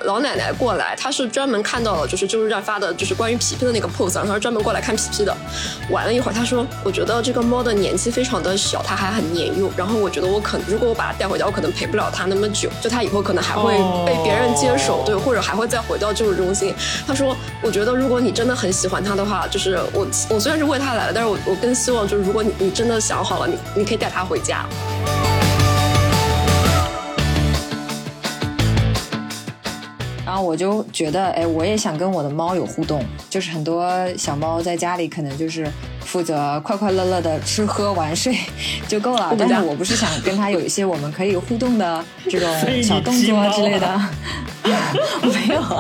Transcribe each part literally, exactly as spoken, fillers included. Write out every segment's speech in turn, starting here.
老奶奶过来，她是专门看到了就是救助站发的就是关于皮皮的那个 post， 然后她是专门过来看皮皮的。玩了一会儿，她说我觉得这个猫的年纪非常的小，它还很年幼，然后我觉得我可能如果我把它带回家，我可能陪不了它那么久，就它以后可能还会被别人接手、oh. 对，或者还会再回到救助中心。她说我觉得如果你真的很喜欢它的话，就是我我虽然是为它来的，但是我我更希望就是如果你你真的想好了，你你可以带它回家。 然后我就觉得哎，我也想跟我的猫有互动，就是很多小猫在家里可能就是负责快快乐乐的吃喝玩睡就够了，但是我不是想跟它有一些我们可以互动的这种小动作之类的没有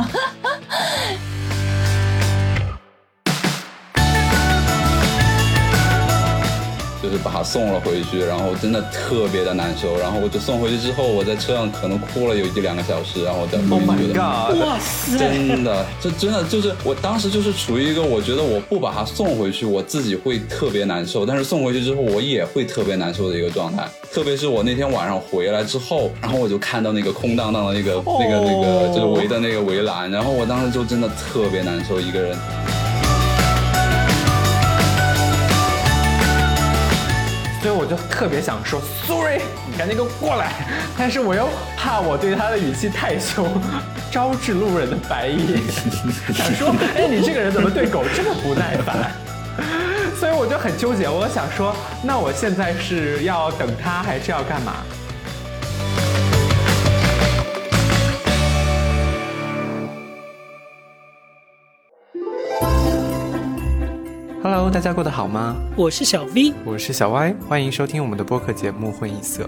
就是把它送了回去，然后真的特别的难受，然后我就送回去之后，我在车上可能哭了有一两个小时，然后我再回去的。 Oh my god！ 哇塞！真的，这真的就是我当时就是处于一个我觉得我不把它送回去，我自己会特别难受，但是送回去之后我也会特别难受的一个状态。特别是我那天晚上回来之后，然后我就看到那个空荡荡的那个、oh. 那个那个就是围的那个围栏，然后我当时就真的特别难受，一个人。 所以我就特别想说 sorry 你赶紧给我过来，但是我又怕我对他的语气太凶招致路人的白眼想说哎，你这个人怎么对狗这么不耐烦所以我就很纠结，我想说那我现在是要等他还是要干嘛。Hello， 大家过得好吗？ 我是小 V， 我是小 Y， 欢迎收听我们的播客节目《混异色》。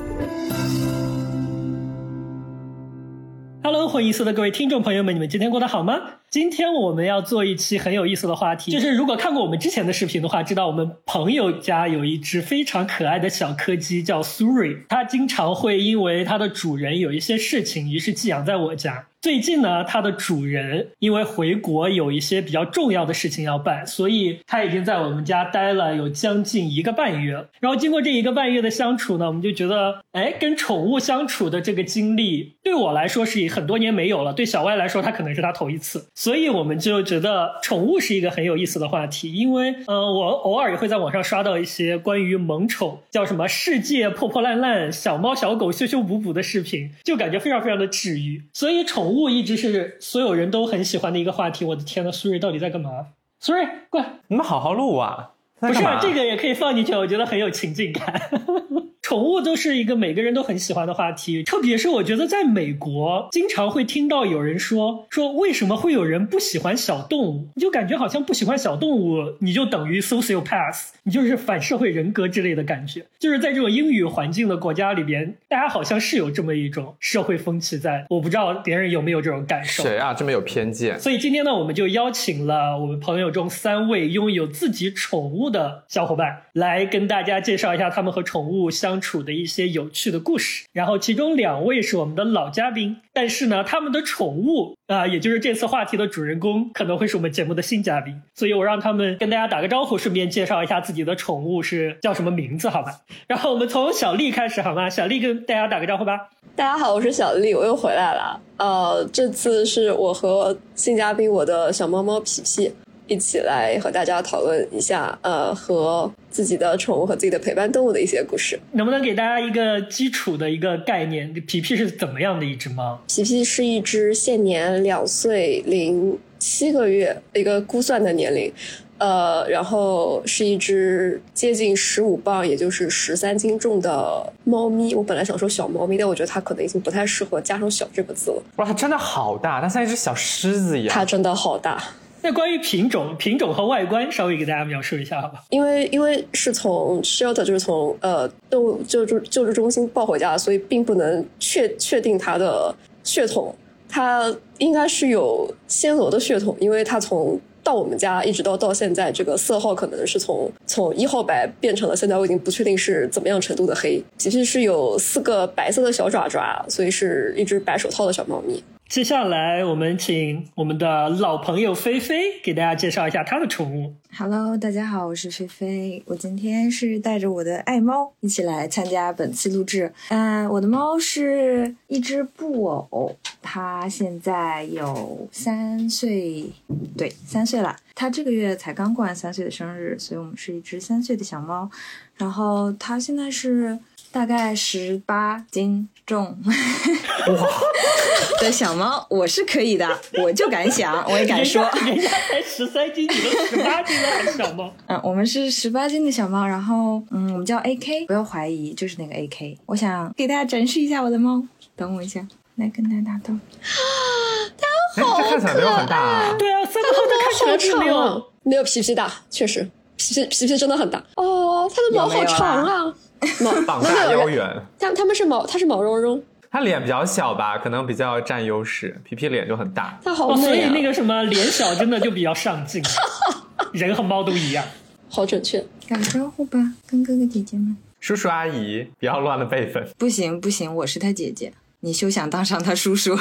Hello， 混异色的各位听众朋友们，你们今天过得好吗？今天我们要做一期很有意思的话题，就是如果看过我们之前的视频的话，知道我们朋友家有一只非常可爱的小柯基叫苏瑞，它经常会因为它的主人有一些事情，于是寄养在我家。最近呢，它的主人因为回国有一些比较重要的事情要办，所以它已经在我们家待了有将近一个半月。然后经过这一个半月的相处呢，我们就觉得哎，跟宠物相处的这个经历对我来说是很多年没有了，对小歪来说他可能是他头一次，所以我们就觉得宠物是一个很有意思的话题。因为呃，我偶尔也会在网上刷到一些关于萌宠，叫什么世界破破烂烂小猫小狗修修补补的视频，就感觉非常非常的治愈。所以宠物一直是所有人都很喜欢的一个话题。我的天呐，苏瑞到底在干嘛？苏瑞过来， 你们好好录啊。 不是啊，这个也可以放进去，我觉得很有情境感宠物都是一个每个人都很喜欢的话题，特别是我觉得在美国经常会听到有人说说为什么会有人不喜欢小动物，你就感觉好像不喜欢小动物你就等于 sociopath， 你就是反社会人格之类的感觉。就是在这种英语环境的国家里边，大家好像是有这么一种社会风气在，我不知道别人有没有这种感受。 谁啊这么有偏见？ 所以今天呢，我们就邀请了我们朋友中三位拥有自己宠物的小伙伴来跟大家介绍一下他们和宠物相处的一些有趣的故事。然后其中两位是我们的老嘉宾，但是呢他们的宠物啊、呃，也就是这次话题的主人公可能会是我们节目的新嘉宾，所以我让他们跟大家打个招呼，顺便介绍一下自己的宠物是叫什么名字，好吧。然后我们从小丽开始好吗？小丽跟大家打个招呼吧。 大家好，我是小丽，我又回来了。呃，这次是我和新嘉宾我的小猫猫皮皮一起来和大家讨论一下呃和自己的宠物和自己的陪伴动物的一些故事。 能不能给大家一个基础的一个概念，皮皮是怎么样的一只猫？ 皮皮是一只现年两岁零七个月一个估算的年龄，呃，然后是一只接近十五磅，也就是十三斤重的猫咪。我本来想说小猫咪，但我觉得它可能已经不太适合加上小这个字了。 哇，它真的好大，它像一只小狮子一样。 它真的好大。 那关于品种、品种和外观，稍微给大家描述一下，好吧？ 因为因为是从 shelter， 就是从呃动物救助救助中心抱回家，所以并不能确确定它的血统。它应该是有暹罗的血统，因为它从到我们家一直到到现在，这个色号可能是从从一号白变成了现在我已经不确定是怎么样程度的黑。皮皮是有四个白色的小爪爪，所以是一只白手套的小猫咪。 接下来我们请我们的老朋友菲菲给大家介绍一下她的宠物。 Hello， 大家好，我是菲菲。我今天是带着我的爱猫一起来参加本次录制。嗯、呃，我的猫是一只布偶，它现在有三岁，对，三岁了。它这个月才刚过完三岁的生日，所以我们是一只三岁的小猫。然后它现在是大概十八斤重。哇！的小猫，我是可以的，我就敢想，我也敢说。 人家才十三斤，你都十八斤了，还是小猫？ 嗯，我们是十八斤的小猫，然后嗯，我们叫 A K， 不要怀疑，就是那个 A K。我想给大家展示一下我的猫，等我一下，来跟大家打灯。 它好可爱， 这看起来没有很大啊。 对啊，三个猫看起来就没有没有皮皮大，确实皮皮皮皮真的很大哦，它的毛好长啊，毛膀大腰圆。 它它们是毛，它是毛茸茸。 它脸比较小吧，可能比较占优势。皮皮脸就很大， 它好美啊、 哦，所以那个什么脸小真的就比较上镜，人和猫都一样。 好准确， 打个招呼吧，跟哥哥姐姐们。 叔叔阿姨，不要乱了辈分。 不行不行，我是他姐姐，你休想当上他叔叔。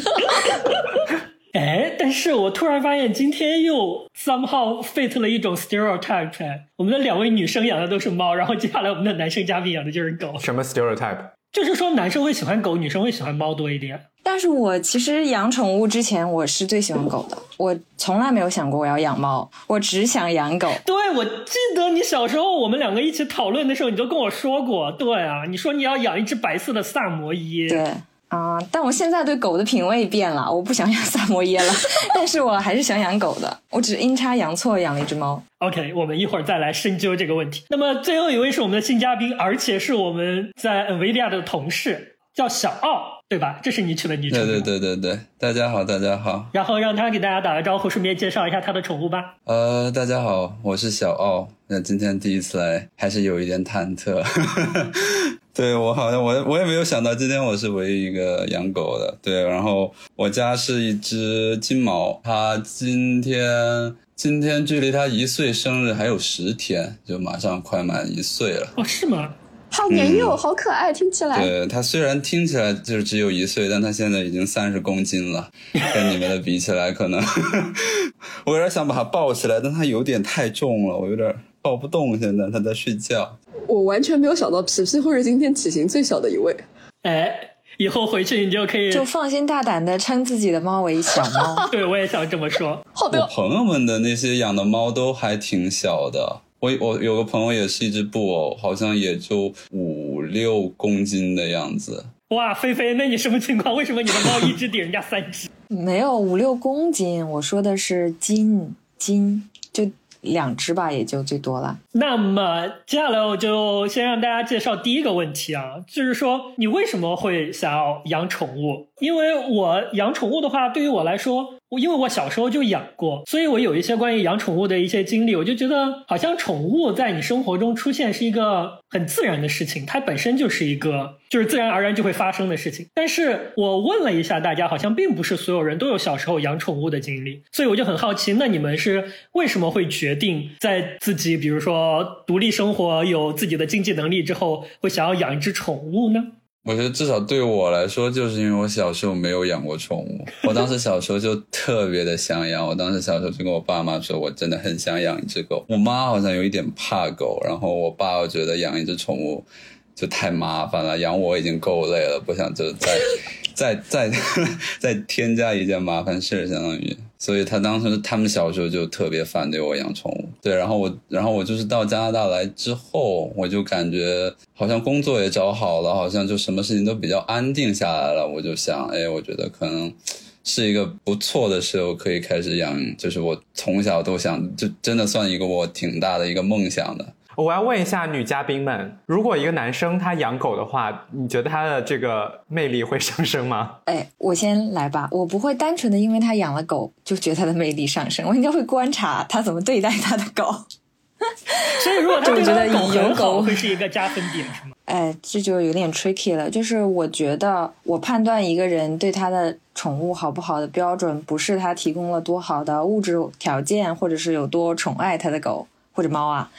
哎，但是我突然发现今天又 somehow fit 了一种 stereotype。我们的两位女生养的都是猫，然后接下来我们的男生嘉宾养的就是狗。 什么 stereotype？ 就是说男生会喜欢狗，女生会喜欢猫多一点。 但是我其实养宠物之前我是最喜欢狗的，我从来没有想过我要养猫，我只想养狗。 对，我记得你小时候我们两个一起讨论的时候你就跟我说过，对啊，你说你要养一只白色的萨摩耶。 对啊、呃，但我现在对狗的品味变了，我不想养萨摩耶了，但是我还是想养狗的，我只阴差阳错养了一只猫。 OK， 我们一会儿再来深究这个问题。那么最后一位是我们的新嘉宾，而且是我们在 NVIDIA 的同事，叫小奥，对吧？这是你取的昵称。 对对对对对，大家好，大家好。 然后让他给大家打个招呼，顺便介绍一下他的宠物吧。 呃，大家好，我是小奥。那今天第一次来，还是有一点忐忑。对，我好像我我也没有想到今天我是唯一一个养狗的。对，然后我家是一只金毛，它今天。今天距离他一岁生日还有十天，就马上快满一岁了。 哦，是吗？ 好年幼、嗯、好可爱，听起来。 对，他虽然听起来就是只有一岁，但他现在已经三十公斤了，跟你们的比起来，可能我有点想把他抱起来，但他有点太重了，我有点抱不动。现在他在睡觉。 我完全没有想到皮皮会是今天体型最小的一位。 哎。以后回去你就可以就放心大胆的称自己的猫为小猫。 对，我也想这么说。 好的。 我朋友们的那些养的猫都还挺小的，我我有个朋友也是一只布偶，好像也就五六公斤的样子。 哇，菲菲，那你什么情况？为什么你的猫一只抵人家三只？ 没有五六公斤，我说的是斤斤，就两只吧，也就最多了。 那么接下来我就先让大家介绍第一个问题啊，就是说你为什么会想要养宠物？因为我养宠物的话，对于我来说，因为我小时候就养过，所以我有一些关于养宠物的一些经历，我就觉得好像宠物在你生活中出现是一个很自然的事情，它本身就是一个就是自然而然就会发生的事情。但是我问了一下大家，好像并不是所有人都有小时候养宠物的经历，所以我就很好奇，那你们是为什么会决定在自己比如说独立生活有自己的经济能力之后会想要养一只宠物呢？ 我觉得至少对我来说，就是因为我小时候没有养过宠物，我当时小时候就特别的想养，我当时小时候就跟我爸妈说我真的很想养一只狗。我妈好像有一点怕狗，然后我爸我觉得养一只宠物就太麻烦了，养我已经够累了，不想就再再再再添加一件麻烦事，相当于。所以他当时他们小时候就特别反对我养宠物。对，然后我然后我就是到加拿大来之后，我就感觉好像工作也找好了，好像就什么事情都比较安定下来了，我就想哎，我觉得可能是一个不错的时候可以开始养，就是我从小都想，就真的算一个我挺大的一个梦想的。 我要问一下女嘉宾们，如果一个男生他养狗的话，你觉得他的这个魅力会上升吗？ 哎，我先来吧，我不会单纯的因为他养了狗就觉得他的魅力上升，我应该会观察他怎么对待他的狗。 所以如果他对他的狗很好， 狗会是一个加分点是吗？ 哎，这就有点 tricky 了，就是我觉得我判断一个人对他的宠物好不好的标准，不是他提供了多好的物质条件，或者是有多宠爱他的狗或者猫啊，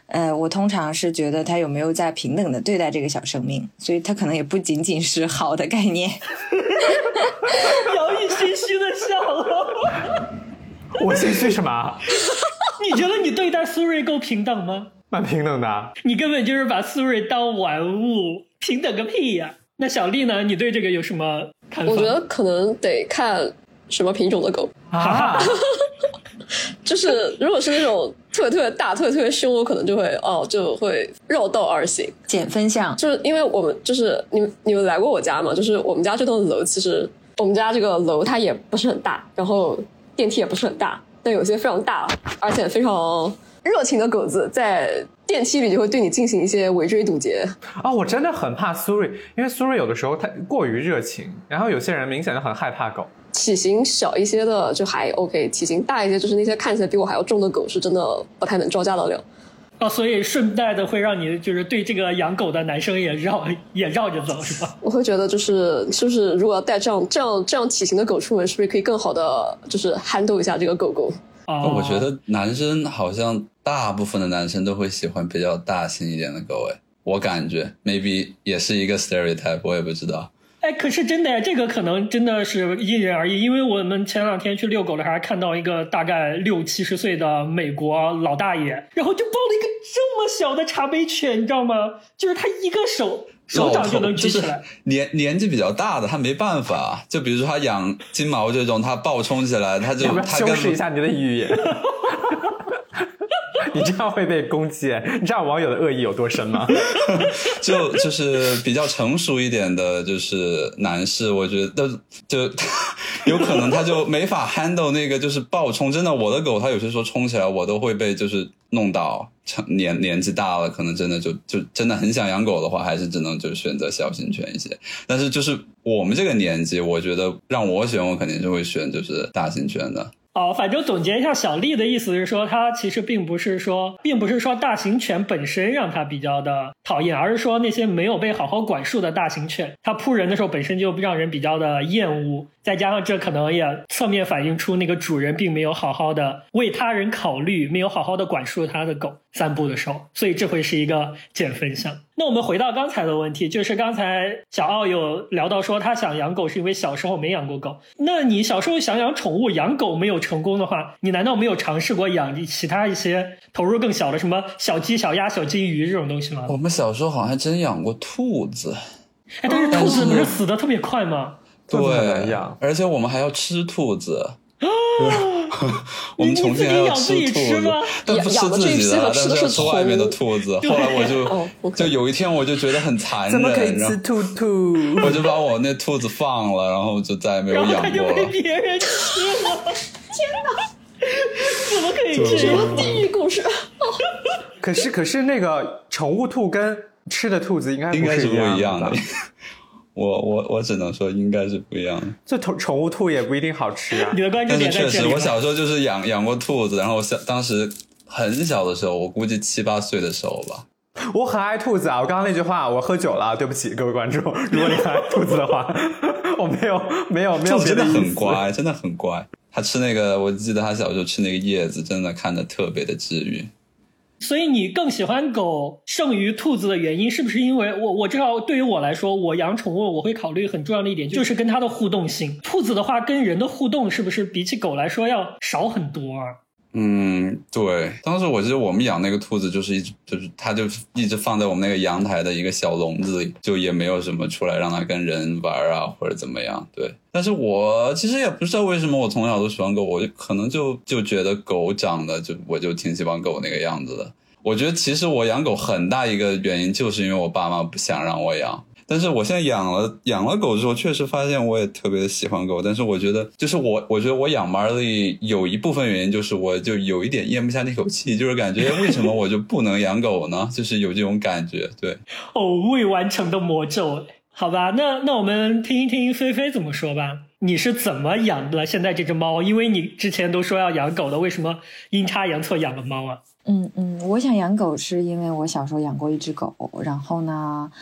呃，我通常是觉得他有没有在平等的对待这个小生命，所以他可能也不仅仅是好的概念。 姚毅心虚的笑了。 我心虚什么？ 你觉得你对待苏芮够平等吗？ 蛮平等的。 你根本就是把苏芮当玩物，平等个屁呀！那小丽呢？你对这个有什么看法？ 我觉得可能得看什么品种的狗啊。 就是如果是那种特别特别大、特别特别凶，我可能就会哦，就会绕道而行， 减分项。 就是因为我们就是你们你们来过我家嘛？就是我们家这栋楼，其实我们家这个楼它也不是很大，然后电梯也不是很大，但有些非常大而且非常热情的狗子在电梯里就会对你进行一些围追堵截。 哦，我真的很怕苏芮，因为苏芮有的时候它过于热情，然后有些人明显就很害怕狗。 体型小一些的就还 OK， 体型大一些就是那些看起来比我还要重的狗是真的不太能招架得了。 哦，所以顺带的会让你就是对这个养狗的男生也绕也绕着走是吧？ 我会觉得就是是不是如果要带这样这样这样体型的狗出门，是不是可以更好的就是 handle 一下这个狗狗？ 哦， 我觉得男生好像大部分的男生都会喜欢比较大型一点的狗，诶，我感觉 maybe 也是一个 stereotype， 我也不知道。 哎，可是真的，这个可能真的是因人而异。因为我们前两天去遛狗的时候，还看到一个大概六七十岁的美国老大爷，然后就抱了一个这么小的茶杯犬，你知道吗？就是他一个手手掌就能举起来。 就是年年纪比较大的，他没办法。就比如说他养金毛这种，他暴冲起来，他就要不要他修饰一下你的语言？你这样会被攻击，你知道网友的恶意有多深吗？ 就就是比较成熟一点的，就是男士，我觉得就有可能他就没法 handle 那个就是暴冲。真的，我的狗它有些时候冲起来，我都会被就是弄到。年年纪大了，可能真的就就真的很想养狗的话，还是只能就选择小型犬一些。但是就是我们这个年纪，我觉得让我选，我肯定是会选就是大型犬的。 哦，反正总结一下，小丽的意思是说，她其实并不是说，并不是说大型犬本身让她比较的讨厌，而是说那些没有被好好管束的大型犬，它扑人的时候本身就让人比较的厌恶，再加上这可能也侧面反映出那个主人并没有好好的为他人考虑，没有好好的管束他的狗散步的时候，所以这会是一个减分项。那我们回到刚才的问题，就是刚才小奥有聊到说他想养狗是因为小时候没养过狗，那你小时候想养宠物养狗没有成功的话，你难道没有尝试过养其他一些投入更小的什么小鸡小鸭小金鱼这种东西吗？ 我们小时候好像还真养过兔子。 哎，但是兔子不是死得特别快吗？ 对， 兔子很难养， 而且我们还要吃兔子。我们重庆还要吃兔子，但不吃自己的，但是要吃外面的兔子。后来我就、哦、就有一天我就觉得很残忍， 怎么可以吃兔兔？ 我就把我那兔子放了，然后就再也没有养过了。 然后它就被别人吃了。天哪，怎么可以这样？ 地狱故事。 可是可是那个宠物兔跟吃的兔子应该应该是不一样的。 我我我只能说应该是不一样的。 这宠宠物兔也不一定好吃啊。 你的关注点在这里。 但是确实，我小时候就是养养过兔子，然后小当时很小的时候，我估计七八岁的时候吧。 我很爱兔子啊！我刚刚那句话我喝酒了，对不起各位观众。如果你很爱兔子的话，我没有没有没有别的意思。真的很乖，真的很乖。他吃那个，我记得他小时候吃那个叶子，真的看着特别的治愈。 所以你更喜欢狗胜于兔子的原因，是不是因为我我知道对于我来说，我养宠物我会考虑很重要的一点就是跟它的互动性。兔子的话跟人的互动是不是比起狗来说要少很多啊？ 嗯，对，当时我记得我们养那个兔子，就是一直就是它就一直放在我们那个阳台的一个小笼子里，就也没有什么出来让它跟人玩啊或者怎么样。对，但是我其实也不知道为什么我从小都喜欢狗，我就可能就就觉得狗长得就我就挺喜欢狗那个样子的。我觉得其实我养狗很大一个原因就是因为我爸妈不想让我养。但是我现在养了养了狗之后，确实发现我也特别的喜欢狗。但是我觉得，就是我我觉得我养 Marley 有一部分原因就是我就有一点咽不下那口气，就是感觉为什么我就不能养狗呢？就是有这种感觉。对， 哦，未完成的魔咒。好吧，那那我们听一听菲菲怎么说吧。你是怎么养了现在这只猫？因为你之前都说要养狗的，为什么阴差阳错养了猫啊？ 嗯嗯，我想养狗是因为我小时候养过一只狗，然后呢。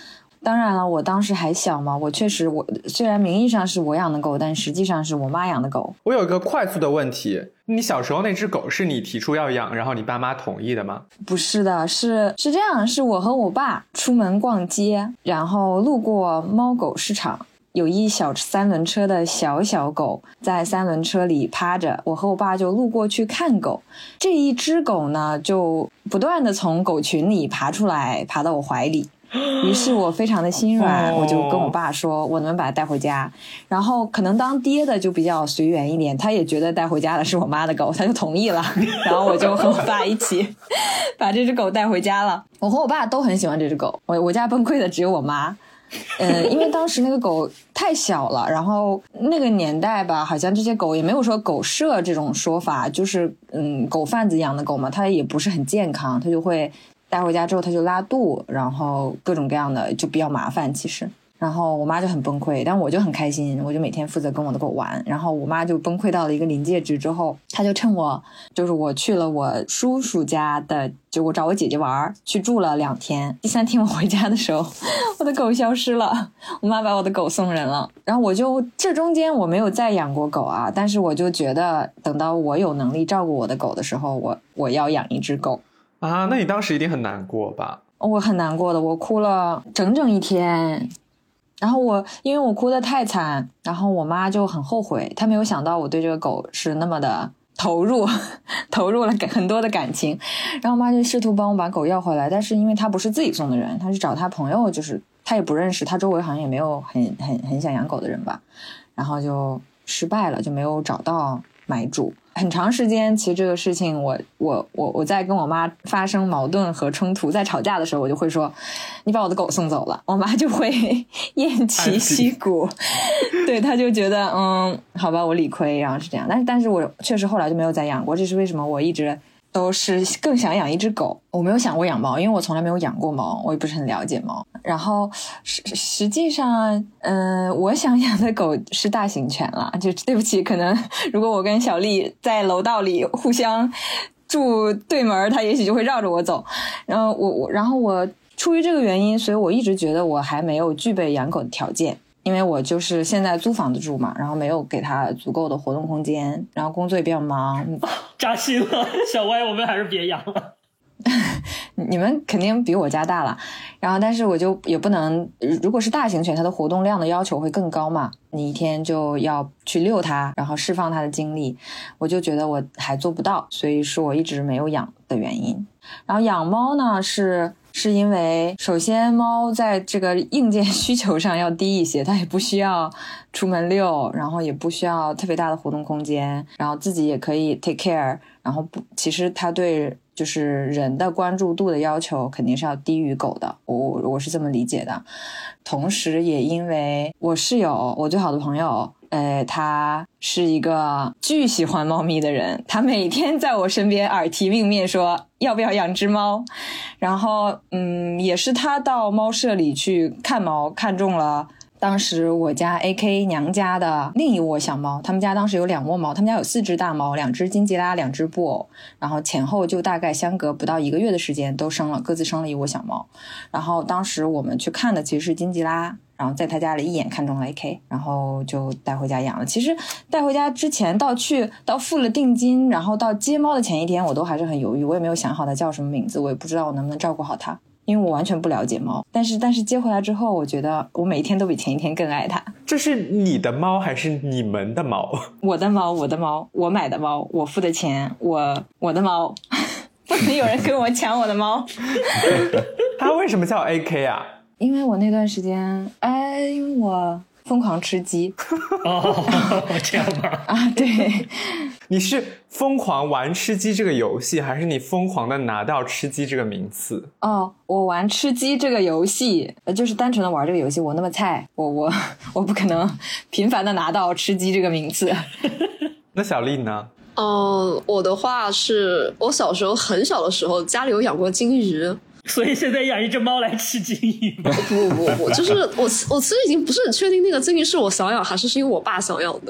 当然了，我当时还小嘛，我确实我虽然名义上是我养的狗，但实际上是我妈养的狗。 我有一个快速的问题，你小时候那只狗是你提出要养，然后你爸妈同意的吗？ 不是的，是是这样，是我和我爸出门逛街，然后路过猫狗市场，有一小三轮车的小小狗在三轮车里趴着，我和我爸就路过去看狗。这一只狗呢，就不断的从狗群里爬出来，爬到我怀里。于是我非常的心软，我就跟我爸说我能不能把它带回家，然后可能当爹的就比较随缘一点，他也觉得带回家的是我妈的狗，他就同意了，然后我就和我爸一起把这只狗带回家了。我和我爸都很喜欢这只狗，我我家崩溃的只有我妈。呃，因为当时那个狗太小了，然后那个年代吧，好像这些狗也没有说狗舍这种说法，就是嗯，狗贩子养的狗嘛，它也不是很健康，它就会带回家之后它就拉肚，然后各种各样的就比较麻烦其实。然后我妈就很崩溃，但我就很开心，我就每天负责跟我的狗玩。然后我妈就崩溃到了一个临界值之后，她就趁我就是我去了我叔叔家的，就我找我姐姐玩去住了两天，第三天我回家的时候我的狗消失了，我妈把我的狗送人了。然后我就这中间我没有再养过狗啊，但是我就觉得等到我有能力照顾我的狗的时候，我我要养一只狗啊。那你当时一定很难过吧？ 我很难过的，我哭了整整一天。然后我因为我哭得太惨，然后我妈就很后悔，她没有想到我对这个狗是那么的投入投入了很多的感情。然后我妈就试图帮我把狗要回来，但是因为她不是自己送的人，她是找她朋友，就是她也不认识，她周围好像也没有很很很想养狗的人吧，然后就失败了，就没有找到买主。很长时间其实这个事情我我我我在跟我妈发生矛盾和冲突，在吵架的时候我就会说你把我的狗送走了，我妈就会偃旗息鼓对，她就觉得嗯好吧我理亏，然后是这样。但是但是我确实后来就没有再养过，这是为什么我一直都是更想养一只狗。我没有想过养猫，因为我从来没有养过猫，我也不是很了解猫。然后实实际上嗯、呃，我想养的狗是大型犬了，就对不起，可能如果我跟小丽在楼道里互相住对门，她也许就会绕着我走。然后我我然后我出于这个原因，所以我一直觉得我还没有具备养狗的条件，因为我就是现在租房子住嘛，然后没有给它足够的活动空间，然后工作也比较忙。 扎心了，小歪，我们还是别养了。 你们肯定比我家大了，然后但是我就也不能，如果是大型犬它的活动量的要求会更高嘛，你一天就要去遛它，然后释放它的精力，我就觉得我还做不到，所以是我一直没有养的原因。然后养猫呢是是因为首先猫在这个硬件需求上要低一些，它也不需要出门遛，然后也不需要特别大的活动空间，然后自己也可以 take care， 然后不其实它对就是人的关注度的要求肯定是要低于狗的，我我是这么理解的。同时也因为我室友，我最好的朋友呃，他是一个巨喜欢猫咪的人，他每天在我身边耳提面命说要不要养只猫。然后嗯，也是他到猫舍里去看猫，看中了当时我家 A K 娘家的另一窝小猫，他们家当时有两窝猫，他们家有四只大猫，两只金吉拉，两只布偶，然后前后就大概相隔不到一个月的时间都生了，各自生了一窝小猫。然后当时我们去看的其实是金吉拉，然后在他家里一眼看中了 A K， 然后就带回家养了。其实带回家之前到去到付了定金，然后到接猫的前一天我都还是很犹豫，我也没有想好它叫什么名字，我也不知道我能不能照顾好它，因为我完全不了解猫。但是但是接回来之后，我觉得我每一天都比前一天更爱它。 这是你的猫还是你们的猫？ 我的猫，我的猫，我买的猫，我付的钱，我我的猫不能有人跟我抢我的猫它为什么叫 A K 啊？ 因为我那段时间哎，因为我疯狂吃鸡哦，这样吗？ 啊，对。 你是疯狂玩吃鸡这个游戏，还是你疯狂的拿到吃鸡这个名次？ 哦，我玩吃鸡这个游戏，呃，就是单纯的玩这个游戏。我那么菜，我我我不可能频繁的拿到吃鸡这个名次。 那小丽呢？ 嗯，我的话是我小时候很小的时候，家里有养过金鱼。 所以现在养一只猫来吃金鱼吗？ 不不不，就是我我其实已经不是很确定那个金鱼是我想养还是是因为我爸想养的。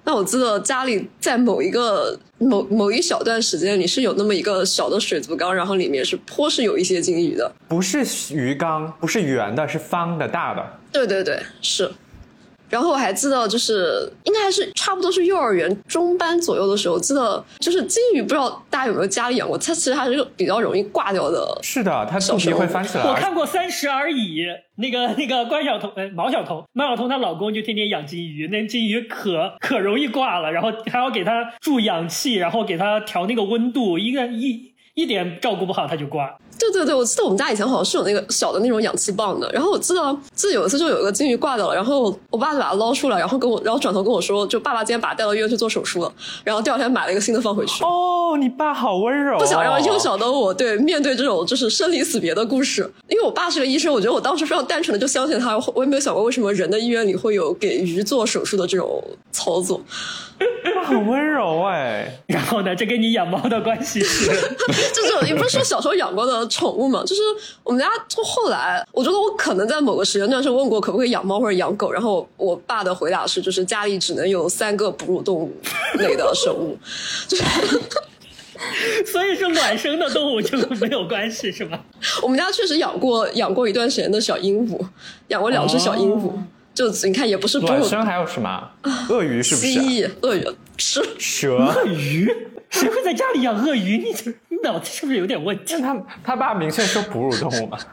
那我记得家里在某一个某某一小段时间，你是有那么一个小的水族缸，然后里面是颇是有一些金鱼的。 不是鱼缸，不是圆的，是方的大的。 对对对，是。然后我还记得，就是应该还是差不多是幼儿园中班左右的时候，记得就是金鱼，不知道大家有没有家里养过？它其实还是比较容易挂掉的。 是的，它肚皮会翻起来。 我看过《三十而已》，那个那个关晓彤，呃，毛晓彤，毛晓彤她老公就天天养金鱼，那金鱼可可容易挂了，然后还要给它注氧气，然后给它调那个温度，一个一一点照顾不好它就挂。 对对对，我记得我们家以前好像是有那个小的那种氧气棒的，然后我记得记得有一次就有一个金鱼挂掉了，然后我爸就把它捞出来，然后跟我然后转头跟我说，就爸爸今天把它带到医院去做手术了，然后第二天买了一个新的放回去。 哦，你爸好温柔、哦， 不想让幼小的我对面对这种就是生离死别的故事，因为我爸是个医生，我觉得我当时非常单纯的就相信他，我也没有想过为什么人的医院里会有给鱼做手术的这种操作。 很温柔哎， 然后呢，这跟你养猫的关系是， 就是也不是说小时候养过的宠物嘛，就是我们家从后来，我觉得我可能在某个时间段是问过可不可以养猫或者养狗，然后我爸的回答是，就是家里只能有三个哺乳动物类的生物，就是。 所以是卵生的动物就没有关系是吗？ 我们家确实养过养过一段时间的小鹦鹉，养过两只小鹦鹉。哦，就你看，也不是卵生，还有什么？鳄鱼是不是？ 蜥蜴、鳄鱼、蛇、 蛇、 鳄鱼，谁会在家里养鳄鱼？你你脑子是不是有点问题？ 他他爸明确说哺乳动物嘛。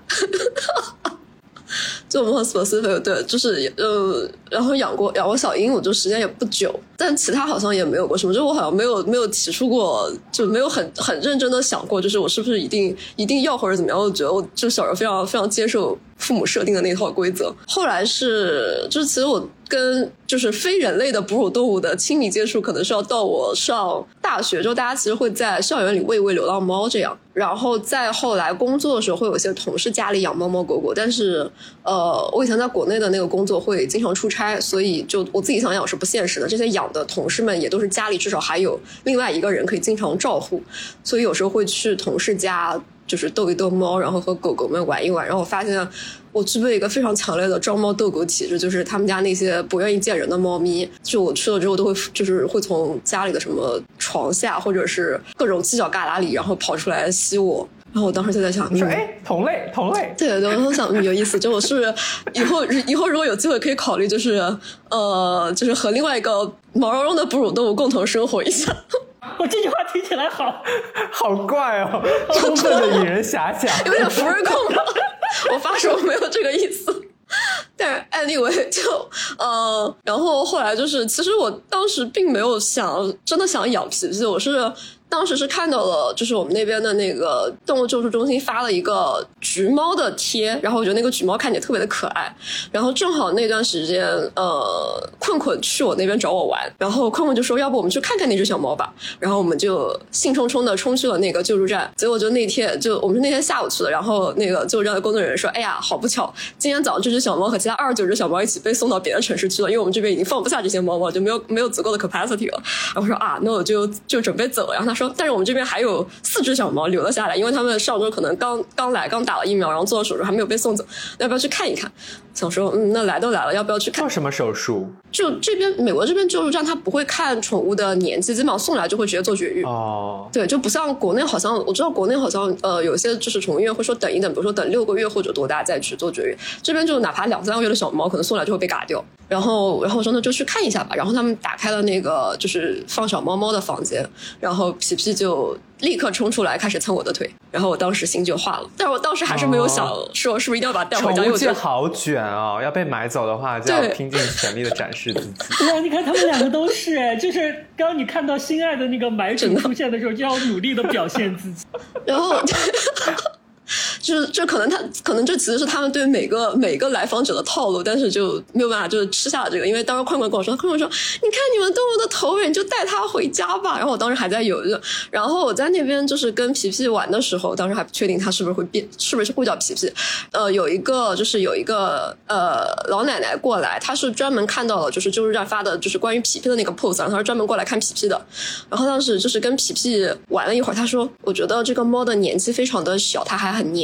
就我们很 specific， 对，就是呃，然后养过养过小鹦鹉，就时间也不久，但其他好像也没有过什么，就我好像没有没有提出过，就没有很很认真的想过，就是我是不是一定一定要或者怎么样？我觉得我就小时候非常非常接受父母设定的那套规则。后来是就是其实我跟就是非人类的哺乳动物的亲密接触，可能是要到我上大学，就大家其实会在校园里喂喂流浪猫这样。然后再后来工作的时候，会有一些同事家里养猫猫狗狗，但是呃，我以前在国内的那个工作会经常出差，所以就我自己想养是不现实的。这些养的同事们也都是家里至少还有另外一个人可以经常照护，所以有时候会去同事家，就是逗一逗猫，然后和狗狗们玩一玩。然后我发现我具备一个非常强烈的招猫逗狗体质，就是他们家那些不愿意见人的猫咪，就我去了之后都会就是会从家里的什么床下或者是各种犄角旮旯里，然后跑出来吸我。然后我当时就在想， 说哎，同类同类， 对对，我想有意思，就我是不是以后以后如果有机会可以考虑，就是呃，就是和另外一个毛茸茸的哺乳动物共同生活一下。 我这句话听起来好好怪哦，充分的引人遐想， 有点福尔控了。我发誓我没有这个意思。但是 anyway 就呃，然后后来就是，其实我当时并没有想真的想养皮皮，我是当时是看到了，就是我们那边的那个动物救助中心发了一个橘猫的贴，然后我觉得那个橘猫看起来特别的可爱，然后正好那段时间呃，困困去我那边找我玩，然后困困就说要不我们去看看那只小猫吧，然后我们就兴冲冲的冲去了那个救助站，结果就那天就我们是那天下午去的，然后那个救助站的工作人员说，哎呀好不巧，今天早上这只小猫和其他二十九只小猫一起被送到别的城市去了，因为我们这边已经放不下这些猫猫，就没有没有足够的 capacity 了。然后我说啊，那我就就准备走了。然后他说，但是我们这边还有四只小猫留了下来，因为他们上周可能刚刚来刚打了疫苗，然后做了手术还没有被送走，要不要去看一看？想说嗯，那来都来了，要不要去看？ 做什么手术？ 就这边美国这边救助站他不会看宠物的年纪，基本上送来就会直接做绝育。 哦， 对，就不像国内，好像我知道国内好像呃有些就是宠物医院会说等一等，比如说等六个月或者多大再去做绝育，这边就哪怕两三个月的小猫可能送来就会被嘎掉。然后然后我说那就去看一下吧，然后他们打开了那个就是放小猫猫的房间，然后皮皮就立刻冲出来开始蹭我的腿，然后我当时心就化了，但是我当时还是没有想说是不是一定要把它带回家。 宠物界好卷哦，要被买走的话就要拼尽全力的展示自己。 对啊，你看他们两个都是哎，就是刚刚你看到心爱的那个买主出现的时候，就要努力的表现自己， 然后。就是这可能他可能这其实是他们对每个每个来访者的套路，但是就没有办法就是吃下了这个，因为当时困困跟我说，困困说你看你们动物的头尾，你就带它回家吧。然后我当时还在犹豫，然后我在那边就是跟皮皮玩的时候，当时还不确定他是不是会变，是不是会叫皮皮。呃，有一个就是有一个呃老奶奶过来，她是专门看到了就是救助站发的就是关于皮皮的那个 post， 她是专门过来看皮皮的。然后当时就是跟皮皮玩了一会儿，她说我觉得这个猫的年纪非常的小，它还很年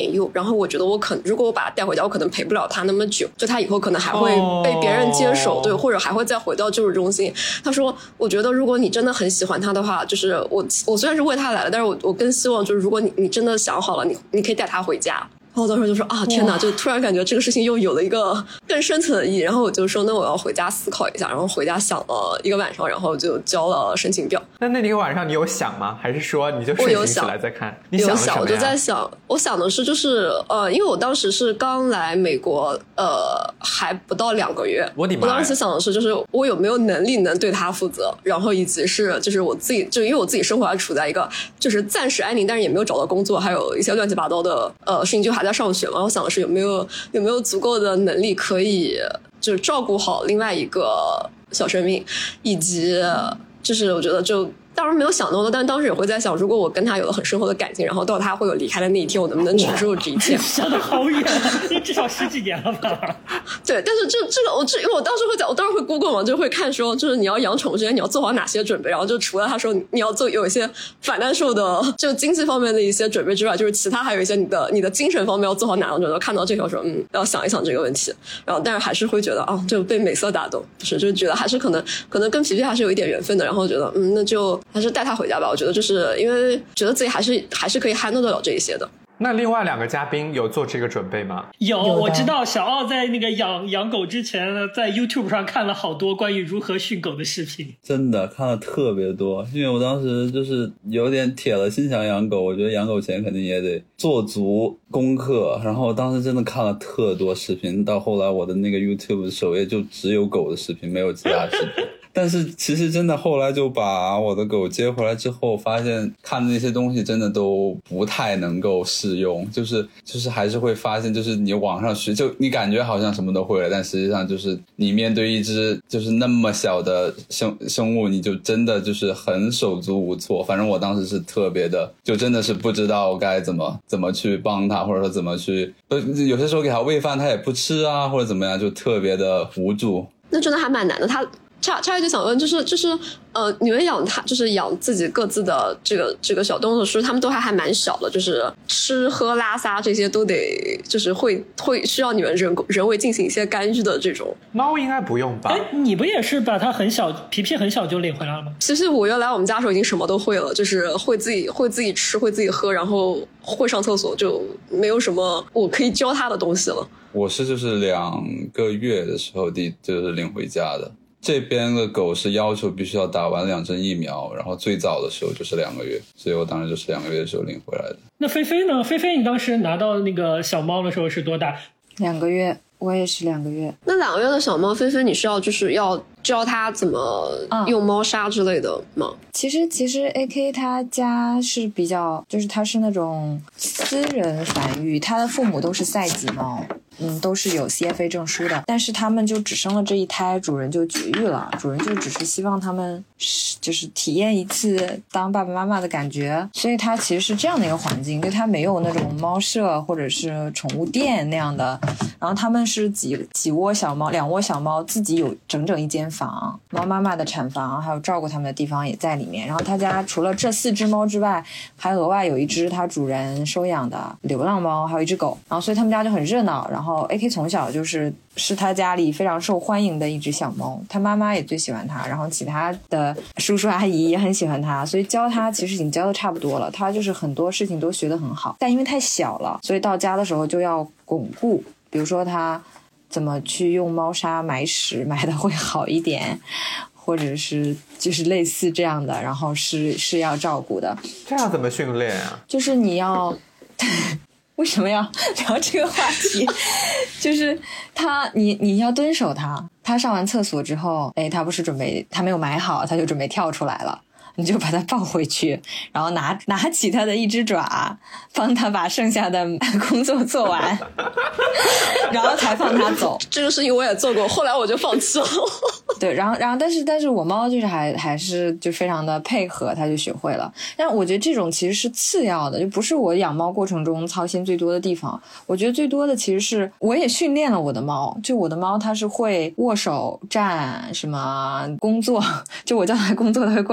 年幼，然后我觉得我可能如果我把它带回家，我可能陪不了它那么久，就它以后可能还会被别人接手，哦、对，或者还会再回到救助中心。他说，我觉得如果你真的很喜欢它的话，就是我我虽然是为它来了，但是我我更希望就是如果你你真的想好了，你你可以带它回家。然后我当时就说啊，天哪！就突然感觉这个事情又有了一个更深层的意义。然后我就说，那我要回家思考一下。然后回家想了一个晚上，然后就交了申请表。 那那个晚上你有想吗？还是说你就睡醒起来再看？你想了什么呀？ 有想，我就在想，我想的是就是呃，因为我当时是刚来美国，呃，还不到两个月。 我的妈！ 我当时想的是，就是我有没有能力能对他负责，然后以及是就是我自己，就因为我自己生活还处在一个就是暂时安宁，但是也没有找到工作，还有一些乱七八糟的呃事情，就还在上学嘛。我想的是有没有有没有足够的能力可以就是照顾好另外一个小生命，以及就是我觉得就当然没有想到的，但当时也会在想，如果我跟他有了很深厚的感情，然后到他会有离开的那一天，我能不能承受这一切？ 想得好远，至少十几年了吧？ 对，但是这这个我这因为我当时会在，我当时会 Google 嘛，就会看说，就是你要养宠物之前你要做好哪些准备，然后就除了他说你要做有一些反难受的就经济方面的一些准备之外，就是其他还有一些你的你的精神方面要做好哪种准备。看到这条说，嗯，要想一想这个问题，然后但是还是会觉得啊，就被美色打动，不是就觉得还是可能可能跟皮皮还是有一点缘分的，然后觉得嗯，那就。还是带他回家吧，我觉得就是因为觉得自己还是还是可以 handle 得了这一些的。 那另外两个嘉宾有做这个准备吗？ 有，我知道小奥在那个养养狗之前呢，在 YouTube 上看了好多关于如何训狗的视频。 真的看了特别多，因为我当时就是有点铁了心想养狗，我觉得养狗前肯定也得做足功课，然后当时真的看了特多视频，到后来我的那个 YouTube 首页就只有狗的视频，没有其他视频。但是其实真的后来就把我的狗接回来之后，发现看的那些东西真的都不太能够适用，就是就是还是会发现，就是你网上学，就你感觉好像什么都会了，但实际上就是你面对一只就是那么小的生生物，你就真的就是很手足无措。反正我当时是特别的，就真的是不知道该怎么怎么去帮它，或者说怎么去，有些时候给它喂饭它也不吃啊，或者怎么样，就特别的无助。 那真的还蛮难的。它差差一点想问，就是就是呃，你们养它，就是养自己各自的这个这个小动物，是不是他们都还还蛮小的？就是吃喝拉撒这些都得，就是会会需要你们人人为进行一些干预的这种。 猫应该不用吧？ 哎，你不也是把它很小，皮皮很小就领回来了吗？ 其实我原来我们家的时候已经什么都会了，就是会自己会自己吃，会自己喝，然后会上厕所，就没有什么我可以教它的东西了。 我是就是两个月的时候第就是领回家的。这边的狗是要求必须要打完两针疫苗，然后最早的时候就是两个月，所以我当时就是两个月的时候领回来的。 那菲菲呢？菲菲你当时拿到那个小猫的时候是多大？ 两个月，我也是两个月。 那两个月的小猫菲菲，你是要就是要教它怎么用猫砂之类的吗？ 嗯、其实其实 A K 他家是比较，就是他是那种私人繁育，他的父母都是赛级猫。嗯，都是有 C F A 证书的，但是他们就只生了这一胎，主人就绝育了。主人就只是希望他们就是体验一次当爸爸妈妈的感觉，所以他其实是这样的一个环境，就他没有那种猫舍或者是宠物店那样的。然后他们是几几窝小猫，两窝小猫自己有整整一间房，猫妈妈的产房还有照顾他们的地方也在里面。然后他家除了这四只猫之外，还额外有一只他主人收养的流浪猫，还有一只狗。然后所以他们家就很热闹。然后然后 A K 从小就是是他家里非常受欢迎的一只小猫，他妈妈也最喜欢他，然后其他的叔叔阿姨也很喜欢他，所以教他其实已经教的差不多了，他就是很多事情都学得很好。但因为太小了，所以到家的时候就要巩固，比如说他怎么去用猫砂埋屎埋的会好一点，或者是就是类似这样的，然后是是要照顾的。 这样怎么训练啊？ 就是你要为什么要聊这个话题？就是他，你你要蹲守他，他上完厕所之后，哎，他不是准备，他没有埋好，他就准备跳出来了。你就把它抱回去，然后拿拿起它的一只爪，帮它把剩下的工作做完，然后才放它走。 这个事情我也做过，后来我就放弃了。 对，然后然后但是但是我猫就是还还是就非常的配合，它就学会了。但我觉得这种其实是次要的，就不是我养猫过程中操心最多的地方。我觉得最多的其实是我也训练了我的猫，就我的猫它是会握手、站什么工作，就我叫它工作，它会过来给我裁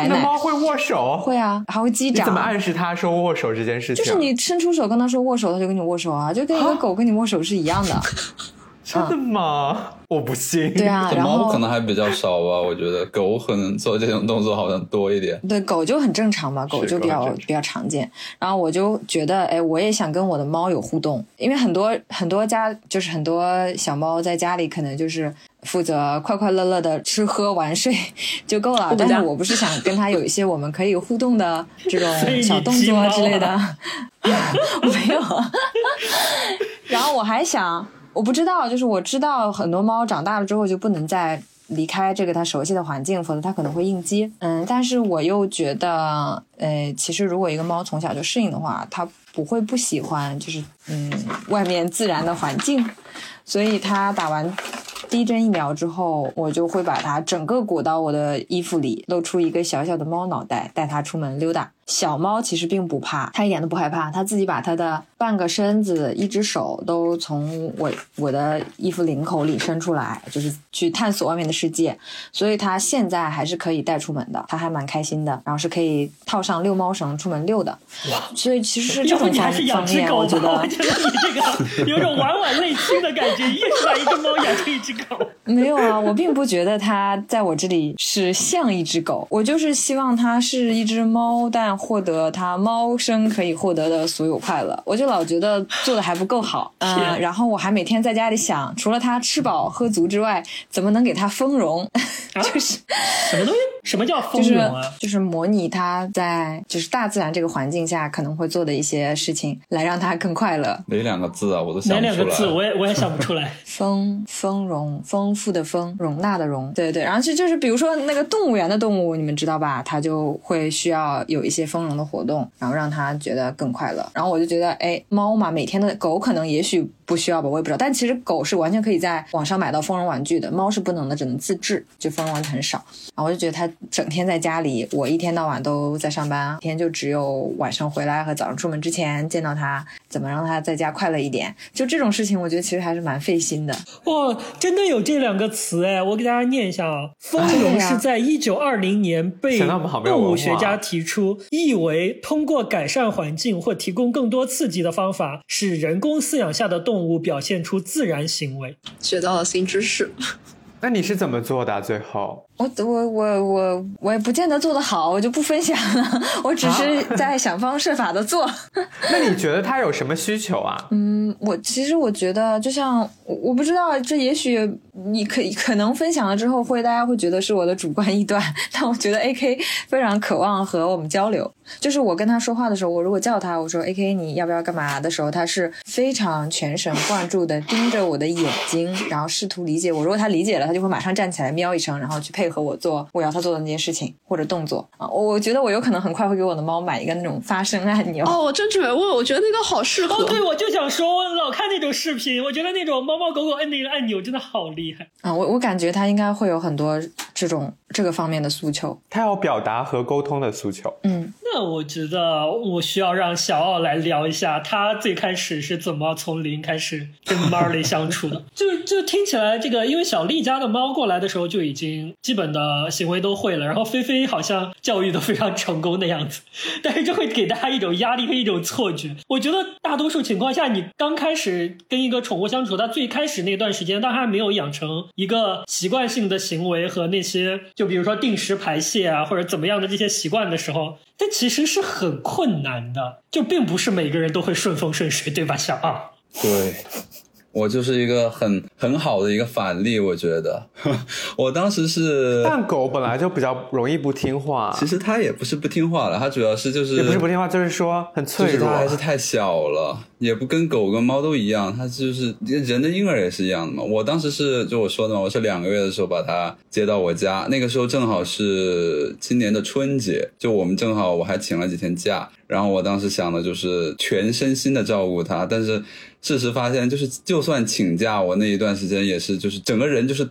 奶奶。 那猫会握手？ 会啊，还会击掌。 你怎么暗示它说握手这件事情？ 就是你伸出手跟它说握手，它就跟你握手啊，就跟一个狗跟你握手是一样的。 真的吗？我不信。 对啊，然后猫可能还比较少吧，我觉得狗可能做这种动作好像多一点。 对，狗就很正常嘛，狗就比较比较常见。然后我就觉得，哎，我也想跟我的猫有互动，因为很多很多家就是很多小猫在家里可能就是负责快快乐乐的吃喝玩睡就够了，但是我不是想跟它有一些我们可以互动的这种小动作啊之类的。没有。然后我还想。我不知道，就是我知道很多猫长大了之后就不能再离开这个它熟悉的环境，否则它可能会应激。嗯，但是我又觉得，呃，其实如果一个猫从小就适应的话，它不会不喜欢，就是嗯外面自然的环境。所以它打完第一针疫苗之后，我就会把它整个裹到我的衣服里，露出一个小小的猫脑袋，带它出门溜达。小猫其实并不怕，它一点都不害怕，它自己把它的半个身子一只手都从我我的衣服领口里伸出来，就是去探索外面的世界，所以它现在还是可以带出门的，它还蛮开心的，然后是可以套上遛猫绳出门遛的。哇，所以其实是这种方方面我觉得我觉得你这个有种婉婉内亲的感觉，一是把一只猫养成一只狗。 没有啊，我并不觉得它在我这里是像一只狗，我就是希望它是一只猫，但获得它猫生可以获得的所有快乐。我就老觉得做的还不够好，嗯，然后我还每天在家里想，除了它吃饱喝足之外，怎么能给它丰容？ 啊、 就是什么东西？什么叫丰容啊？ 就是、就是模拟它在就是大自然这个环境下可能会做的一些事情，来让它更快乐。 哪两个字啊？我都想不出来。 哪两个字？我也我也想不出来。 丰丰容，丰富的丰，容纳的容，对对。然后就就是比如说那个动物园的动物，你们知道吧？它就会需要有一些丰容的活动，然后让它觉得更快乐。然后我就觉得，哎，猫嘛，每天的狗可能也许不需要吧，我也不知道。但其实狗是完全可以在网上买到丰容玩具的，猫是不能的，只能自制，就丰容玩具很少。然后我就觉得它整天在家里，我一天到晚都在上班，一天就只有晚上回来和早上出门之前见到它，怎么让它在家快乐一点。就这种事情，我觉得其实还是蛮费心的。 哇，真的有这两个词哎！我给大家念一下啊，丰容是在一九二零年被动物学家提出，意为通过改善环境或提供更多刺激的方法，使人工饲养下的动物表现出自然行为。 学到了新知识。 那你是怎么做的、啊、最后我我我我我也不见得做得好，我就不分享了，我只是在想方设法的做。 那你觉得他有什么需求啊？ 嗯，我其实我觉得就像我我不知道，这也许你可可能分享了之后会大家会觉得是我的主观臆断，但我觉得 A K 非常渴望和我们交流。就是我跟他说话的时候，我如果叫他我说 A K 你要不要干嘛的时候，他是非常全神贯注的盯着我的眼睛，然后试图理解我。如果他理解了，他就会马上站起来喵一声，然后去配合我做我要他做的那件事情或者动作啊。我觉得我有可能很快会给我的猫买一个那种发声按钮。 哦，我正准备问，我觉得那个好适合。 哦，对，我就想说，我老看那种视频，我觉得那种猫猫狗狗摁那个按钮真的好厉害啊！我我感觉他应该会有很多这种这个方面的诉求， 他有表达和沟通的诉求。 嗯， 那我觉得我需要让小奥来聊一下，他最开始是怎么从零开始跟 Marley 相处的。就就听起来这个，因为小丽家的猫过来的时候就已经基本的行为都会了，然后菲菲好像教育都非常成功的样子，但是这会给大家一种压力和一种错觉。我觉得大多数情况下，你刚开始跟一个宠物相处，它最开始那段时间，当它还没有养成一个习惯性的行为和那些，就比如说定时排泄啊，或者怎么样的这些习惯的时候，但其实是很困难的，就并不是每个人都会顺风顺水，对吧，小二？ 对，我就是一个很很好的一个反例，我觉得我当时是， 但狗本来就比较容易不听话。 其实它也不是不听话了，它主要是就是也不是不听话，就是说很脆弱， 就是它还是太小了，也不跟狗跟猫都一样，它就是人的婴儿也是一样的嘛。我当时是就我说的嘛，我是两个月的时候把它接到我家，那个时候正好是今年的春节，就我们正好我还请了几天假，然后我当时想的就是全身心的照顾它，但是事实发现就是就算请假，我那一段时间也是就是整个人就是特别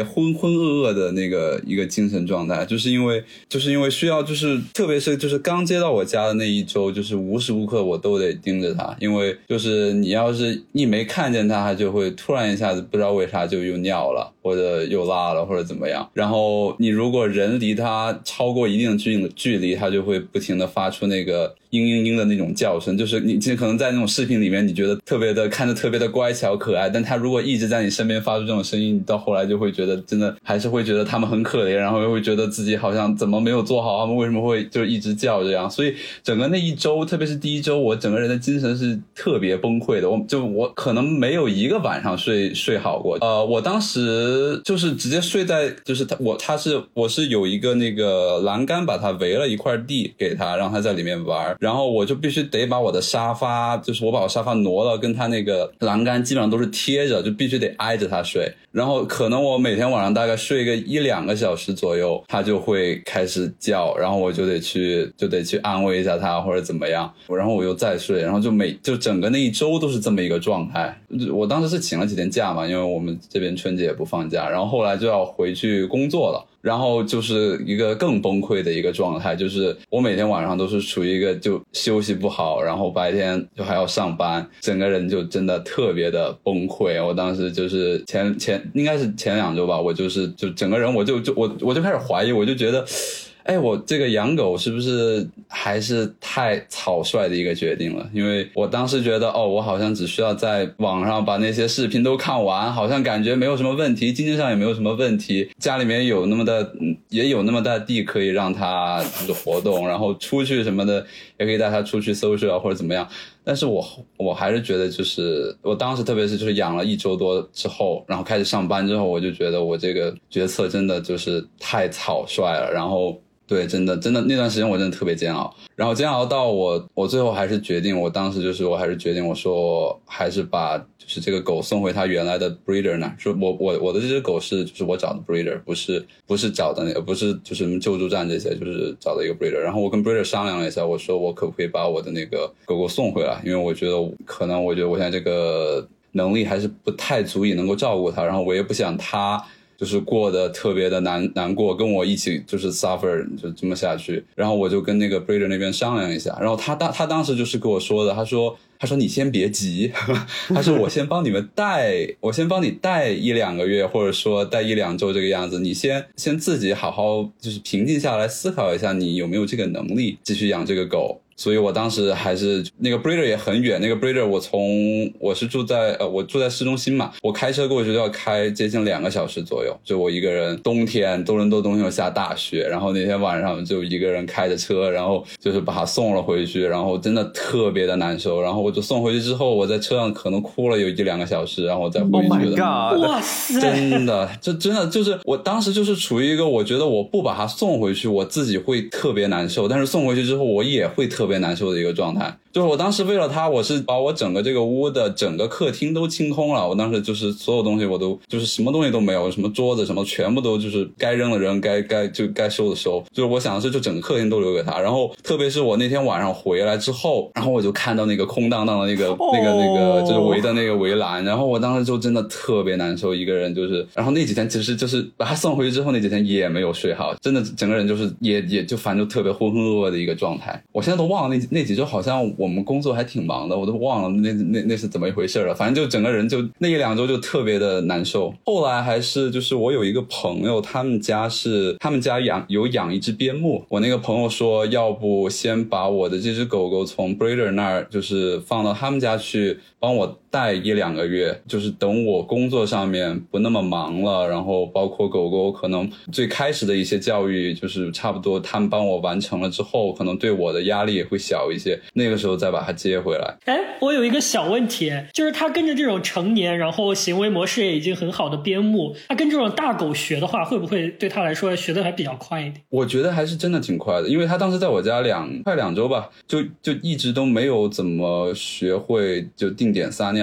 浑浑噩噩的那个一个精神状态，就是因为就是因为需要就是特别是就是刚接到我家的那一周，就是无时无刻我都得盯着它，因为就是你要是一没看见它，它就会突然一下子不知道为啥就又尿了或者又拉了或者怎么样，然后你如果人离它超过一定的距距离，它就会不停的发出那个嘤嘤嘤的那种叫声，就是你可能在那种视频里面你觉得特别的看着特别的乖巧可爱，但它如果一直在你身边发出这种声音，到后来就会觉得真的还是会觉得他们很可怜，然后又会觉得自己好像怎么没有做好，他们为什么会就一直叫这样，所以整个那一周特别是第一周我整个人的精神是特别崩溃的，我就我可能没有一个晚上睡睡好过。呃我当时就是直接睡在就是他我他是我是有一个那个栏杆把它围了一块地给他让他在里面玩，然后我就必须得把我的沙发就是我把我沙发挪了跟他那个栏杆基本上都是贴着，就必须得挨着他睡，然后可能我每天晚上大概睡个一两个小时左右他就会开始叫，然后我就得去就得去安慰一下他或者怎么样，然后我又再睡，然后就每就整个那一周都是这么一个状态。我当时是请了几天假嘛，因为我们这边春节也不放假，然后后来就要回去工作了，然后就是一个更崩溃的一个状态，就是我每天晚上都是处于一个就休息不好，然后白天就还要上班，整个人就真的特别的崩溃。我当时就是前前应该是前两周吧，我就是就整个人我就就我我就开始怀疑，我就觉得哎，我这个养狗是不是还是太草率的一个决定了？因为我当时觉得哦，我好像只需要在网上把那些视频都看完，好像感觉没有什么问题，经济上也没有什么问题，家里面有那么的也有那么大地可以让它就是活动，然后出去什么的也可以带它出去 social 啊或者怎么样。但是我我还是觉得就是我当时特别是就是养了一周多之后，然后开始上班之后，我就觉得我这个决策真的就是太草率了，然后对，真的真的那段时间我真的特别煎熬，然后煎熬到我我最后还是决定，我当时就是我还是决定我说还是把就是这个狗送回它原来的 breeder 那，说我我我的这只狗是就是我找的 breeder， 不是不是找的那个不是就是救助站这些，就是找的一个 breeder， 然后我跟 breeder 商量了一下，我说我可不可以把我的那个狗狗送回来，因为我觉得可能我觉得我现在这个能力还是不太足以能够照顾它，然后我也不想它就是过得特别的难难过，跟我一起就是 suffer 就这么下去，然后我就跟那个 breeder 那边商量一下，然后他当他当时就是跟我说的，他说他说你先别急，他说我先帮你们带我先帮你带一两个月，或者说带一两周这个样子，你先先自己好好就是平静下来思考一下你有没有这个能力继续养这个狗。所以我当时还是那个 breeder 也很远，那个 breeder 我从我是住在呃我住在市中心嘛，我开车过去就要开接近两个小时左右，就我一个人，冬天多伦多冬天有下大雪，然后那天晚上就一个人开着车，然后就是把他送了回去，然后真的特别的难受，然后我就送回去之后我在车上可能哭了有一两个小时，然后再回去的。 Oh my god， 哇塞， 真的这真的就是我当时就是处于一个我觉得我不把他送回去我自己会特别难受，但是送回去之后我也会特别难受的一个状态。就是我当时为了他，我是把我整个这个屋的整个客厅都清空了，我当时就是所有东西我都就是什么东西都没有，什么桌子什么全部都就是该扔的扔，该该就该收的收，就是我想的是就整个客厅都留给他。然后特别是我那天晚上回来之后，然后我就看到那个空荡荡的那个、oh. 那个那个就是围的那个围栏，然后我当时就真的特别难受，一个人就是，然后那几天其实就是把他送回去之后那几天也没有睡好，真的整个人就是也也就反正就特别浑浑噩噩的一个状态。我现在都忘了那那几周好像我们工作还挺忙的，我都忘了那那那是怎么一回事了。反正就整个人就那一两周就特别的难受。后来还是就是我有一个朋友，他们家是他们家养有养一只边牧，我那个朋友说要不先把我的这只狗狗从 breeder 那儿就是放到他们家去帮我带一两个月，就是等我工作上面不那么忙了，然后包括狗狗可能最开始的一些教育就是差不多他们帮我完成了之后，可能对我的压力也会小一些，那个时候再把它接回来。 哎，我有一个小问题，就是他跟着这种成年然后行为模式也已经很好的边牧，他跟这种大狗学的话会不会对他来说学的还比较快一点？ 我觉得还是真的挺快的，因为他当时在我家两快两周吧，就就一直都没有怎么学会就定点撒尿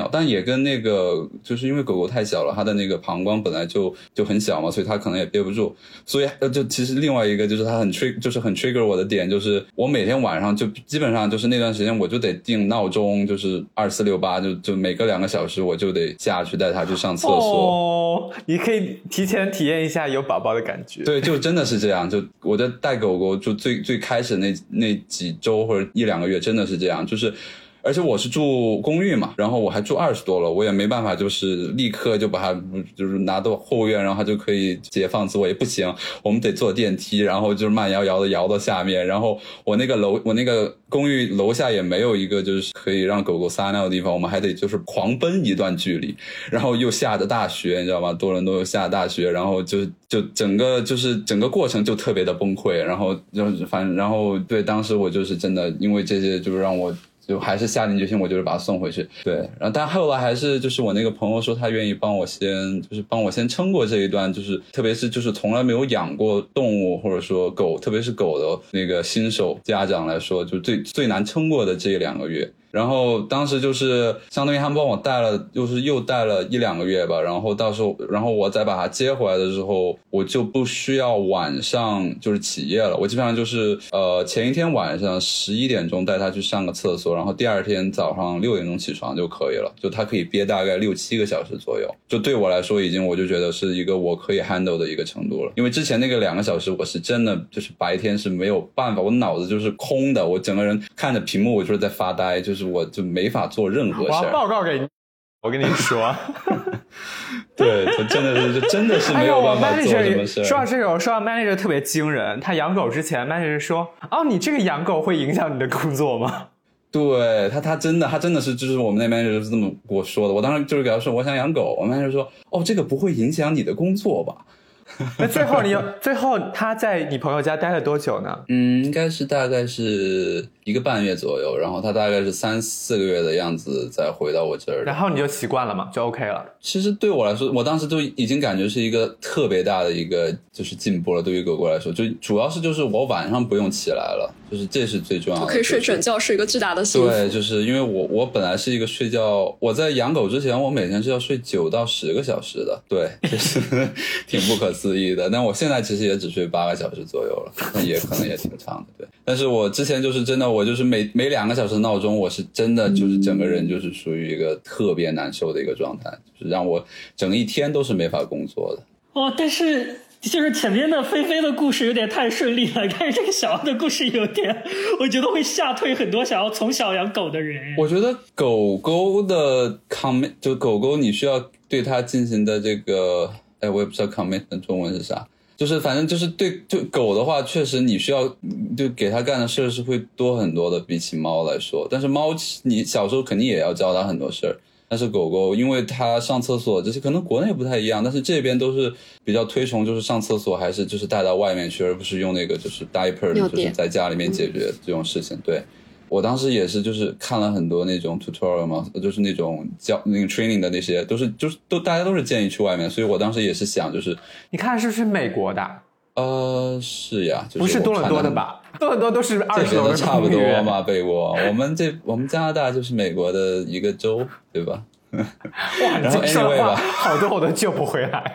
尿，但也跟那个就是因为狗狗太小了，它的那个膀胱本来就就很小嘛，所以它可能也憋不住。所以就其实另外一个就是它很 trigger 就是很 trigger 我的点，就是我每天晚上就基本上就是那段时间我就得定闹钟，就是二四六八，就就每隔两个小时我就得下去带它去上厕所。 哦，你可以提前体验一下有宝宝的感觉。 对，就真的是这样。就我在带狗狗就最最开始那那几周或者一两个月真的是这样，就是而且我是住公寓嘛，然后我还住二十多楼，我也没办法就是立刻就把它就是拿到后院，然后它就可以解放自我，也不行，我们得坐电梯，然后就是慢摇摇的摇到下面，然后我那个楼我那个公寓楼下也没有一个就是可以让狗狗撒尿的地方，我们还得就是狂奔一段距离，然后又下着大雪，你知道吗？多伦多又下大雪，然后就就整个就是整个过程就特别的崩溃，然后就是反正然后对，当时我就是真的因为这些就是让我就还是下定决心，我就是把它送回去。对，然后但后来还是就是我那个朋友说他愿意帮我先就是帮我先撑过这一段，就是特别是就是从来没有养过动物或者说狗，特别是狗的那个新手家长来说，就最最难撑过的这两个月。然后当时就是相当于他们帮我带了，就是又带了一两个月吧，然后到时候然后我再把它接回来的时候，我就不需要晚上就是起夜了，我基本上就是呃前一天晚上十一点钟带它去上个厕所，然后第二天早上六点钟起床就可以了，就它可以憋大概六七个小时左右，就对我来说已经我就觉得是一个我可以 handle 的一个程度了。因为之前那个两个小时我是真的就是白天是没有办法，我脑子就是空的，我整个人看着屏幕我就是在发呆，就是我就没法做任何事。 我要报告给你，我跟你说。 对，就真的是就真的是没有办法做什么事。 说到这个，我说到 manager 特别惊人，他养狗之前 manager 说哦，你这个养狗会影响你的工作吗？ 对，他他真的他真的是就是我们那 manager 就是这么跟我说的，我当时就是给他说我想养狗，我 manager 说哦，这个不会影响你的工作吧。 那最后你最后他在你朋友家待了多久呢？ 嗯，应该是大概是一个半月左右，然后他大概是三四个月的样子再回到我这儿。 然后你就习惯了嘛，就 OK 了。 其实对我来说，我当时就已经感觉是一个特别大的一个就是进步了，对于狗狗来说，就主要是就是我晚上不用起来了，就是这是最重要的。 可以睡整觉是一个巨大的幸福。 对，就是因为我我本来是一个睡觉，我在养狗之前我每天是要睡九到十个小时的，对，就是挺不可思议的。但我现在其实也只睡八个小时左右了，那也可能也挺长的，对。但是我之前就是真的，我就是每每两个小时闹钟，我是真的就是整个人就是属于一个特别难受的一个状态，就是让我整一天都是没法工作的。 哦，但是就是前面的菲菲的故事有点太顺利了，但是这个小奥的故事有点，我觉得会吓退很多想要从小养狗的人。 我觉得狗狗的 commit 就狗狗你需要对它进行的这个，哎，我也不知道 commit 的中文是啥。就是反正就是对对狗的话，确实你需要就给它干的事是会多很多的，比起猫来说。但是猫你小时候肯定也要教它很多事儿，但是狗狗因为它上厕所这些可能国内不太一样，但是这边都是比较推崇就是上厕所还是就是带到外面去，而不是用那个就是 diaper 就是在家里面解决这种事情。对，我当时也是就是看了很多那种 tutorial 嘛，就是那种教那个 training 的那些都是就是都大家都是建议去外面，所以我当时也是想就是你看是不是美国的？ 呃是呀，就是、 不是多伦多的吧？多伦多都是二十楼的， 差不多嘛，北国。我们这我们加拿大就是美国的一个州，对吧？ 哇，你这说的话好多我都救不回来。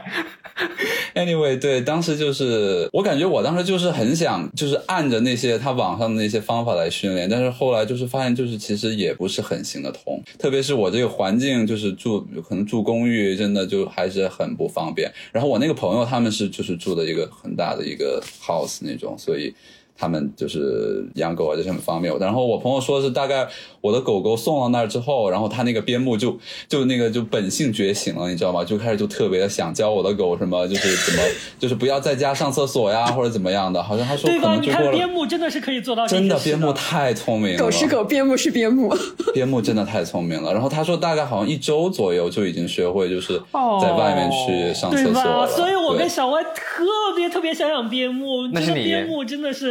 Anyway， 对，当时就是我感觉我当时就是很想就是按着那些他网上的那些方法来训练，但是后来就是发现就是其实也不是很行得通，特别是我这个环境就是住可能住公寓真的就还是很不方便。然后我那个朋友他们是就是住的一个很大的一个 house 那种，所以他们就是养狗啊这些很方便。然后我朋友说是大概我的狗狗送到那儿之后，然后他那个边牧就就那个就本性觉醒了，你知道吗？就开始就特别的想教我的狗什么就是怎么就是不要在家上厕所呀或者怎么样的，好像他说可能就过了。 对吧？你看边牧真的是可以做到这些事的， 真的边牧太聪明了， 狗是狗，边牧是边牧， 边牧真的太聪明了。然后他说大概好像一周左右就已经学会就是在外面去上厕所了， 对吧？所以我跟小歪特别特别想养边牧， 那是你这个边牧真的是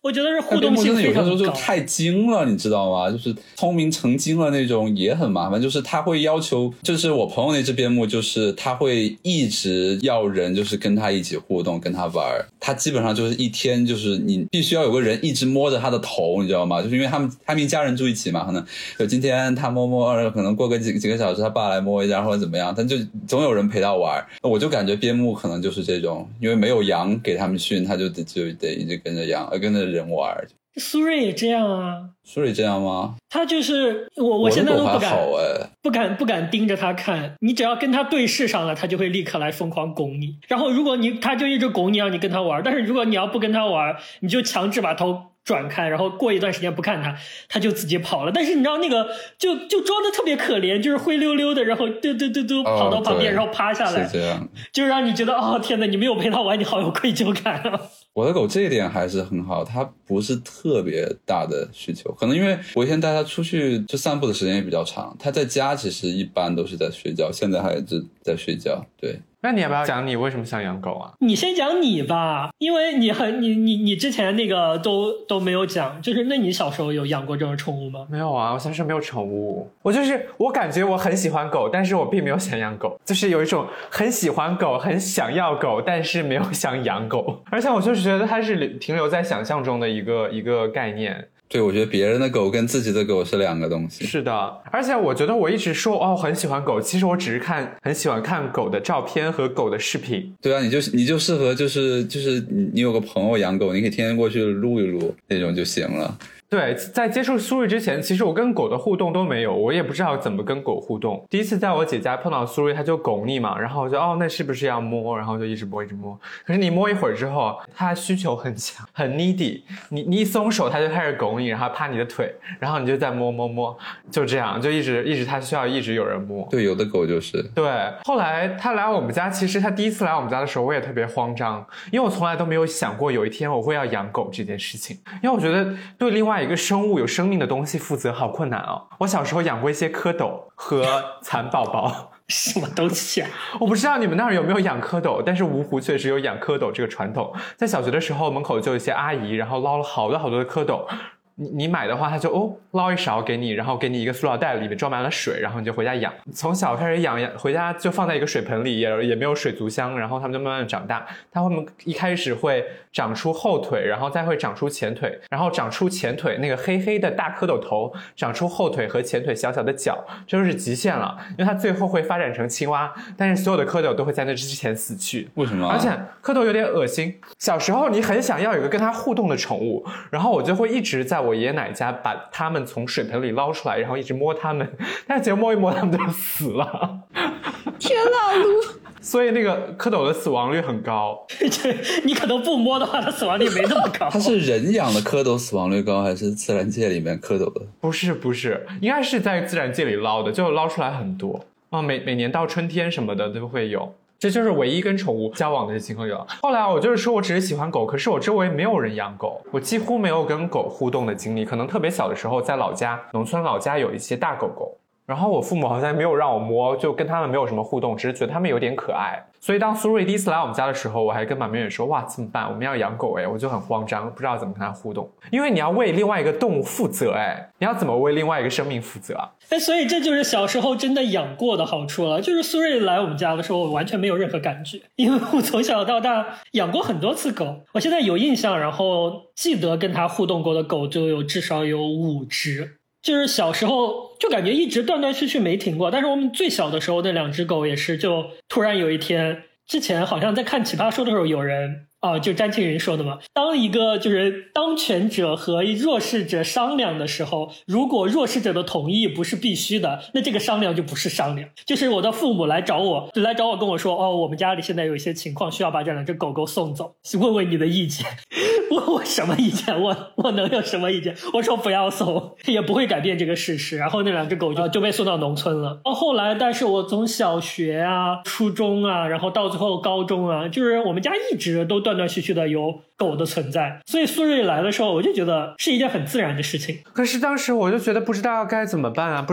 我觉得是互动性非常高。 有些时候就太精了，你知道吗？就是聪明成精了那种也很麻烦。就是他会要求，就是我朋友那只边牧，就是他会一直要人就是跟他一起互动，跟他玩。他基本上就是一天就是你必须要有个人一直摸着他的头，你知道吗？就是因为他们他们一家人住一起嘛，可能就今天他摸摸，可能过个几几个小时他爸来摸一下或者怎么样，但就总有人陪他玩。我就感觉边牧可能就是这种，因为没有羊给他们训，他就得就得一直跟着羊，跟着人玩。 苏芮也这样啊。 苏芮这样吗？ 他就是我我现在都不敢好哎， 不敢不敢盯着他看，你只要跟他对视上了，他就会立刻来疯狂拱你。然后如果你他就一直拱你让你跟他玩，但是如果你要不跟他玩，你就强制把头转开，然后过一段时间不看他，他就自己跑了。但是你知道那个就就装的特别可怜，就是灰溜溜的，然后嘟嘟嘟嘟跑到旁边，哦，然后趴下来， 是这样， 就让你觉得哦天哪，你没有陪他玩，你好有愧疚感啊。 我的狗这一点还是很好，它不是特别大的需求，可能因为我以前带它出去就散步的时间也比较长，它在家其实一般都是在睡觉，现在还是在睡觉。对， 那你要不要讲你为什么想养狗啊？ 你先讲你吧，因为你很你你你之前那个都都没有讲，就是那你小时候有养过这种宠物吗？ 没有啊，我小时候没有宠物。我就是我感觉我很喜欢狗，但是我并没有想养狗，就是有一种很喜欢狗很想要狗但是没有想养狗，而且我就是觉得它是停留在想象中的一个一个概念。 对，我觉得别人的狗跟自己的狗是两个东西。 是的，而且我觉得我一直说哦很喜欢狗，其实我只是看很喜欢看狗的照片和狗的视频。 对啊，你就你就适合就是就是你有个朋友养狗，你可以天天过去撸一撸那种就行了。 对，在接触苏芮之前，其实我跟狗的互动都没有，我也不知道怎么跟狗互动。第一次在我姐家碰到苏芮，她就拱你嘛，然后我就哦，那是不是要摸？然后就一直摸一直摸。可是你摸一会儿之后，它需求很强，很 needy， 你你一松手，它就开始拱你，然后趴你的腿，然后你就再摸摸摸，就这样，就一直一直它需要一直有人摸。 对，有的狗就是。 对，后来它来我们家，其实它第一次来我们家的时候，我也特别慌张，因为我从来都没有想过有一天我会要养狗这件事情，因为我觉得对另外一个生物有生命的东西负责好困难哦。我小时候养过一些蝌蚪和蚕宝宝。 什么东西啊？ 我不知道你们那儿有没有养蝌蚪，但是芜湖确实有养蝌蚪这个传统。在小学的时候，门口就有一些阿姨，然后捞了好多好多的蝌蚪。你你买的话，他就哦捞一勺给你，然后给你一个塑料袋，里面装满了水，然后你就回家养。从小开始养，回家就放在一个水盆里，也也没有水族箱，然后它们就慢慢长大。它们一开始会长出后腿，然后再会长出前腿，然后长出前腿那个黑黑的大蝌蚪头，长出后腿和前腿小小的脚，这就是极限了。因为它最后会发展成青蛙，但是所有的蝌蚪都会在那之前死去。 为什么？ 而且蝌蚪有点恶心。小时候你很想要有一个跟它互动的宠物，然后我就会一直在我爷爷奶奶家把它们从水盆里捞出来，然后一直摸它们，但是结果摸一摸它们就死了。 天哪，撸！ 所以那个蝌蚪的死亡率很高。 你可能不摸的话，它死亡率没那么高。 它是人养的蝌蚪死亡率高，还是自然界里面蝌蚪的？ 不是不是，应该是在自然界里捞的，就捞出来很多啊、哦。每每年到春天什么的都会有。这就是唯一跟宠物交往的情况有。后来我就是说我只是喜欢狗，可是我周围没有人养狗，我几乎没有跟狗互动的经历。可能特别小的时候在老家，农村老家有一些大狗狗，然后我父母好像没有让我摸，就跟他们没有什么互动，只是觉得他们有点可爱。所以当苏芮第一次来我们家的时候，我还跟马明远说，哇怎么办，我们要养狗哎，我就很慌张，不知道怎么跟他互动，因为你要为另外一个动物负责哎，你要怎么为另外一个生命负责啊？ 哎，所以这就是小时候真的养过的好处了。就是苏芮来我们家的时候，我完全没有任何感觉，因为我从小到大养过很多次狗，我现在有印象，然后记得跟他互动过的狗就有至少有五只。就是小时候就感觉一直断断续续没停过，但是我们最小的时候那两只狗也是，就突然有一天，之前好像在看奇葩说的时候有人啊，就詹青云说的嘛，当一个就是当权者和弱势者商量的时候，如果弱势者的同意不是必须的，那这个商量就不是商量。就是我的父母来找我来找我跟我说，哦，我们家里现在有一些情况需要把这两只狗狗送走，问问你的意见。问我什么意见？我我能有什么意见？我说不要送，也不会改变这个事实。然后那两只狗就就被送到农村了。到后来，但是我从小学啊、初中啊，然后到最后高中啊，就是我们家一直都断断续续的有狗的存在。所以苏芮来的时候，我就觉得是一件很自然的事情。 可是当时我就觉得不知道该怎么办啊，不知道他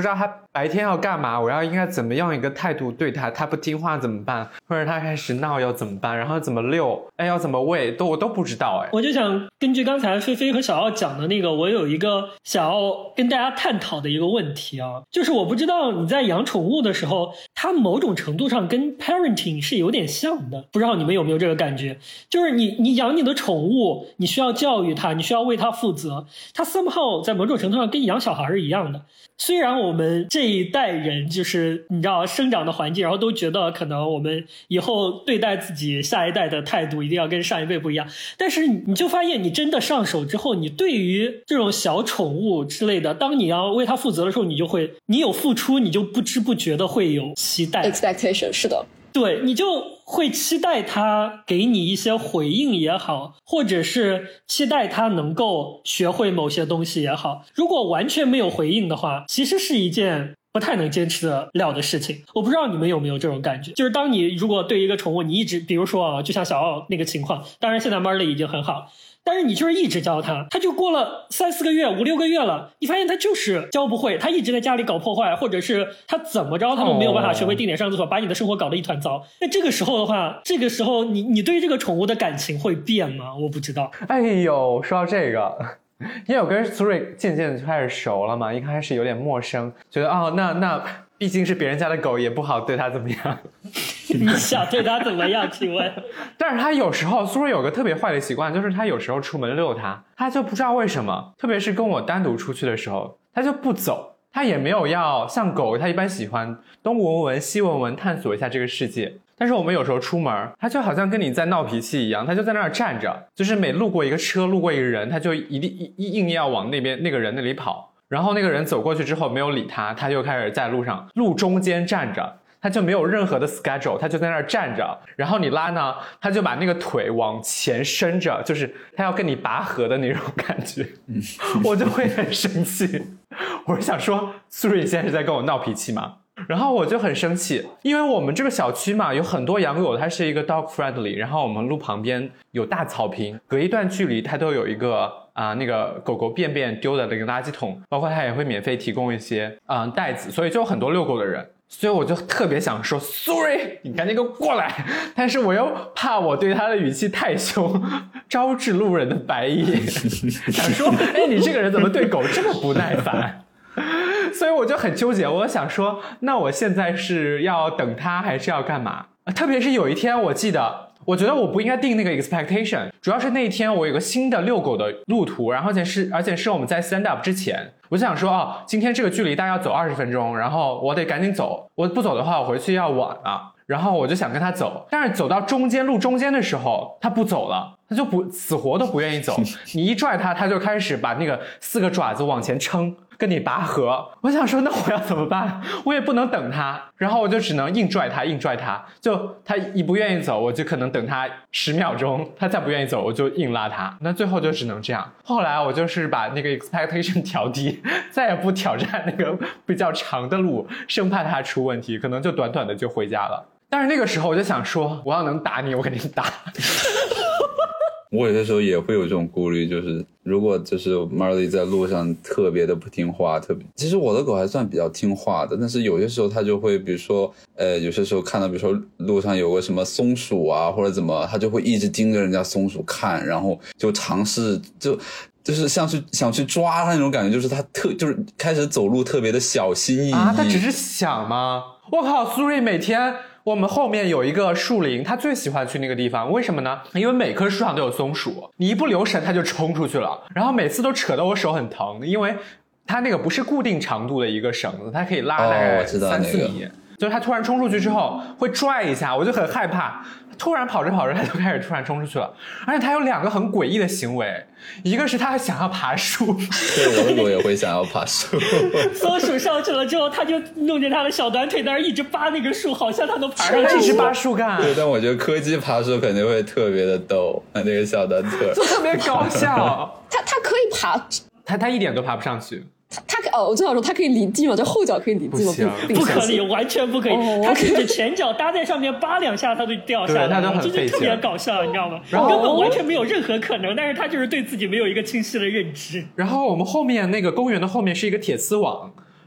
白天要干嘛，我要应该怎么样一个态度对他，他不听话怎么办，或者他开始闹要怎么办，然后怎么遛，哎要怎么喂，都我都不知道。哎， 我就想根据刚才菲菲和小奥讲的那个，我有一个想要跟大家探讨的一个问题啊，就是我不知道你在养宠物的时候，它某种程度上跟 parenting 是有点像的，不知道你们有没有这个感觉，就是你你养你的宠物，你需要教育它，你需要为它负责，它 somehow 在某种程度上跟养小孩是一样的。虽然我们这一代人就是你知道生长的环境，然后都觉得可能我们以后对待自己下一代的态度一定要跟上一辈不一样，但是你就发现你真的上手之后，你对于这种小宠物之类的，当你要为它负责的时候，你就会你有付出，你就不知不觉的会有期待 expectation。 是的， 对，你就会期待他给你一些回应也好，或者是期待他能够学会某些东西也好，如果完全没有回应的话，其实是一件不太能坚持得了的事情。我不知道你们有没有这种感觉，就是当你如果对一个宠物你一直，比如说啊，就像小奥那个情况，当然现在 Marley 已经很好，但是你就是一直教他，他就过了三四个月五六个月了，你发现他就是教不会，他一直在家里搞破坏，或者是他怎么着他们没有办法学会定点上厕所，把你的生活搞得一团糟。那这个时候的话，这个时候你你对这个宠物的感情会变吗？我不知道。 哎呦，说到这个，因为我跟苏瑞渐渐就开始熟了嘛，一开始有点陌生，觉得哦，那那毕竟是别人家的狗，也不好对它怎么样。 你想对它怎么样？请问？ 但是他有时候，苏瑞有个特别坏的习惯，就是他有时候出门遛它，他就不知道为什么，特别是跟我单独出去的时候，他就不走，他也没有要像狗，他一般喜欢东闻闻西闻闻，探索一下这个世界。但是我们有时候出门，他就好像跟你在闹脾气一样，他就在那儿站着，就是每路过一个车，路过一个人，他就一定硬要往那边那个人那里跑。然后那个人走过去之后没有理他，他就开始在路上路中间站着，他就没有任何的 schedule， 他就在那儿站着。然后你拉呢，他就把那个腿往前伸着，就是他要跟你拔河的那种感觉。我就会很生气，我是想说苏瑞现在是在跟我闹脾气吗？然后我就很生气，因为我们这个小区嘛，有很多养狗，它是一个 dog friendly， 然后我们路旁边有大草坪，隔一段距离它都有一个啊、呃、那个狗狗便便丢的那个垃圾桶，包括它也会免费提供一些啊、呃、袋子，所以就有很多遛狗的人。所以我就特别想说 sorry 你赶紧给我过来，但是我又怕我对他的语气太凶，招致路人的白眼，想说哎你这个人怎么对狗这么不耐烦。所以我就很纠结，我想说那我现在是要等他还是要干嘛。特别是有一天我记得，我觉得我不应该定那个 expectation， 主要是那一天我有个新的遛狗的路途，然后而且是而且是我们在 stand up 之前，我就想说哦，今天这个距离大概要走二十分钟，然后我得赶紧走，我不走的话我回去要晚了。然后我就想跟他走，但是走到中间路中间的时候他不走了，他就不死活都不愿意走，你一拽他他就开始把那个四个爪子往前撑，跟你拔河。我想说那我要怎么办，我也不能等他，然后我就只能硬拽他硬拽他，就他一不愿意走我就可能等他十秒钟，他再不愿意走我就硬拉他，那最后就只能这样。后来我就是把那个 expectation 调低，再也不挑战那个比较长的路，生怕他出问题，可能就短短的就回家了。但是那个时候我就想说我要能打你我肯定打。 我有些时候也会有这种顾虑，就是如果就是 Marley 在路上特别的不听话，特别其实我的狗还算比较听话的，但是有些时候它就会比如说呃，有些时候看到比如说路上有个什么松鼠啊或者怎么，它就会一直盯着人家松鼠看，然后就尝试就就是像去想去抓它那种感觉，就是它特就是开始走路特别的小心翼翼啊。它只是想吗？我靠，苏瑞每天我们后面有一个树林，他最喜欢去那个地方，为什么呢？因为每棵树上都有松鼠，你一不留神他就冲出去了，然后每次都扯得我手很疼，因为他那个不是固定长度的一个绳子，它可以拉大概三四米、哦那个、就是他突然冲出去之后会拽一下，我就很害怕，突然跑着跑着他就开始突然冲出去了。而且他有两个很诡异的行为，一个是他想要爬树， 对，我的狗也会想要爬树。 松鼠上去了之后他就弄着他的小短腿在那儿一直扒那个树，好像他能爬上去， 一直扒树干。 对，但我觉得柯基爬树肯定会特别的逗，那个小短腿就特别搞笑。 他他可以爬， 他他一点都爬不上去。 他他哦，我正想说他可以离地吗？就后脚可以离地吗？ 不不可以，完全不可以。哦、他甚至前脚搭在上面扒两下，他就掉下来了， 他都很费劲， 就是特别搞笑，你知道吗？根本完全没有任何可能，但是他就是对自己没有一个清晰的认知。 然后我们后面那个公园的后面是一个铁丝网，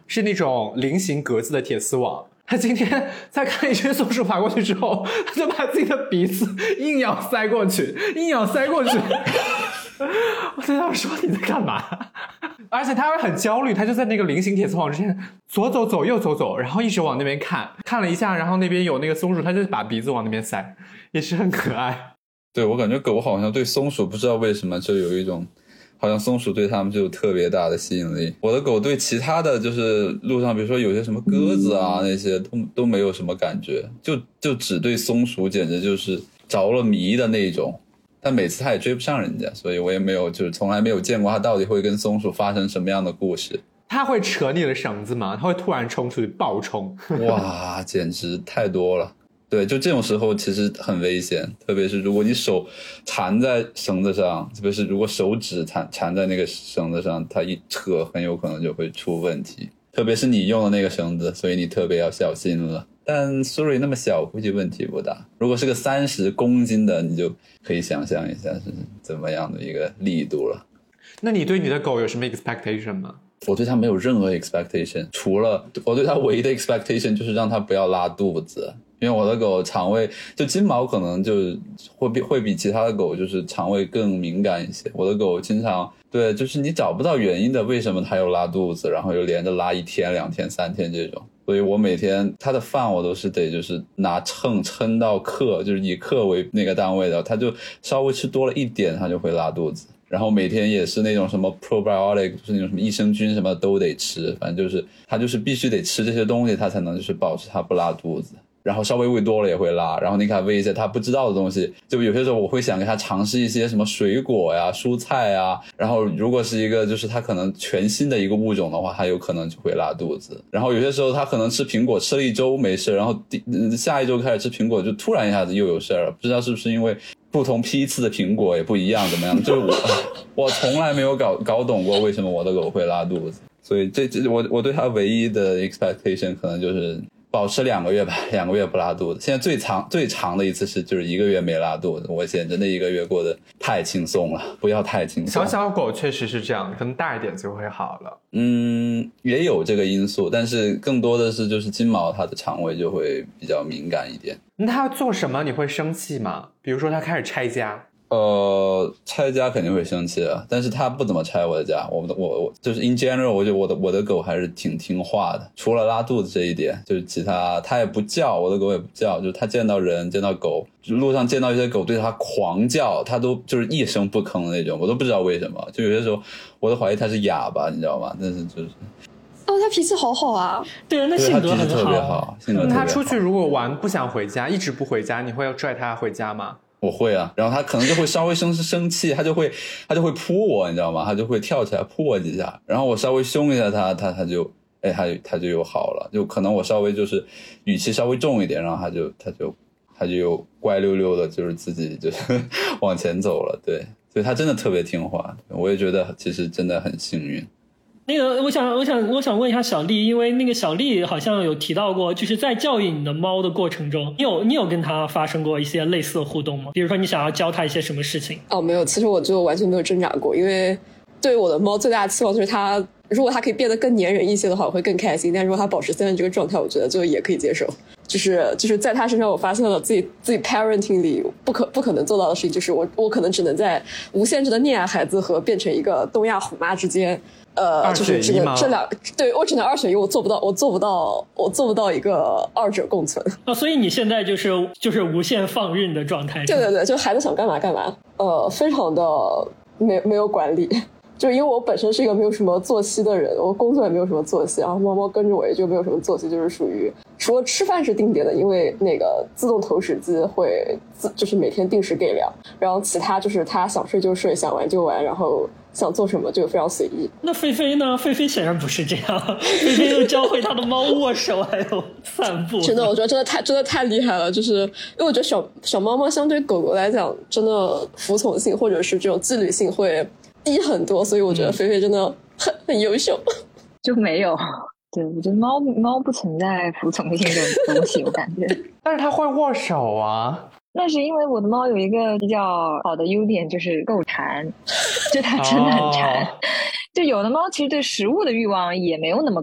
是那种菱形格子的铁丝网。他今天在看一只松鼠爬过去之后，他就把自己的鼻子硬要塞过去，硬要塞过去。我在想说你在干嘛？而且他会很焦虑，他就在那个菱形铁丝网之前左走走右走走，然后一直往那边看，看了一下，然后那边有那个松鼠，他就把鼻子往那边塞，也是很可爱。 对，我感觉狗好像对松鼠不知道为什么就有一种，好像松鼠对它们就有特别大的吸引力。我的狗对其他的就是路上比如说有些什么鸽子啊那些都都没有什么感觉，就就只对松鼠简直就是着了迷的那种。但每次它也追不上人家，所以我也没有就是从来没有见过它到底会跟松鼠发生什么样的故事。 它会扯你的绳子吗？它会突然冲出去暴冲？ 哇，简直太多了。对，就这种时候其实很危险，特别是如果你手缠在绳子上，特别是如果手指缠缠在那个绳子上，它一扯很有可能就会出问题。特别是你用的那个绳子，所以你特别要小心了。但苏瑞那么小，估计问题不大。如果是个三十公斤的，你就可以想象一下是怎么样的一个力度了。 那你对你的狗有什么 expectation 吗？ 我对它没有任何 expectation， 除了我对它唯一的 expectation 就是让它不要拉肚子。因为我的狗肠胃就金毛可能就会比会比其他的狗就是肠胃更敏感一些。我的狗经常对就是你找不到原因的为什么它又拉肚子，然后又连着拉一天两天三天这种。所以我每天它的饭我都是得就是拿秤称到克，就是以克为那个单位的，它就稍微吃多了一点它就会拉肚子。然后每天也是那种什么 probiotic 就是那种什么益生菌什么都得吃，反正就是它就是必须得吃这些东西它才能就是保持它不拉肚子。然后稍微喂多了也会拉，然后你给它喂一些它不知道的东西，就有些时候我会想给它尝试一些什么水果呀蔬菜啊，然后如果是一个就是它可能全新的一个物种的话，它有可能就会拉肚子。然后有些时候它可能吃苹果吃了一周没事，然后下一周开始吃苹果就突然一下子又有事了，不知道是不是因为不同批次的苹果也不一样怎么样，就是我我从来没有搞搞懂过为什么我的狗会拉肚子。所以这这我我对它唯一的 expectation 可能就是保持两个月吧，两个月不拉肚子。现在最长最长的一次是就是一个月没拉肚子，我现在真的一个月过得太轻松了，不要太轻松。 小小狗确实是这样，可能大一点就会好了。 嗯，也有这个因素，但是更多的是就是金毛它的肠胃就会比较敏感一点。 那它做什么你会生气吗？比如说它开始拆家。 呃，拆家肯定会生气的，但是他不怎么拆我的家。我我我就是 in general， 我觉得我的我的狗还是挺听话的，除了拉肚子这一点，就是其他它也不叫，我的狗也不叫，就是它见到人见到狗，路上见到一些狗对它狂叫，它都就是一声不吭的那种，我都不知道为什么。就有些时候我都怀疑它是哑巴，你知道吗？但是就是。 哦，他脾气好好啊！ 对啊，那性格很好， 特别好，性格特别好。 他出去如果玩不想回家，一直不回家，你会要拽他回家吗？ 我会啊，然后他可能就会稍微生生气，他就会他就会扑我，你知道吗？他就会跳起来扑我几下，然后我稍微凶一下他，他他就哎他他就又好了，就可能我稍微就是语气稍微重一点，然后他就他就他就又乖溜溜的，就是自己就是往前走了。对，所以他真的特别听话，我也觉得其实真的很幸运。 那个，我想，我想，我想问一下小丽，因为那个小丽好像有提到过，就是在教育你的猫的过程中，你有你有跟它发生过一些类似的互动吗？比如说你想要教它一些什么事情？ 哦，没有，其实我就完全没有挣扎过，因为对我的猫最大的期望就是它，如果它可以变得更粘人一些的话，我会更开心；但如果它保持现在这个状态，我觉得就也可以接受。就是就是在它身上，我发现了自己自己 parenting 里不可不可能做到的事情，就是我我可能只能在无限制的溺爱孩子和变成一个东亚虎妈之间。呃，就是这个这两，对我只能二选一，我做不到，我做不到，我做不到一个二者共存。 哦，所以你现在就是就是无限放任的状态。 对对对，就孩子想干嘛干嘛，呃，非常的没没有管理。就因为我本身是一个没有什么作息的人，我工作也没有什么作息，然后猫猫跟着我也就没有什么作息，就是属于除了吃饭是定点的，因为那个自动投食机会自就是每天定时给粮，然后其他就是它想睡就睡，想玩就玩，然后想做什么就非常随意。 那菲菲呢？菲菲显然不是这样，菲菲又教会她的猫握手还有散步。 真的，我觉得真的太真的太厉害了，就是因为我觉得小小猫猫相对狗狗来讲，真的服从性或者是这种纪律性会低很多，所以我觉得菲菲真的很、嗯、很优秀。 就没有，对，我觉得猫猫不存在服从性这种东西，我感觉。 但是它会握手啊。 那是因为我的猫有一个比较好的优点，就是够馋，就它真的很馋。哦、就有的猫其实对食物的欲望也没有那么高，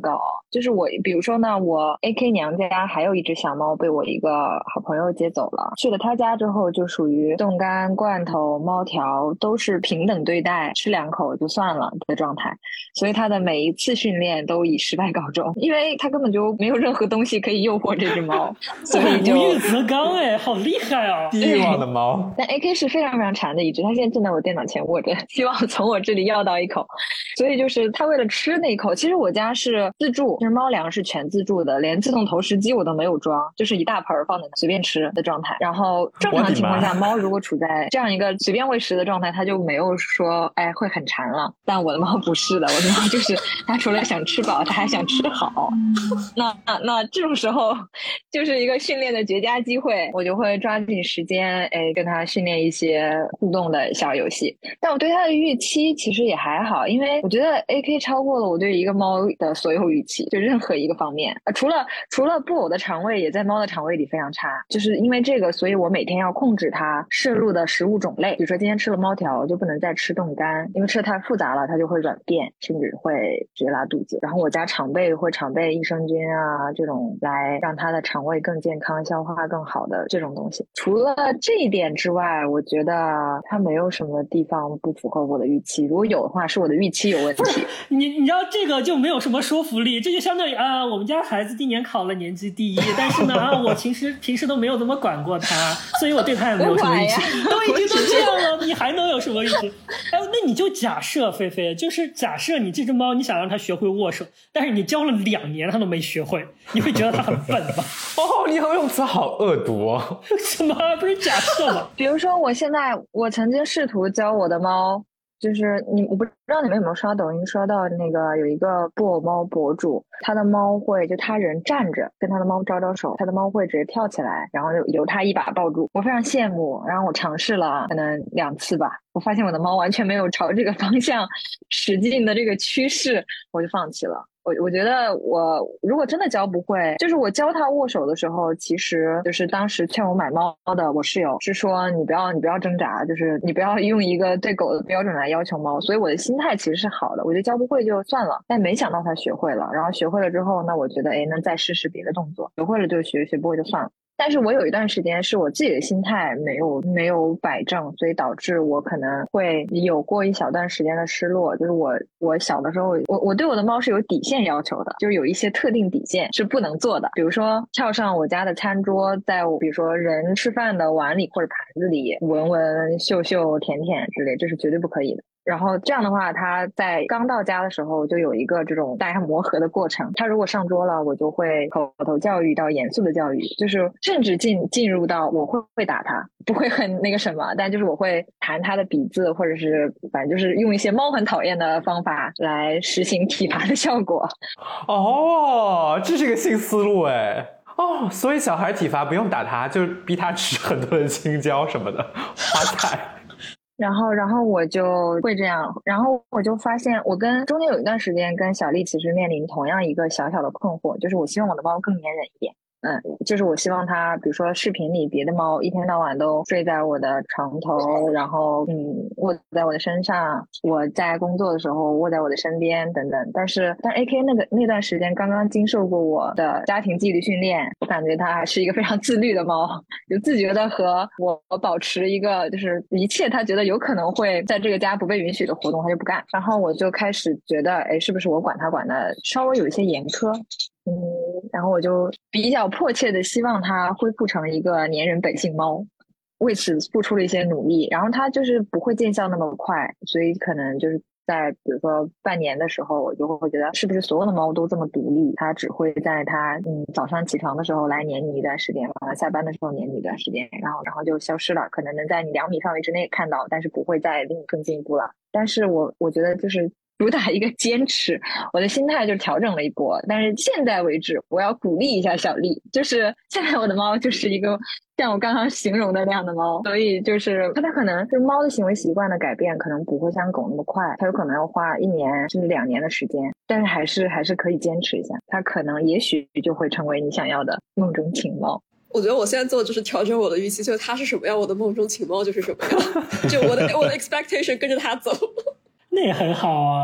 就是我比如说呢，我 A K 娘家还有一只小猫被我一个好朋友接走了，去了他家之后就属于冻干、罐头、猫条都是平等对待，吃两口就算了的状态，所以他的每一次训练都以失败告终，因为他根本就没有任何东西可以诱惑这只猫，所以就无欲则刚。哎，好厉害哦！ 欲望的猫。 但 A K 是非常非常馋的一只，它现在正在我电脑前握着，希望从我这里要到一口。所以就是它为了吃那一口，其实我家是自助，就是猫粮是全自助的，连自动投食机我都没有装，就是一大盆放在那随便吃的状态。然后正常情况下，猫如果处在这样一个随便喂食的状态，它就没有说哎会很馋了。但我的猫不是的，我的猫就是它除了想吃饱，它还想吃好。那那那这种时候就是一个训练的绝佳机会，我就会抓紧时间，哎，跟它训练一些互动的小游戏。但我对它的预期其实也还好，因为我觉得 A K 超过了我对一个猫的所有预期，就任何一个方面，呃、除了除了布偶的肠胃也在猫的肠胃里非常差，就是因为这个，所以我每天要控制它摄入的食物种类。比如说今天吃了猫条，就不能再吃冻干，因为吃的太复杂了，它就会软便，甚至会直接拉肚子。然后我家常备会常备益生菌啊，这种来让它的肠胃更健康、消化更好的这种东西。除了这一点之外，我觉得它没有什么地方不符合我的预期。如果有的话，是我的预期有问题。 你你知道这个就没有什么说服力，这就相当于啊，我们家孩子今年考了年级第一，但是呢啊，我平时平时都没有怎么管过他，所以我对他也没有什么预期。都已经都这样了，你还能有什么预期？哎，那你就假设菲菲，就是假设你这只猫，你想让它学会握手，但是你教了两年它都没学会，你会觉得它很笨吗？ 哦，你用词好恶毒哦！ 什么？不是假设吗？ 比如说，我现在我曾经试图教我的猫。就是你，我不知道你们有没有刷抖音刷到那个有一个布偶猫博主，他的猫会就他人站着跟他的猫招招手，他的猫会直接跳起来，然后就由他一把抱住。我非常羡慕，然后我尝试了可能两次吧，我发现我的猫完全没有朝这个方向使劲的这个趋势，我就放弃了。我我觉得我如果真的教不会，就是我教他握手的时候，其实就是当时劝我买猫的我室友是说你不要你不要挣扎，就是你不要用一个对狗的标准来要求猫，所以我的心态其实是好的，我觉得教不会就算了。但没想到他学会了，然后学会了之后，那我觉得哎，那再试试别的动作，学会了就学，学不会就算了。但是我有一段时间是我自己的心态没有没有摆正，所以导致我可能会有过一小段时间的失落。就是我我小的时候，我我对我的猫是有底线要求的，就是有一些特定底线是不能做的，比如说跳上我家的餐桌，在我比如说人吃饭的碗里或者盘子里闻闻嗅嗅舔舔之类，这是绝对不可以的。然后这样的话，他在刚到家的时候就有一个这种大家磨合的过程。他如果上桌了，我就会口头教育到严肃的教育，就是甚至进进入到我会会打他，不会很那个什么，但就是我会弹他的鼻子，或者是反正就是用一些猫很讨厌的方法来实行体罚的效果。 哦，这是个新思路哎。哦，所以小孩体罚不用打他，就逼他吃很多的青椒什么的花菜。 然后，然后我就会这样，然后我就发现，我跟中间有一段时间跟小丽其实面临同样一个小小的困惑，就是我希望我的猫更粘人一点。嗯，就是我希望它，比如说视频里别的猫一天到晚都睡在我的床头，然后嗯卧在我的身上，我在工作的时候卧在我的身边等等。但是，但 A K 那个那段时间刚刚经受过我的家庭纪律训练，我感觉它还是一个非常自律的猫，就自觉的和我保持一个就是一切它觉得有可能会在这个家不被允许的活动，它就不干。然后我就开始觉得，哎，是不是我管它管的稍微有一些严苛？嗯，然后我就比较迫切的希望它恢复成一个粘人本性猫，为此付出了一些努力。然后它就是不会见效那么快，所以可能就是在比如说半年的时候，我就会觉得是不是所有的猫都这么独立，它只会在它嗯早上起床的时候来黏你一段时间，晚上下班的时候黏你一段时间，然后然后就消失了，可能能在你两米范围之内看到，但是不会再离你更进一步了。但是我我觉得就是主打一个坚持，我的心态就调整了一波。但是现在为止，我要鼓励一下小丽，就是现在我的猫就是一个像我刚刚形容的那样的猫，所以就是它可能就是猫的行为习惯的改变可能不会像狗那么快，它有可能要花一年甚至两年的时间，但是还是还是可以坚持一下，它可能也许就会成为你想要的梦中情猫。 我觉得我现在做的就是调整我的预期，就是它是什么样，我的梦中情猫就是什么样，就我的我的 expectation 跟着它走。 那也很好啊。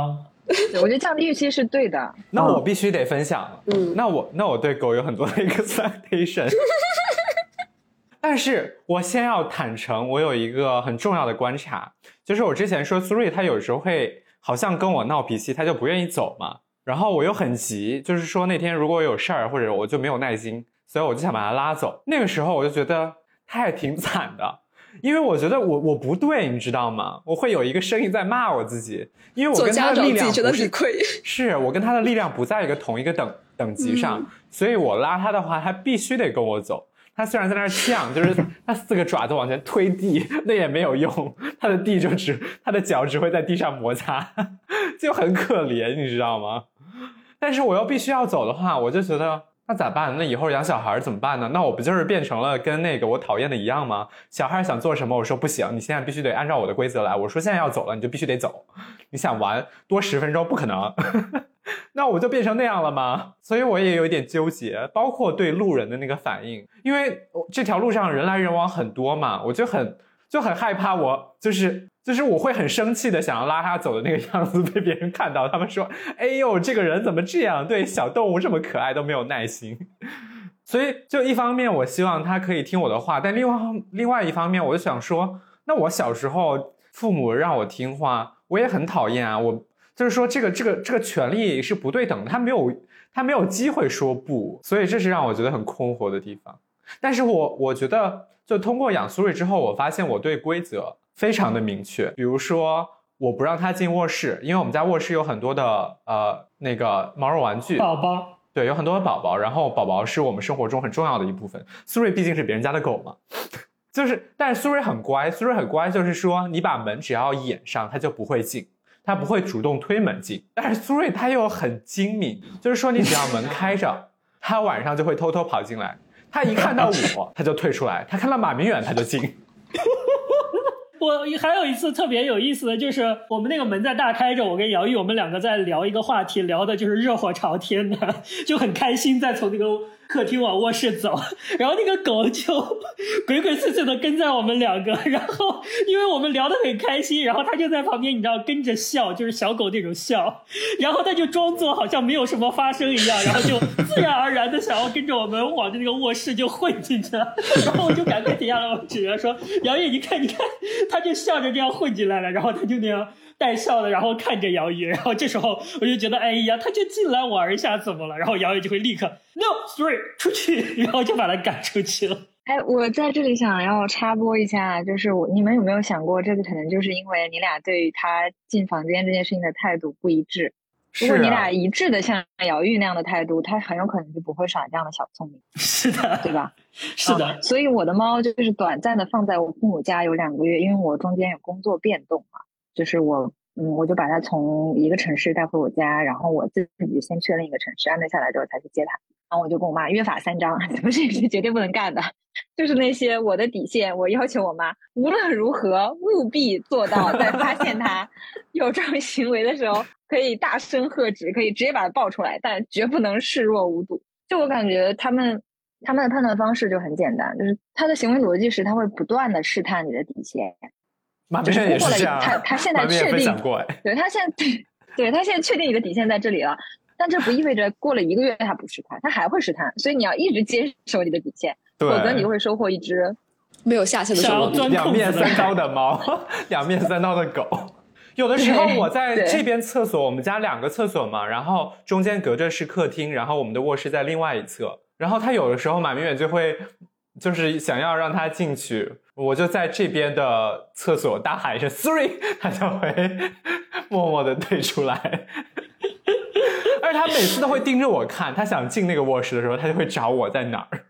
对，我觉得降低预期是对的。 那我必须得分享， 嗯， 那我那我对狗有很多的 expectation。但是我先要坦诚，我有一个很重要的观察，就是我之前说苏瑞他有时候会好像跟我闹脾气，他就不愿意走嘛，然后我又很急，就是说那天如果我有事儿或者我就没有耐心，所以我就想把他拉走。那个时候我就觉得他也挺惨的，因为我觉得我我不对，你知道吗？我会有一个声音在骂我自己，因为我跟他的力量不是， 做家长自己觉得理亏， 是我跟他的力量不在一个同一个等等级上、嗯、所以我拉他的话他必须得跟我走。他虽然在那儿呛，就是他四个爪子往前推地，那也没有用，他的地就只他的脚只会在地上摩擦，就很可怜，你知道吗？但是我又必须要走的话，我就觉得那咋办？那以后养小孩怎么办呢？那我不就是变成了跟那个我讨厌的一样吗？小孩想做什么，我说不行，你现在必须得按照我的规则来。我说现在要走了，你就必须得走。你想玩多十分钟不可能。那我就变成那样了吗？所以我也有一点纠结，包括对路人的那个反应，因为这条路上人来人往很多嘛，我就很就很害怕我就是就是我会很生气的想要拉他走的那个样子被别人看到，他们说哎呦这个人怎么这样，对小动物这么可爱都没有耐心。所以就一方面我希望他可以听我的话，但另外另外一方面我就想说，那我小时候父母让我听话我也很讨厌啊，我就是说这个这个这个权利是不对等的，他没有他没有机会说不，所以这是让我觉得很困惑的地方。但是我我觉得就通过养苏瑞之后，我发现我对规则非常的明确。比如说我不让他进卧室，因为我们家卧室有很多的呃那个毛绒玩具宝宝， 对，有很多的宝宝，然后宝宝是我们生活中很重要的一部分。苏瑞毕竟是别人家的狗嘛，就是但是苏瑞很乖，苏瑞很乖，就是说你把门只要掩上，他就不会进。他不会主动推门进，但是苏瑞他又很精明，就是说你只要门开着，他晚上就会偷偷跑进来，他一看到我他就退出来，他看到马明远他就进。 我还有一次特别有意思的就是我们那个门在大开着，我跟姚玉我们两个在聊一个话题，聊的就是热火朝天的，就很开心在从那个客厅往卧室走，然后那个狗就鬼鬼祟祟的跟在我们两个，然后因为我们聊得很开心，然后它就在旁边你知道跟着笑，就是小狗那种笑，然后它就装作好像没有什么发生一样，然后就自然而然的想要跟着我们往那个卧室就混进去了，然后我就赶快停下来，我指着说姚玉你看你看，它就笑着这样混进来了，然后它就那样带笑的然后看着姚玉，然后这时候我就觉得哎呀它就进来玩一下怎么了，然后姚玉就会立刻 no sorry 出去，然后就把他赶出去了。 哎，我在这里想要插播一下，就是我你们有没有想过，这个可能就是因为你俩对于他进房间这件事情的态度不一致。如果你俩一致的像姚玉那样的态度，他很有可能就不会耍这样的小聪明。 是的， 对吧？ 是的、 啊。所以我的猫就是短暂的放在我父母家有两个月，因为我中间有工作变动嘛，就是我嗯，我就把它从一个城市带回我家，然后我自己先去了另一个城市安顿下来之后才去接它。然后我就跟我妈约法三章，怎么事是绝对不能干的，就是那些我的底线，我要求我妈无论如何务必做到，在发现它有这种行为的时候，可以大声喝止，可以直接把它抱出来，但绝不能视若无睹。就我感觉他们他们的判断方式就很简单，就是他的行为逻辑是他会不断的试探你的底线。 马明远也是这样， 他他现在确定，对他现在对对他现在确定你的底线在这里了。但这不意味着过了一个月他不试探，他还会试探，所以你要一直接受你的底线，否则你会收获一只没有下限的手两面三刀的猫，两面三刀的狗。有的时候我在这边厕所，我们家两个厕所嘛，然后中间隔着是客厅，然后我们的卧室在另外一侧，然后他有的时候马明远就会就是想要让他进去，我就在这边的厕所大喊一声 sorry， 他就会默默的退出来。而他每次都会盯着我看，他想进那个卧室的时候他就会找我在哪儿。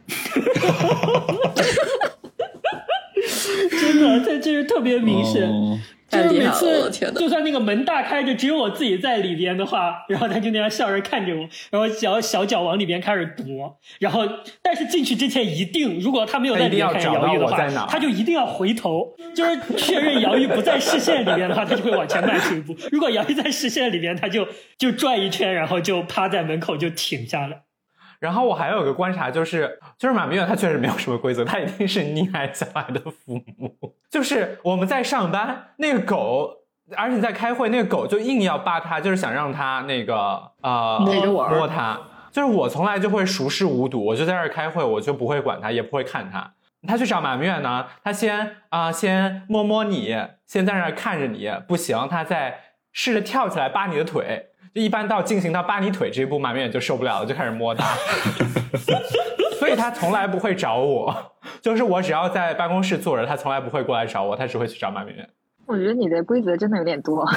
真的这就是特别明显、哦、就是每次就算那个门大开着只有我自己在里边的话，然后他就那样笑着看着我，然后脚小脚往里边开始踱，然后但是进去之前一定如果他没有在里面看见姚玉的话，他就一定要回头，就是确认姚玉不在视线里面的话他就会往前迈出一步，如果姚玉在视线里面他就就转一圈，然后就趴在门口就停下来。 然后我还有个观察，就是就是马明远他确实没有什么规则，他一定是溺爱小孩的父母。就是我们在上班，那个狗而且在开会那个狗就硬要扒它，就是想让它那个呃摸着玩摸它。就是我从来就会熟视无睹，我就在这儿开会，我就不会管它，也不会看它。他去找马明远呢，他先啊、呃、先摸摸你，先在那儿看着你，不行，他再试着跳起来扒你的腿。就一般到进行到扒你腿这一步，马明远就受不了了，就开始摸他。所以他从来不会找我，就是我只要在办公室坐着，他从来不会过来找我，他只会去找马明远。 我觉得你的规则真的有点多。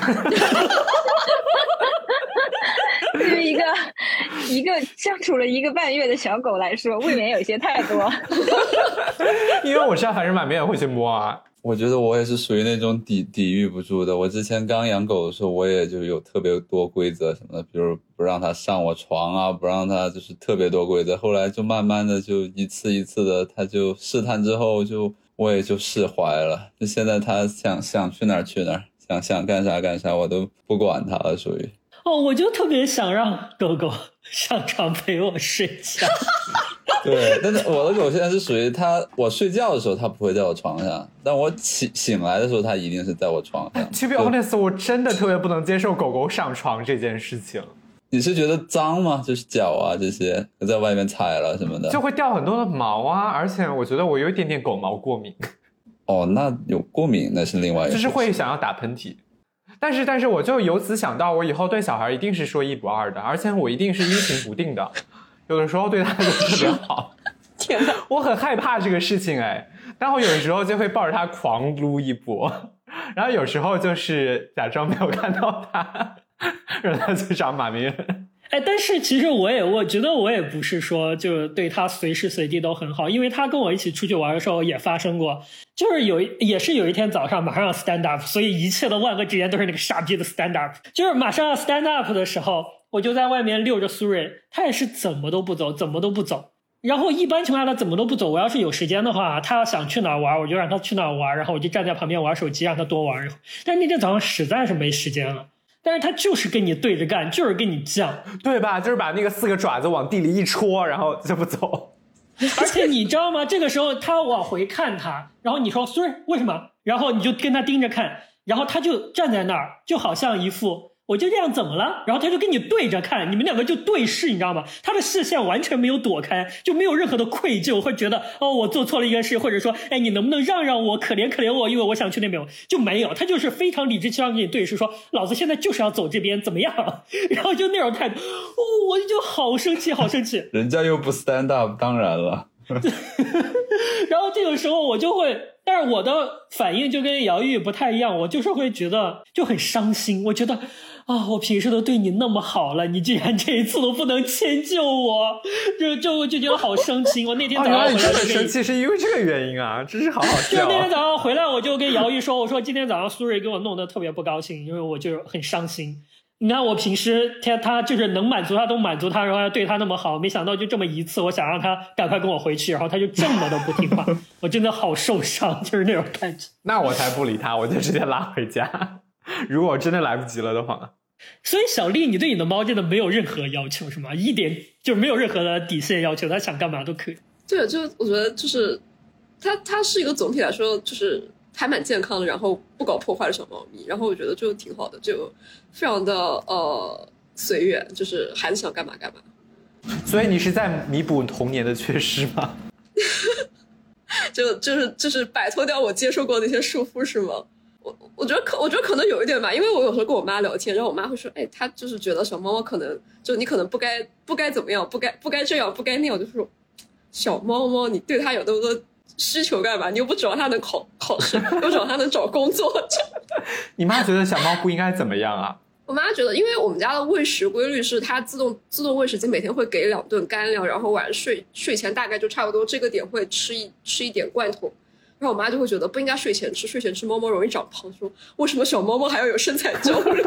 对于一个一个相处了一个半月的小狗来说，未免有些太多。 因为我知道反正马明远会去摸啊。 我觉得我也是属于那种抵抵御不住的。我之前刚养狗的时候，我也就有特别多规则什么的，比如不让它上我床啊，不让它就是特别多规则。后来就慢慢的就一次一次的，它就试探之后就我也就释怀了。就现在它想想去哪儿去哪儿，想想干啥干啥，我都不管它了，属于。 哦，我就特别想让狗狗上床陪我睡觉。 对，但是我的狗现在是属于它，我睡觉的时候它不会在我床上，但我起醒来的时候它一定是在我床上。 To be honest， 我真的特别不能接受狗狗上床这件事情。 你是觉得脏吗？就是脚啊这些在外面踩了什么的， 就会掉很多的毛啊，而且我觉得我有一点点狗毛过敏。 哦，那有过敏那是另外一个， 就是会想要打喷嚏。但是但是我就由此想到，我以后对小孩一定是说一不二的，而且我一定是阴晴不定的，有的时候对他就特别好。 天哪， 我很害怕这个事情哎，但我有时候就会抱着他狂撸一波，然后有时候就是假装没有看到他，让他去找马明远。 哎，但是其实我也我觉得我也不是说就对他随时随地都很好，因为他跟我一起出去玩的时候也发生过，就是有也是有一天早上马上要 stand up， 所以一切的万恶之源都是那个傻逼的 stand up， 就是马上要 stand up 的时候，我就在外面遛着苏瑞，他也是怎么都不走，怎么都不走。然后一般情况下他怎么都不走，我要是有时间的话，他要想去哪儿玩，我就让他去哪儿玩，然后我就站在旁边玩手机，让他多玩一会儿。但是那天早上实在是没时间了。但是他就是跟你对着干，就是跟你犟， 对吧？就是把那个四个爪子往地里一戳，然后就不走。 而且你知道吗？这个时候他往回看他，然后你说 sorry 为什么？然后你就跟他盯着看，然后他就站在那儿，就好像一副我就这样怎么了？然后他就跟你对着看，你们两个就对视，你知道吗？他的视线完全没有躲开，就没有任何的愧疚，会觉得哦我做错了一件事，或者说哎你能不能让让我，可怜可怜我，因为我想去那边，就没有，他就是非常理直气壮跟你对视，说老子现在就是要走这边，怎么样？然后就那种态度，哦，我就好生气，好生气。 人家又不 stand up， 当然了。 然后这个时候我就会，但是我的反应就跟姚玉不太一样，我就是会觉得就很伤心，我觉得啊，我平时都对你那么好了，你竟然这一次都不能迁就我，就就就觉得好生气。我那天早上回来就跟、哦、 生气是因为这个原因啊，真是好好笑。 就那天早上回来，我就跟姚玉说，我说今天早上苏瑞给我弄得特别不高兴，因为我就很伤心。你看我平时他他就是能满足他都满足他，然后要对他那么好，没想到就这么一次，我想让他赶快跟我回去，然后他就这么的不听话，我真的好受伤，就是那种感觉。 那我才不理他，我就直接拉回家。如果我真的来不及了的话。 所以小丽，你对你的猫真的没有任何要求是吗？一点就没有任何的底线要求，它想干嘛都可以。 对，就我觉得就是它它是一个总体来说就是还蛮健康的，然后不搞破坏的小猫咪，然后我觉得就挺好的，就非常的呃随缘，就是孩子想干嘛干嘛。 所以你是在弥补童年的缺失吗？ 就就是就是摆脱掉我接受过的那些束缚是吗？我我觉得可我觉得可能有一点吧，因为我有时候跟我妈聊天，然后我妈会说，哎，她就是觉得小猫猫可能就你可能不该不该怎么样，不该不该这样，不该那样，我就说小猫猫你对它有那么多需求干嘛？你又不指望它能考考试，又不指望它能找工作。 你妈觉得小猫不应该怎么样啊？ 我妈觉得，因为我们家的喂食规律是它自动自动喂食机每天会给两顿干粮，然后晚上睡睡前大概就差不多这个点会吃一吃一点罐头。然后我妈就会觉得不应该睡前吃，睡前吃猫猫容易长胖，说为什么小猫猫还要有身材焦虑？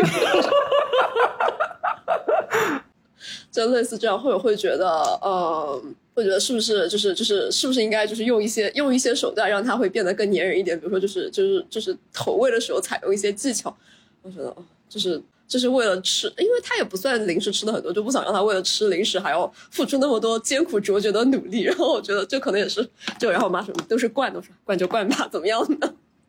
就类似这样，或者会觉得呃，会觉得是不是就是就是是不是应该就是用一些用一些手段让它会变得更粘人一点，比如说就是就是就是投喂的时候采用一些技巧。我觉得哦，就是就是为了吃，因为它也不算零食吃的很多，就不想让它为了吃零食还要付出那么多艰苦卓绝的努力。然后我觉得这可能也是，就然后我妈说都是惯，都是惯就惯吧，怎么样呢？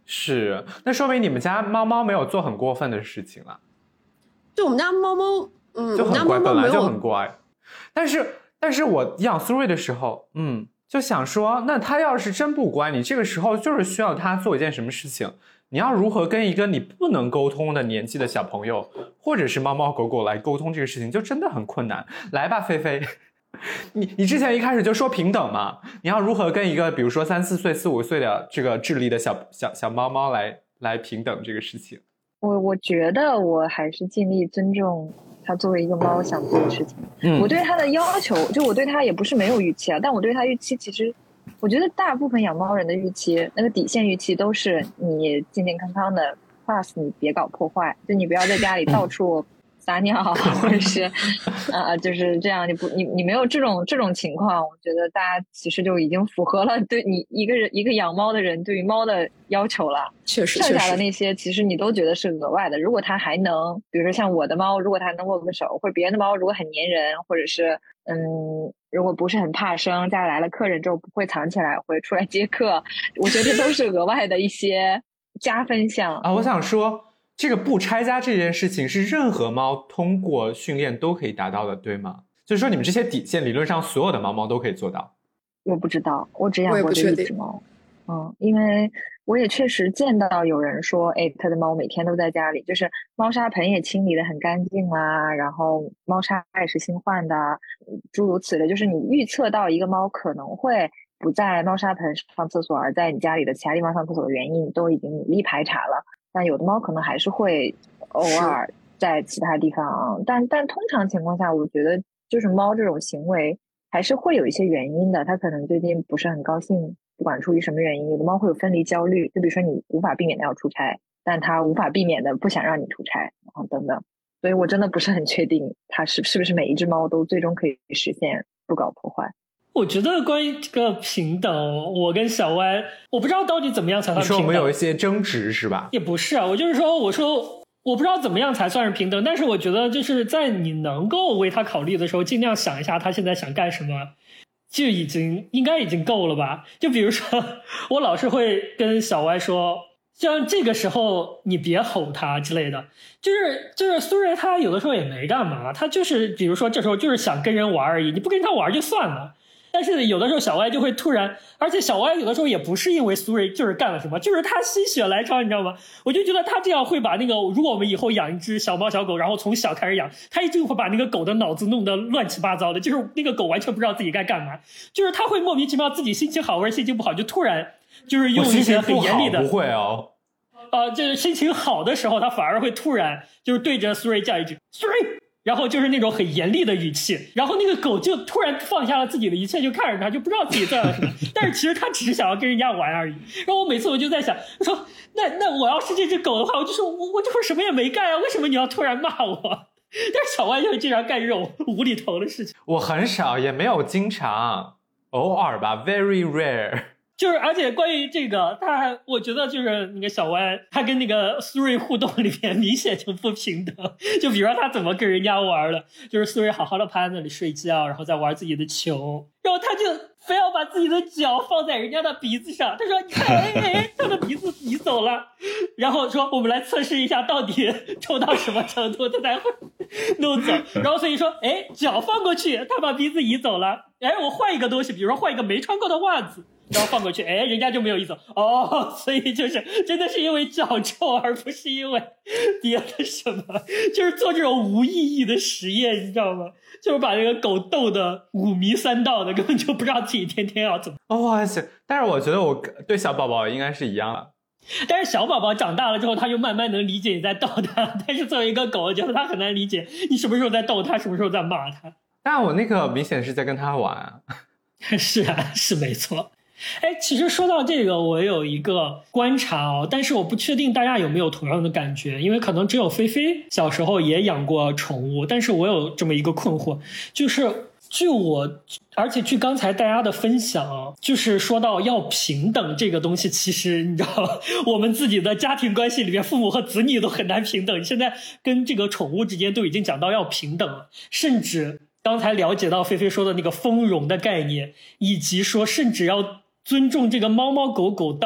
是，那说明你们家猫猫没有做很过分的事情了。 就我们家猫猫，嗯， 就很乖， 我们家猫猫本来就没有很乖。但是，但是我养苏瑞的时候，嗯，就想说，那它要是真不乖，你这个时候就是需要它做一件什么事情？你要如何跟一个你不能沟通的年纪的小朋友，或者是猫猫狗狗来沟通这个事情，就真的很困难。来吧，菲菲。你你之前一开始就说平等嘛，你要如何跟一个比如说三四岁、四五岁的这个智力的小小小猫猫来来平等这个事情？ 我我觉得我还是尽力尊重它作为一个猫想做的事情。嗯，我对它的要求，就我对它也不是没有预期啊，但我对它预期其实，我觉得大部分养猫人的预期，那个底线预期都是你健健康康的 ，plus 你别搞破坏，就你不要在家里到处撒尿或者是呃就是这样，你不你你没有这种这种情况，我觉得大家其实就已经符合了对你一个人一个养猫的人对于猫的要求了。 确实， 剩下的那些其实你都觉得是额外的。如果它还能，比如说像我的猫，如果它能握个手，或者别人的猫如果很粘人，或者是嗯，如果不是很怕生，家里来了客人之后不会藏起来，会出来接客，我觉得这都是额外的一些加分项啊。我想说。这个不拆家这件事情是任何猫通过训练都可以达到的，对吗？就是说你们这些底线理论上所有的猫猫都可以做到。 我不知道，我只养过这一只猫。嗯，因为我也确实见到有人说，哎，他的猫每天都在家里，就是猫砂盆也清理得很干净啦，然后猫砂也是新换的，诸如此类。就是你预测到一个猫可能会不在猫砂盆上厕所，而在你家里的其他地方上厕所的原因，都已经努力排查了。但有的猫可能还是会偶尔在其他地方，但但通常情况下，我觉得就是猫这种行为还是会有一些原因的。它可能最近不是很高兴，不管出于什么原因，有的猫会有分离焦虑，就比如说你无法避免的要出差，但它无法避免的不想让你出差，然后等等。所以我真的不是很确定，它是是不是每一只猫都最终可以实现不搞破坏。 我觉得关于这个平等，我跟小歪，我不知道到底怎么样才算平等。 你说我们有一些争执是吧？ 也不是啊，我就是说，我说我不知道怎么样才算是平等，但是我觉得就是在你能够为他考虑的时候，尽量想一下他现在想干什么，就已经应该已经够了吧。就比如说，我老是会跟小歪说，像这个时候你别吼他之类的，就是就是苏瑞他有的时候也没干嘛，他就是比如说这时候就是想跟人玩而已，你不跟他玩就算了。但是有的时候小歪就会突然，而且小歪有的时候也不是因为苏瑞就是干了什么，就是他心血来潮，你知道吗？我就觉得他这样会把那个，如果我们以后养一只小猫小狗，然后从小开始养，他一定会把那个狗的脑子弄得乱七八糟的，就是那个狗完全不知道自己该干嘛，就是他会莫名其妙自己心情好或者心情不好，就突然就是用一些很严厉的， 不会哦， 呃，就是心情好的时候，他反而会突然就是对着苏瑞叫一句苏瑞。然后就是那种很严厉的语气，然后那个狗就突然放下了自己的一切，就看着他，就不知道自己在了什么。但是其实他只是想要跟人家玩而已。然后我每次我就在想，我说那那我要是这只狗的话，我就说我我这会儿什么也没干啊，为什么你要突然骂我？但是小歪就会经常干这种无厘头的事情。 我很少，也没有经常，偶尔吧 ，very rare。 就是，而且关于这个，他还我觉得就是那个小歪，他跟那个苏瑞互动里面明显就不平等。就比如说他怎么跟人家玩的，就是苏瑞好好的趴在那里睡觉，然后再玩自己的球，然后他就非要把自己的脚放在人家的鼻子上，他说：“你看，哎哎，他的鼻子移走了。”然后说：“我们来测试一下，到底抽到什么程度，他才会弄走。”然后所以说，哎，脚放过去，他把鼻子移走了。哎，我换一个东西，比如说换一个没穿过的袜子。然后放过去，哎，人家就没有移走哦，所以就是真的是因为脚臭，而不是因为别的什么，就是做这种无意义的实验，你知道吗？就是把这个狗逗得五迷三道的，根本就不知道自己天天要怎么。 哦，哇塞！但是我觉得我对小宝宝应该是一样的。 但是小宝宝长大了之后，他就慢慢能理解你在逗他，但是作为一个狗，我觉得他很难理解你什么时候在逗他，什么时候在骂他。 但我那个明显是在跟他玩啊。 是啊，是没错。哎，其实说到这个，我有一个观察哦，但是我不确定大家有没有同样的感觉，因为可能只有菲菲小时候也养过宠物，但是我有这么一个困惑，就是据我，而且据刚才大家的分享，就是说到要平等这个东西，其实你知道，我们自己的家庭关系里面，父母和子女都很难平等，现在跟这个宠物之间都已经讲到要平等了，甚至刚才了解到菲菲说的那个丰容的概念，以及说甚至要尊重这个猫猫狗狗到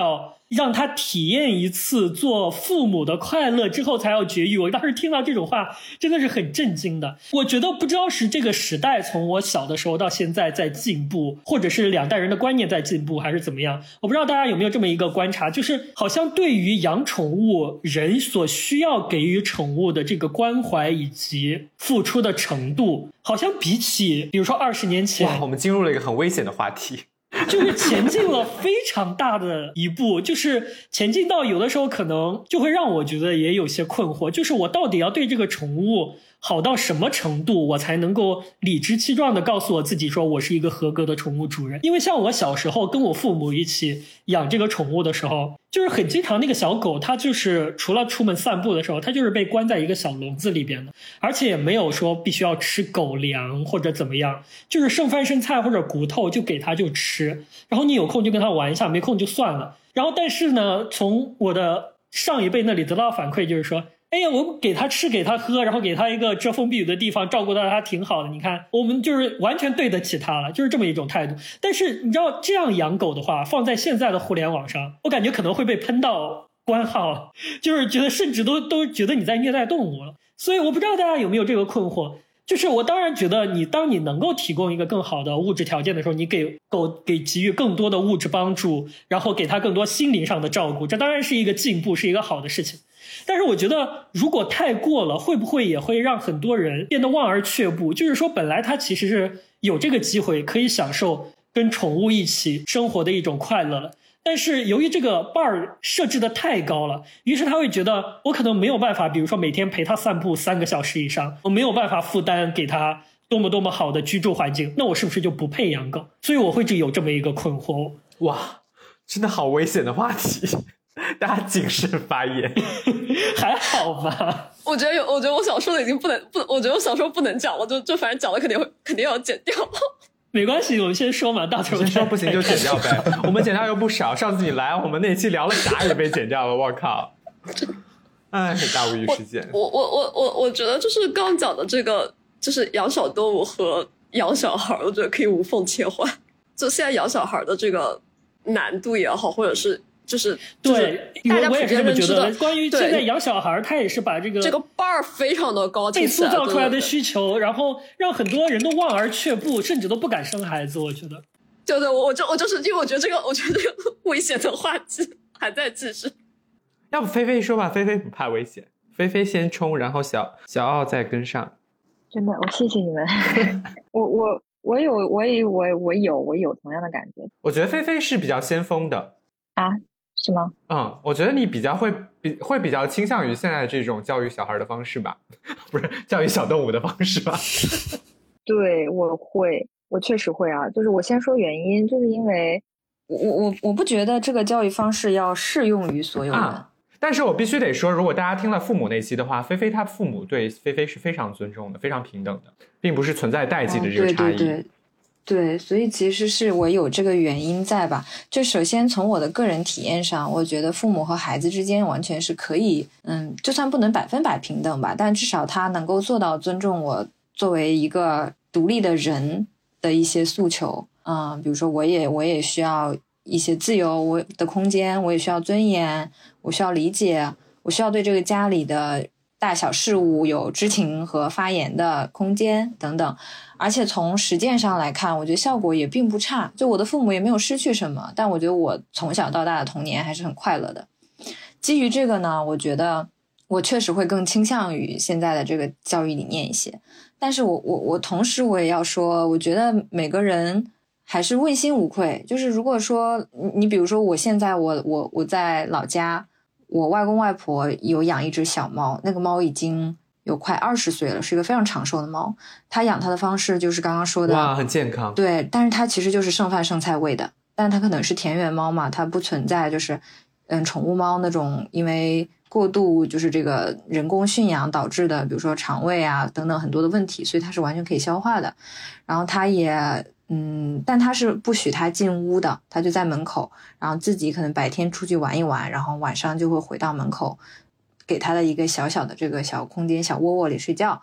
让他体验一次做父母的快乐之后才要绝育。我当时听到这种话真的是很震惊的。我觉得不知道是这个时代从我小的时候到现在在进步，或者是两代人的观念在进步，还是怎么样，我不知道大家有没有这么一个观察，就是好像对于养宠物人所需要给予宠物的这个关怀以及付出的程度，好像比起比如说二十年前， 哇，我们进入了一个很危险的话题， 就是前进了非常大的一步，就是前进到有的时候可能就会让我觉得也有些困惑，就是我到底要对这个宠物好到什么程度，我才能够理直气壮的告诉我自己说我是一个合格的宠物主人。因为像我小时候跟我父母一起养这个宠物的时候，就是很经常那个小狗它就是除了出门散步的时候，它就是被关在一个小笼子里边的，而且也没有说必须要吃狗粮或者怎么样，就是剩饭剩菜或者骨头就给它就吃，然后你有空就跟它玩一下，没空就算了。然后但是呢，从我的上一辈那里得到反馈就是说，哎呀，我给他吃给他喝，然后给他一个遮风避雨的地方，照顾到他挺好的，你看我们就是完全对得起他了，就是这么一种态度。但是你知道这样养狗的话放在现在的互联网上，我感觉可能会被喷到关号，就是觉得甚至都都觉得你在虐待动物了。所以我不知道大家有没有这个困惑，就是我当然觉得你当你能够提供一个更好的物质条件的时候，你给狗给给予更多的物质帮助，然后给它更多心灵上的照顾，这当然是一个进步，是一个好的事情。但是我觉得如果太过了，会不会也会让很多人变得望而却步，就是说本来他其实是有这个机会可以享受跟宠物一起生活的一种快乐了，但是由于这个 bar 设置的太高了，于是他会觉得我可能没有办法，比如说每天陪他散步三个小时以上，我没有办法负担给他多么多么好的居住环境，那我是不是就不配养狗？所以我会有这么一个困惑。 哇，真的好危险的话题，大家谨慎发言。 还好吧， 我觉得有，我觉得我想说的已经不能不，我觉得我想说不能讲了，就就反正讲了肯定会肯定要剪掉。 没关系，我们先说嘛，到时候先说不行就剪掉呗。我们剪掉又不少，上次你来我们那期聊了啥也被剪掉了，我靠！哎，大无语事件。 我我我我我觉得就是刚刚讲的这个，就是养小动物和养小孩，我觉得可以无缝切换。就现在养小孩的这个难度也好，或者是。就是对， 大家我也是这么觉得。 的关于现在养小孩，他也是把这个这个 bar 非常的高， 被塑造出来的需求，然后让很多人都望而却步，甚至都不敢生孩子。我觉得， 对对，我我就我就是因为我觉得这个，我觉得这个危险的话题还在继续。 要不菲菲说吧，菲菲不怕危险，菲菲先冲，然后小小奥再跟上。 真的，我谢谢你们。我我我有我也我我有我有同样的感觉。 我觉得菲菲是比较先锋的啊。是吗？ 嗯，我觉得你比较会比会比较倾向于现在这种教育小孩的方式吧，不是教育小动物的方式吧？ 对，我会，我确实会啊。就是我先说原因，就是因为我我我不觉得这个教育方式要适用于所有人。啊， 但是我必须得说，如果大家听了父母那期的话，菲菲她父母对菲菲是非常尊重的，非常平等的，并不是存在代际的这个差异。 哦，对对对。对，所以其实是我有这个原因在吧。就首先从我的个人体验上，我觉得父母和孩子之间完全是可以，嗯，就算不能百分百平等吧，但至少他能够做到尊重我作为一个独立的人的一些诉求。嗯，比如说我也我也需要一些自由我的空间，我也需要尊严，我需要理解，我需要对这个家里的大小事物有知情和发言的空间等等。而且从实践上来看，我觉得效果也并不差，就我的父母也没有失去什么，但我觉得我从小到大的童年还是很快乐的。基于这个呢，我觉得我确实会更倾向于现在的这个教育理念一些。但是我我我同时我也要说，我觉得每个人还是问心无愧。就是如果说你比如说我现在我我我在老家，我外公外婆有养一只小猫，那个猫已经有快二十岁了，是一个非常长寿的猫。他养它的方式就是刚刚说的， 哇，很健康。 对，但是它其实就是剩饭剩菜喂的，但它可能是田园猫嘛，它不存在就是嗯宠物猫那种因为过度就是这个人工驯养导致的，比如说肠胃啊等等很多的问题，所以它是完全可以消化的。然后它也嗯，但它是不许它进屋的，它就在门口，然后自己可能白天出去玩一玩，然后晚上就会回到门口。给他的一个小小的这个小空间小窝窝里睡觉，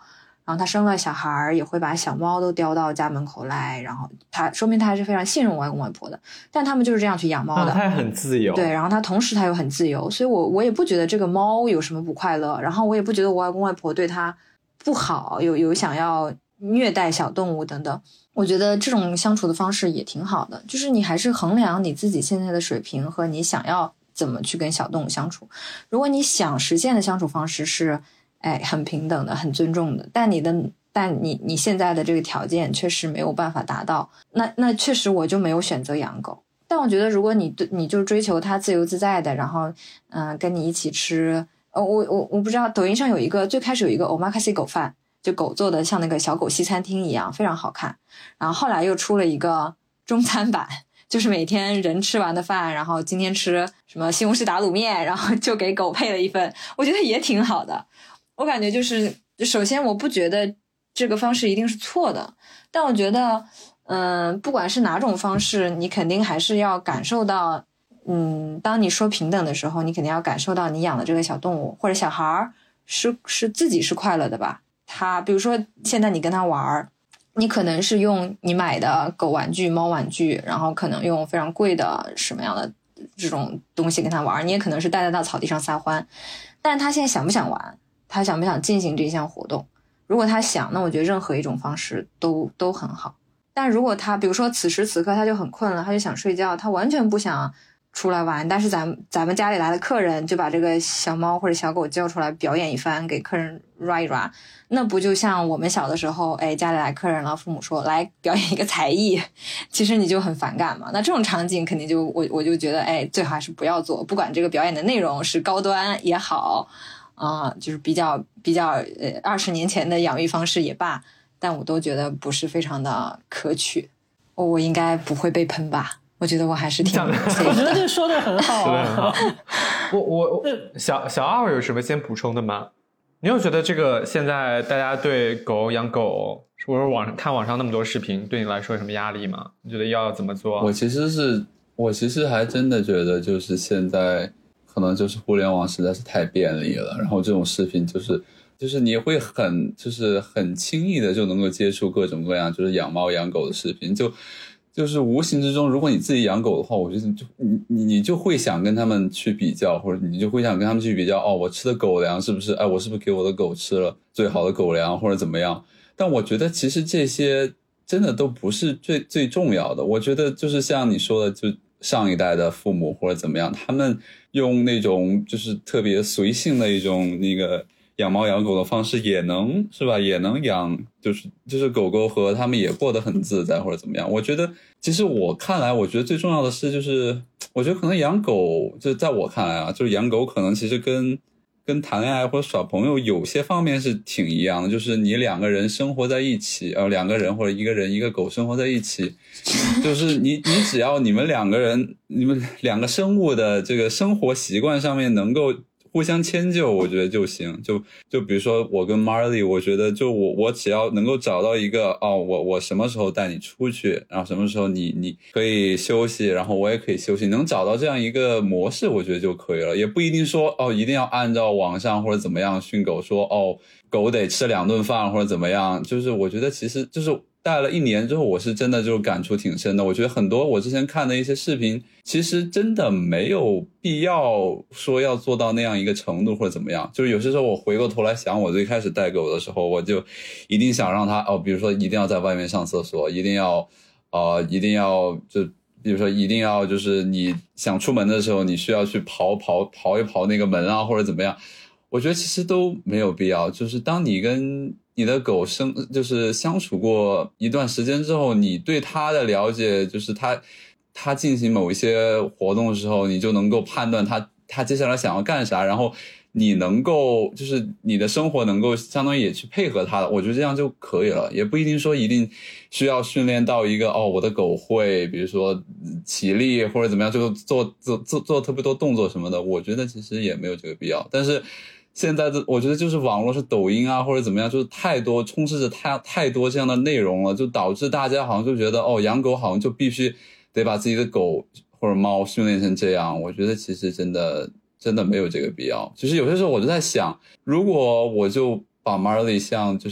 然后他生了小孩也会把小猫都叼到家门口来，然后他说明他还是非常信任我外公外婆的，但他们就是这样去养猫的、 啊、他也很自由， 对，然后他同时他又很自由，所以我我也不觉得这个猫有什么不快乐，然后我也不觉得我外公外婆对他不好，有有想要虐待小动物等等，我觉得这种相处的方式也挺好的，就是你还是衡量你自己现在的水平和你想要怎么去跟小动物相处。如果你想实现的相处方式是哎很平等的很尊重的，但你的但你你现在的这个条件确实没有办法达到，那那确实我就没有选择养狗。但我觉得如果你你就追求它自由自在的，然后嗯、呃、跟你一起吃，呃我我我不知道抖音上有一个最开始有一个 omakase 狗饭，就狗做的像那个小狗西餐厅一样非常好看，然后后来又出了一个中餐版，就是每天人吃完的饭，然后今天吃什么西红柿打卤面，然后就给狗配了一份，我觉得也挺好的。我感觉就是首先我不觉得这个方式一定是错的，但我觉得嗯、呃，不管是哪种方式，你肯定还是要感受到嗯，当你说平等的时候，你肯定要感受到你养的这个小动物或者小孩是是自己是快乐的吧。他比如说现在你跟他玩，你可能是用你买的狗玩具猫玩具，然后可能用非常贵的什么样的这种东西跟他玩，你也可能是带他到草地上撒欢，但他现在想不想玩，他想不想进行这项活动，如果他想，那我觉得任何一种方式都都很好。但如果他比如说此时此刻他就很困了，他就想睡觉，他完全不想出来玩，但是咱咱们家里来的客人就把这个小猫或者小狗叫出来表演一番，给客人 ra 一 ra， 那不就像我们小的时候，哎，家里来客人了，父母说来表演一个才艺，其实你就很反感嘛。那这种场景肯定就我我就觉得，哎，最好还是不要做，不管这个表演的内容是高端也好，啊、呃，就是比较比较呃二十年前的养育方式也罢，但我都觉得不是非常的可取，我我应该不会被喷吧。我觉得我还是挺， 我觉得这说的很好啊。 我我小小二有什么先补充的吗？你有觉得这个现在大家对狗养狗，或者网看网上那么多视频，对你来说有什么压力吗？你觉得要怎么做？ 我其实是我其实还真的觉得，就是现在可能就是互联网实在是太便利了，然后这种视频就是就是你会很就是很轻易的就能够接触各种各样就是养猫养狗的视频，就。就是无形之中，如果你自己养狗的话，我觉得就你你你就会想跟他们去比较，或者你就会想跟他们去比较，哦，我吃的狗粮是不是，哎，我是不是给我的狗吃了最好的狗粮，或者怎么样？但我觉得其实这些真的都不是最最重要的。我觉得就是像你说的，就上一代的父母或者怎么样，他们用那种就是特别随性的一种那个。养猫养狗的方式也能是吧，也能养，就是就是狗狗和他们也过得很自在或者怎么样。我觉得其实我看来我觉得最重要的是就是我觉得可能养狗就在我看来啊，就是养狗可能其实跟跟谈恋爱或者耍朋友有些方面是挺一样的，就是你两个人生活在一起，呃两个人或者一个人一个狗生活在一起，就是你你只要你们两个人你们两个生物的这个生活习惯上面能够互相迁就，我觉得就行。就就比如说我跟 Marley， 我觉得就我我只要能够找到一个哦，我我什么时候带你出去，然后什么时候你你可以休息，然后我也可以休息，能找到这样一个模式，我觉得就可以了。也不一定说哦，一定要按照网上或者怎么样训狗说哦，狗得吃两顿饭或者怎么样。就是我觉得其实就是带了一年之后，我是真的就感触挺深的。我觉得很多我之前看的一些视频，其实真的没有必要说要做到那样一个程度或者怎么样。就是有些时候我回过头来想，我最开始带狗的时候，我就一定想让它哦，比如说一定要在外面上厕所，一定要呃，一定要就比如说一定要就是你想出门的时候，你需要去刨刨刨一刨那个门啊，或者怎么样。我觉得其实都没有必要。就是当你跟你的狗生就是相处过一段时间之后，你对它的了解，就是它它进行某一些活动的时候，你就能够判断它它接下来想要干啥，然后你能够就是你的生活能够相当于也去配合它的，我觉得这样就可以了。也不一定说一定需要训练到一个哦，我的狗会比如说起立或者怎么样，就做做做做特别多动作什么的，我觉得其实也没有这个必要。但是现在的我觉得就是网络是抖音啊或者怎么样，就是太多充斥着太太多这样的内容了，就导致大家好像就觉得哦，养狗好像就必须得把自己的狗或者猫训练成这样。我觉得其实真的真的没有这个必要。其实有些时候我就在想，如果我就把 Marley 像就是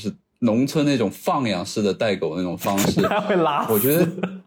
农村那种放养式的带狗那种方式， 它会拉死， 我觉得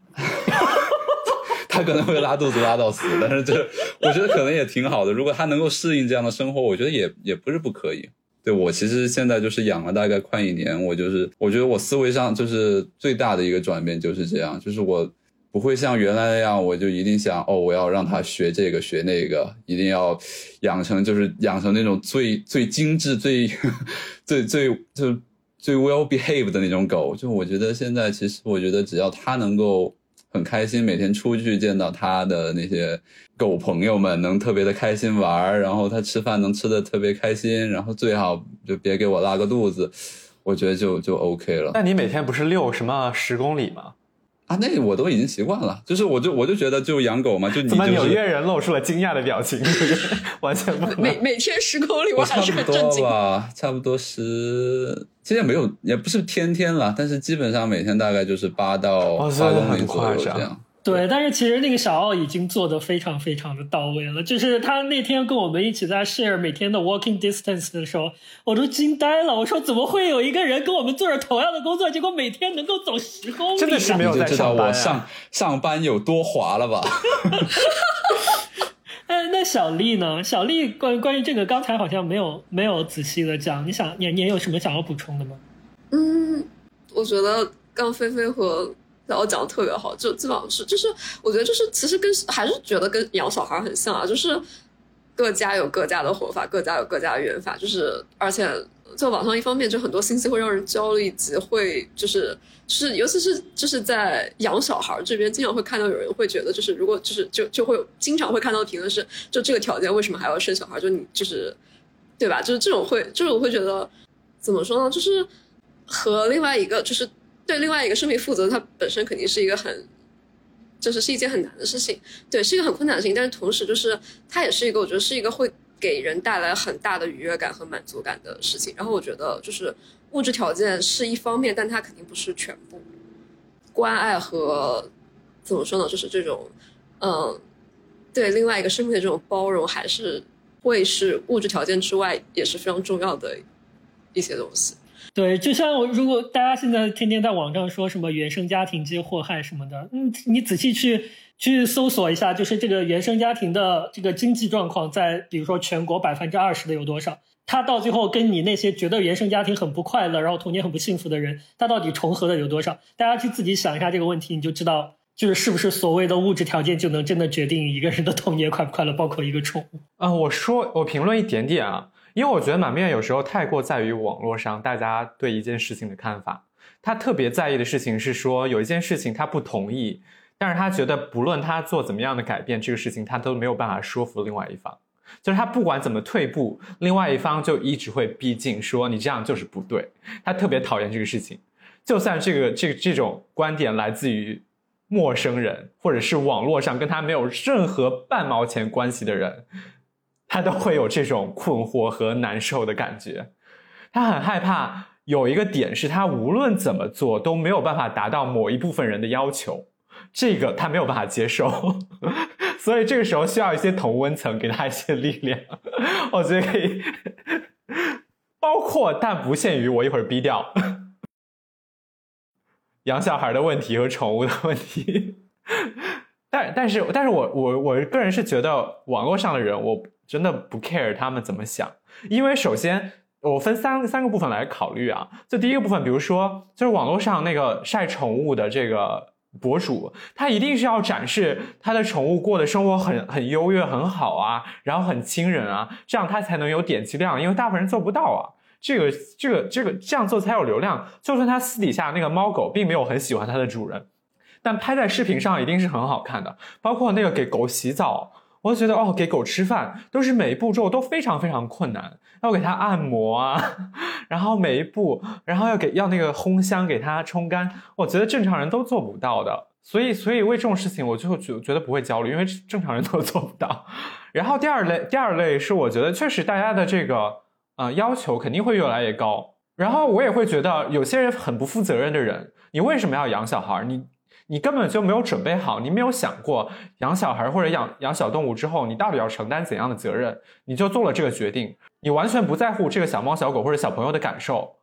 他可能会拉肚子拉到死，但是这我觉得可能也挺好的。如果他能够适应这样的生活，我觉得也也不是不可以。对，我其实现在就是养了大概快一年，我就是我觉得我思维上就是最大的一个转变就是这样，就是我不会像原来那样，我就一定想哦，我要让他学这个学那个，一定要养成就是养成那种最最精致、最最最就最 well behaved 的那种狗。就我觉得现在其实我觉得只要他能够很开心，每天出去见到他的那些狗朋友们能特别的开心玩，然后他吃饭能吃的特别开心，然后最好就别给我拉个肚子，我觉得就就 OK 了。 那你每天不是遛什么十公里吗？ 啊，那我都已经习惯了，就是我就我就觉得就养狗嘛，就你、就是、 怎么纽约人露出了惊讶的表情？完全不能每每天十公里，我还是很震惊吧，差不多十，其实也没有，也不是天天了，但是基本上每天大概就是八到八公里左右这样。 对，但是其实那个小奥已经做得非常非常的到位了，就是他那天跟我们一起在 share 每天的 walking distance 的时候，我都惊呆了，我说怎么会有一个人跟我们做着同样的工作，结果每天能够走十公里、啊、 真的是没有在上班、啊、 你就知道我上上班有多滑了吧。 哎，那小丽呢？小丽关关于这个刚才好像没有没有仔细的讲，你想你你有什么想要补充的吗？ 嗯，我觉得刚菲菲和然后讲的特别好，就基本上是就是我觉得就是其实跟还是觉得跟养小孩很像啊，就是各家有各家的活法，各家有各家的圆法，就是而且在网上一方面就很多信息会让人焦虑，以及会就是就是尤其是就是在养小孩这边经常会看到有人会觉得就是如果就是就就会有经常会看到的评论是就这个条件为什么还要生小孩，就你就是对吧，就是这种会这种会觉得怎么说呢，就是和另外一个就是对另外一个生命负责，它本身肯定是一个很就是是一件很难的事情，对，是一个很困难的事情，但是同时就是它也是一个我觉得是一个会给人带来很大的愉悦感和满足感的事情。然后我觉得就是物质条件是一方面，但它肯定不是全部。关爱和怎么说呢，就是这种嗯，对另外一个生命的这种包容，还是会是物质条件之外也是非常重要的一些东西。 对，就像我如果大家现在天天在网上说什么原生家庭皆祸害什么的，嗯，你仔细去去搜索一下，就是这个原生家庭的这个经济状况在比如说全国百分之二十的有多少，他到最后跟你那些觉得原生家庭很不快乐然后童年很不幸福的人，他到底重合的有多少？大家去自己想一下这个问题，你就知道就是是不是所谓的物质条件就能真的决定一个人的童年快不快乐，包括一个宠物啊、呃。我说我评论一点点啊，因为我觉得满面有时候太过在于网络上大家对一件事情的看法，他特别在意的事情是说有一件事情他不同意，但是他觉得不论他做怎么样的改变，这个事情他都没有办法说服另外一方，就是他不管怎么退步，另外一方就一直会逼近说你这样就是不对，他特别讨厌这个事情。就算这个这这种观点来自于陌生人，或者是网络上跟他没有任何半毛钱关系的人，他都会有这种困惑和难受的感觉。他很害怕有一个点是他无论怎么做都没有办法达到某一部分人的要求，这个他没有办法接受所以这个时候需要一些同温层给他一些力量，我觉得可以包括但不限于我一会儿逼掉养小孩的问题和宠物的问题但但是但是我我我个人是觉得网络上的人我真的不 care 他们怎么想，因为首先我分三个三个部分来考虑啊。就第一个部分，比如说就是网络上那个晒宠物的这个博主，他一定是要展示他的宠物过的生活很很优越很好啊，然后很亲人啊，这样他才能有点击量，因为大部分人做不到啊。这个这个这个这样做才有流量。就算他私底下那个猫狗并没有很喜欢它的主人，但拍在视频上一定是很好看的。包括那个给狗洗澡，我就觉得哦，给狗吃饭都是每一步骤都非常非常困难，要给它按摩啊，然后每一步，然后要给要那个烘香给它冲干，我觉得正常人都做不到的。所以所以为这种事情我就觉得不会焦虑，因为正常人都做不到。然后第二类第二类是我觉得确实大家的这个呃要求肯定会越来越高。然后我也会觉得有些人很不负责任的人，你为什么要养小孩？你你根本就没有准备好，你没有想过养小孩或者养养小动物之后你到底要承担怎样的责任，你就做了这个决定，你完全不在乎这个小猫小狗或者小朋友的感受，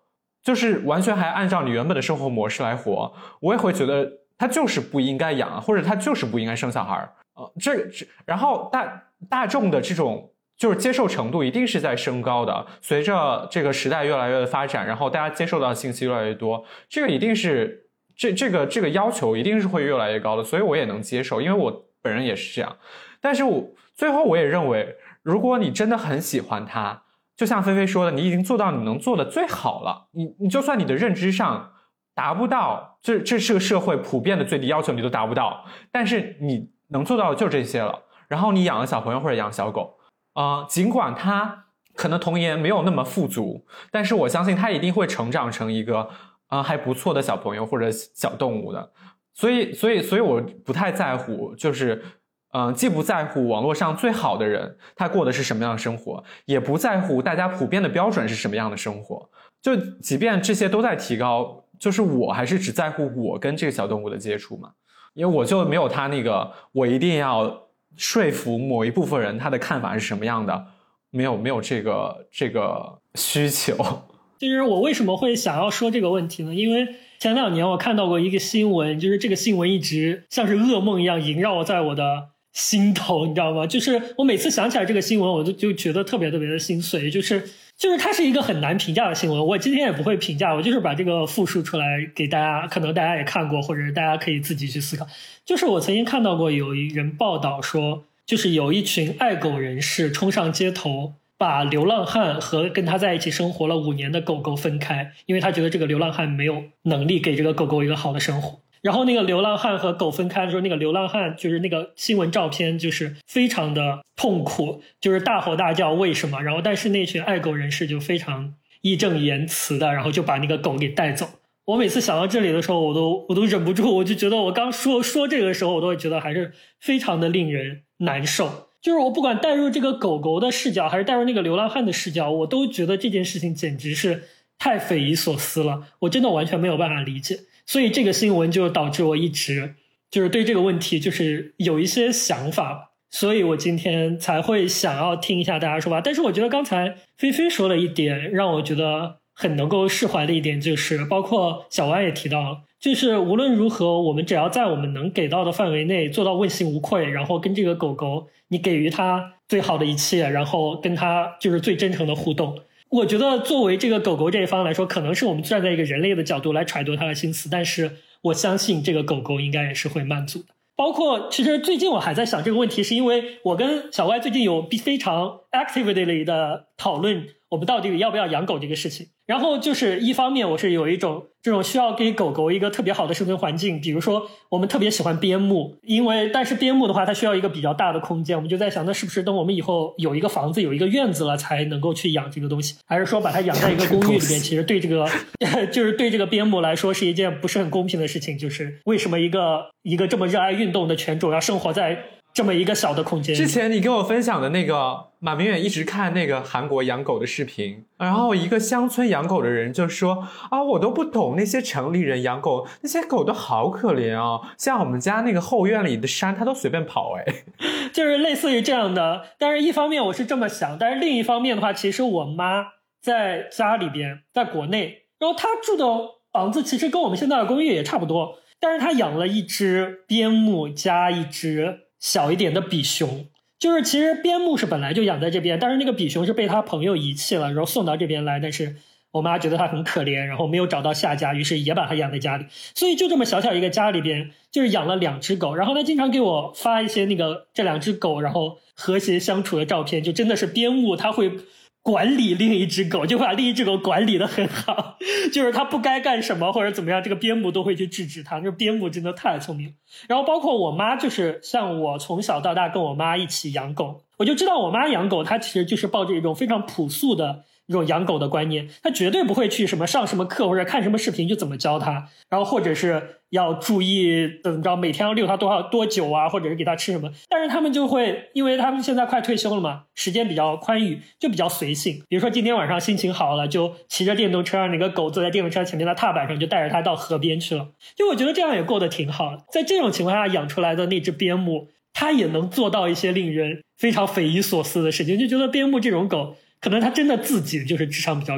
就是完全还按照你原本的生活模式来活，我也会觉得他就是不应该养，或者他就是不应该生小孩。呃，这这，然后大大众的这种就是接受程度一定是在升高的，随着这个时代越来越的发展，然后大家接受到的信息越来越多，这个一定是这这个这个要求一定是会越来越高的，所以我也能接受，因为我本人也是这样。但是我最后我也认为，如果你真的很喜欢他，就像菲菲说的，你已经做到你能做的最好了，你你就算你的认知上达不到，这这是个社会普遍的最低要求，你都达不到，但是你能做到的就这些了。然后你养了小朋友或者养小狗，呃，尽管他可能童年没有那么富足，但是我相信他一定会成长成一个呃还不错的小朋友或者小动物的。所以所以所以我不太在乎，就是嗯、呃，既不在乎网络上最好的人他过的是什么样的生活，也不在乎大家普遍的标准是什么样的生活。就即便这些都在提高，就是我还是只在乎我跟这个小动物的接触嘛，因为我就没有他那个我一定要说服某一部分人他的看法是什么样的，没有没有这个这个需求。 就是我为什么会想要说这个问题呢？因为前两年我看到过一个新闻，就是这个新闻一直像是噩梦一样萦绕在我的心头，你知道吗？就是我每次想起来这个新闻，我就就觉得特别特别的心碎，就是就是它是一个很难评价的新闻，我今天也不会评价，我就是把这个复述出来给大家，可能大家也看过，或者大家可以自己去思考。就是我曾经看到过有人报道说，就是有一群爱狗人士冲上街头，把流浪汉和跟他在一起生活了五年的狗狗分开，因为他觉得这个流浪汉没有能力给这个狗狗一个好的生活。然后那个流浪汉和狗分开的时候，那个流浪汉就是那个新闻照片就是非常的痛苦，就是大吼大叫为什么，然后但是那群爱狗人士就非常义正言辞的，然后就把那个狗给带走。我每次想到这里的时候，我都我都忍不住，我就觉得我刚说说这个的时候，我都会觉得还是非常的令人难受。就是我不管带入这个狗狗的视角，还是带入那个流浪汉的视角，我都觉得这件事情简直是太匪夷所思了，我真的完全没有办法理解。所以这个新闻就导致我一直就是对这个问题就是有一些想法，所以我今天才会想要听一下大家说法。但是我觉得刚才菲菲说了一点让我觉得很能够释怀的一点，就是包括小歪也提到了，就是无论如何我们只要在我们能给到的范围内做到问心无愧，然后跟这个狗狗你给予它最好的一切，然后跟它就是最真诚的互动。我觉得作为这个狗狗这一方来说，可能是我们站在一个人类的角度来揣度它的心思，但是我相信这个狗狗应该也是会满足的。包括其实最近我还在想这个问题，是因为我跟小歪最近有非常 actively 的讨论我们到底要不要养狗这个事情。然后就是一方面我是有一种这种需要给狗狗一个特别好的生存环境，比如说我们特别喜欢边牧，因为但是边牧的话它需要一个比较大的空间，我们就在想那是不是等我们以后有一个房子有一个院子了才能够去养这个东西，还是说把它养在一个公寓里面，其实对这个就是对这个边牧来说是一件不是很公平的事情，就是为什么一个一个这么热爱运动的犬种要生活在这么一个小的空间。 之前你跟我分享的那个马明远一直看那个韩国养狗的视频，然后一个乡村养狗的人就说啊，我都不懂那些城里人养狗，那些狗都好可怜哦，像我们家那个后院里的山它都随便跑哎， 就是类似于这样的。但是一方面我是这么想，但是另一方面的话，其实我妈在家里边在国内，然后她住的房子其实跟我们现在的公寓也差不多，但是她养了一只边牧加一只小一点的比熊，就是其实边牧是本来就养在这边，但是那个比熊是被他朋友遗弃了，然后送到这边来，但是我妈觉得它很可怜，然后没有找到下家，于是也把它养在家里。所以就这么小小一个家里边就是养了两只狗，然后他经常给我发一些那个这两只狗然后和谐相处的照片，就真的是边牧他会管理另一只狗，就把另一只狗管理得很好，就是它不该干什么或者怎么样，这个边牧都会去制止它，这边牧真的太聪明。然后包括我妈，就是像我从小到大跟我妈一起养狗，我就知道我妈养狗她其实就是抱着一种非常朴素的这种养狗的观念，她绝对不会去什么上什么课或者看什么视频就怎么教它，然后或者是要注意怎么着每天要遛它多少多久啊，或者是给它吃什么。但是他们就会因为他们现在快退休了嘛，时间比较宽裕，就比较随性，比如说今天晚上心情好了，就骑着电动车让那个狗坐在电动车前面的踏板上，就带着它到河边去了。就我觉得这样也过得挺好的。在这种情况下养出来的那只边牧，它也能做到一些令人非常匪夷所思的事情，就觉得边牧这种狗可能它真的自己就是智商比较高，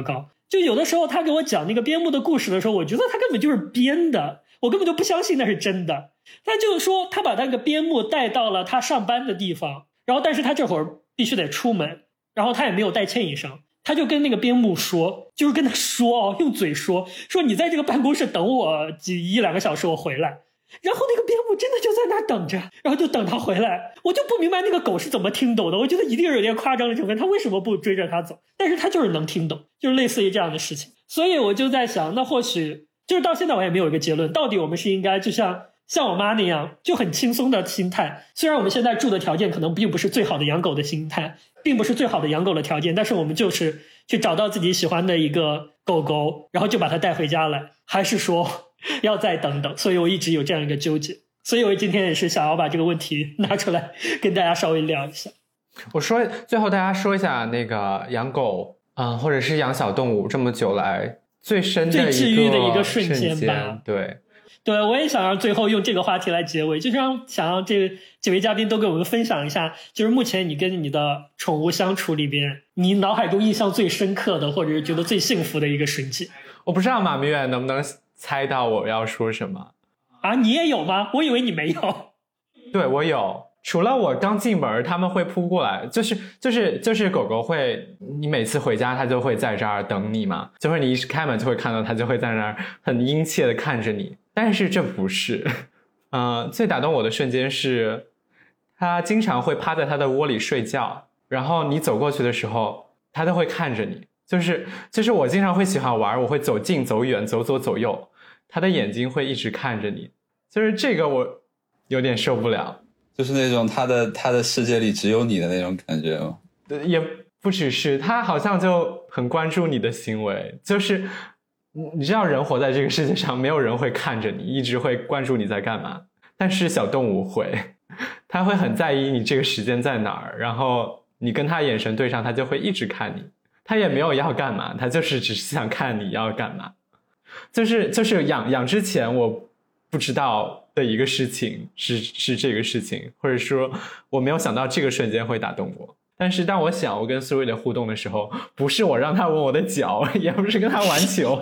就有的时候他给我讲那个边牧的故事的时候，我觉得他根本就是编的，我根本就不相信那是真的。他就是说他把那个边牧带到了他上班的地方，然后但是他这会儿必须得出门，然后他也没有带牵引绳，他就跟那个边牧说，就是跟他说哦，用嘴说说你在这个办公室等我几一两个小时我回来。然后那个边牧真的就在那等着，然后就等他回来。我就不明白那个狗是怎么听懂的，我觉得一定有点夸张的成分，他为什么不追着他走？但是他就是能听懂，就是类似于这样的事情。所以我就在想，那或许就是到现在我也没有一个结论，到底我们是应该就像像我妈那样就很轻松的心态，虽然我们现在住的条件可能并不是最好的养狗的心态，并不是最好的养狗的条件，但是我们就是去找到自己喜欢的一个狗狗，然后就把它带回家来，还是说要再等等。所以我一直有这样一个纠结，所以我今天也是想要把这个问题拿出来跟大家稍微聊一下。 我说最后大家说一下那个养狗啊、呃，或者是养小动物这么久来最深的一个最治愈的一个瞬间吧。 对对，我也想让最后用这个话题来结尾，就是让想让这几位嘉宾都给我们分享一下，就是目前你跟你的宠物相处里边，你脑海中印象最深刻的，或者是觉得最幸福的一个瞬间。 我不知道马明远能不能猜到我要说什么啊？你也有吗？我以为你没有。 对，我有。除了我刚进门他们会扑过来，就是就是就是狗狗会，你每次回家它就会在这儿等你嘛，就是你一开门就会看到它，就会在那儿很殷切的看着你。但是这不是呃，最打动我的瞬间是它经常会趴在它的窝里睡觉，然后你走过去的时候它都会看着你，就是就是我经常会喜欢玩，我会走近走远走左走右，它的眼睛会一直看着你，就是这个我有点受不了， 就是那种他的他的世界里只有你的那种感觉吗？ 也不只是，他好像就很关注你的行为，就是你知道人活在这个世界上没有人会看着你一直会关注你在干嘛，但是小动物会，他会很在意你这个时间在哪儿，然后你跟他眼神对上他就会一直看你，他也没有要干嘛，他就是只是想看你要干嘛。就是就是养养之前我不知道的一个事情是是这个事情，或者说我没有想到这个瞬间会打动我。但是当我想我跟苏瑞的互动的时候，不是我让他闻我的脚，也不是跟他玩球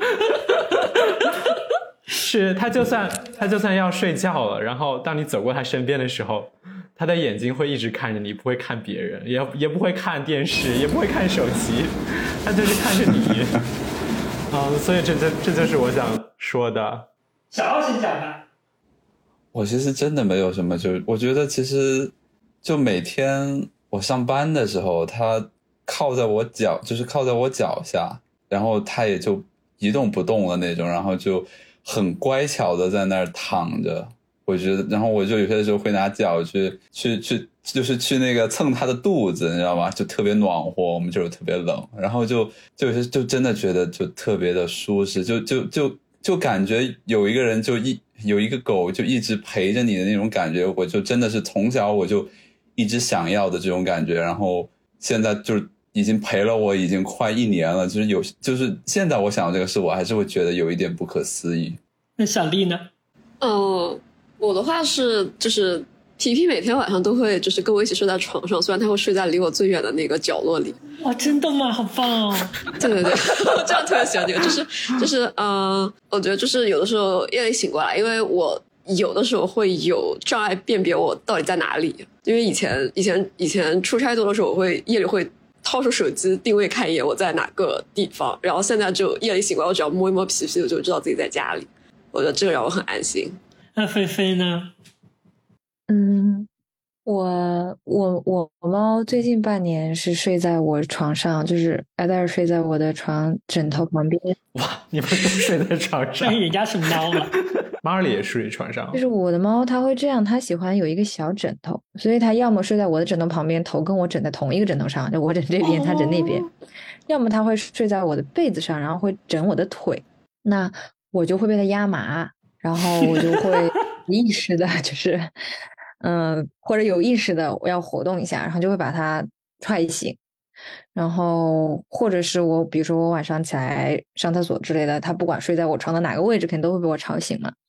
是他就算他就算要睡觉了，然后当你走过他身边的时候，他的眼睛会一直看着你，不会看别人，也也不会看电视，也不会看手机，他就是看着你嗯，所以这这这就是我想说的。 小奥先讲吧。 我其实真的没有什么，就我觉得其实就每天我上班的时候，他靠在我脚，就是靠在我脚下，然后他也就一动不动的那种，然后就很乖巧的在那儿躺着。我觉得，然后我就有些时候会拿脚去去去，就是去那个蹭他的肚子，你知道吗？就特别暖和，我们这儿特别冷，然后就就有些就真的觉得就特别的舒适，就就就就感觉有一个人就一有一个狗就一直陪着你的那种感觉，我就真的是从小我就一直想要的这种感觉，然后现在就是已经陪了我已经快一年了，就是有就是现在我想到这个事，我还是会觉得有一点不可思议。 那小丽呢？ 嗯，我的话是就是皮皮每天晚上都会就是跟我一起睡在床上，虽然他会睡在离我最远的那个角落里。 哇，真的吗？好棒哦！ 对对对，我真的特别喜欢这个，就是就是嗯、呃，我觉得就是有的时候夜里醒过来，因为我有的时候会有障碍辨别我到底在哪里，因为以前以前以前出差多的时候，我会夜里会掏出手机定位看一眼我在哪个地方，然后现在就夜里醒过来，我只要摸一摸皮皮，我就知道自己在家里，我觉得这个让我很安心。 那菲菲呢？ 嗯，我我我猫最近半年是睡在我床上，就是艾黛尔睡在我的床枕头旁边。 哇，你们都睡在床上？ 但是人家是猫了。 马里也睡床上。 就是我的猫，它会这样，它喜欢有一个小枕头，所以它要么睡在我的枕头旁边，头跟我枕在同一个枕头上，就我枕这边，它枕那边；要么它会睡在我的被子上，然后会枕我的腿，那我就会被它压麻，然后我就会意识的，就是嗯、呃，或者有意识的我要活动一下，然后就会把它踹醒。然后或者是我比如说我晚上起来上厕所之类的，他不管睡在我床的哪个位置肯定都会被我吵醒嘛。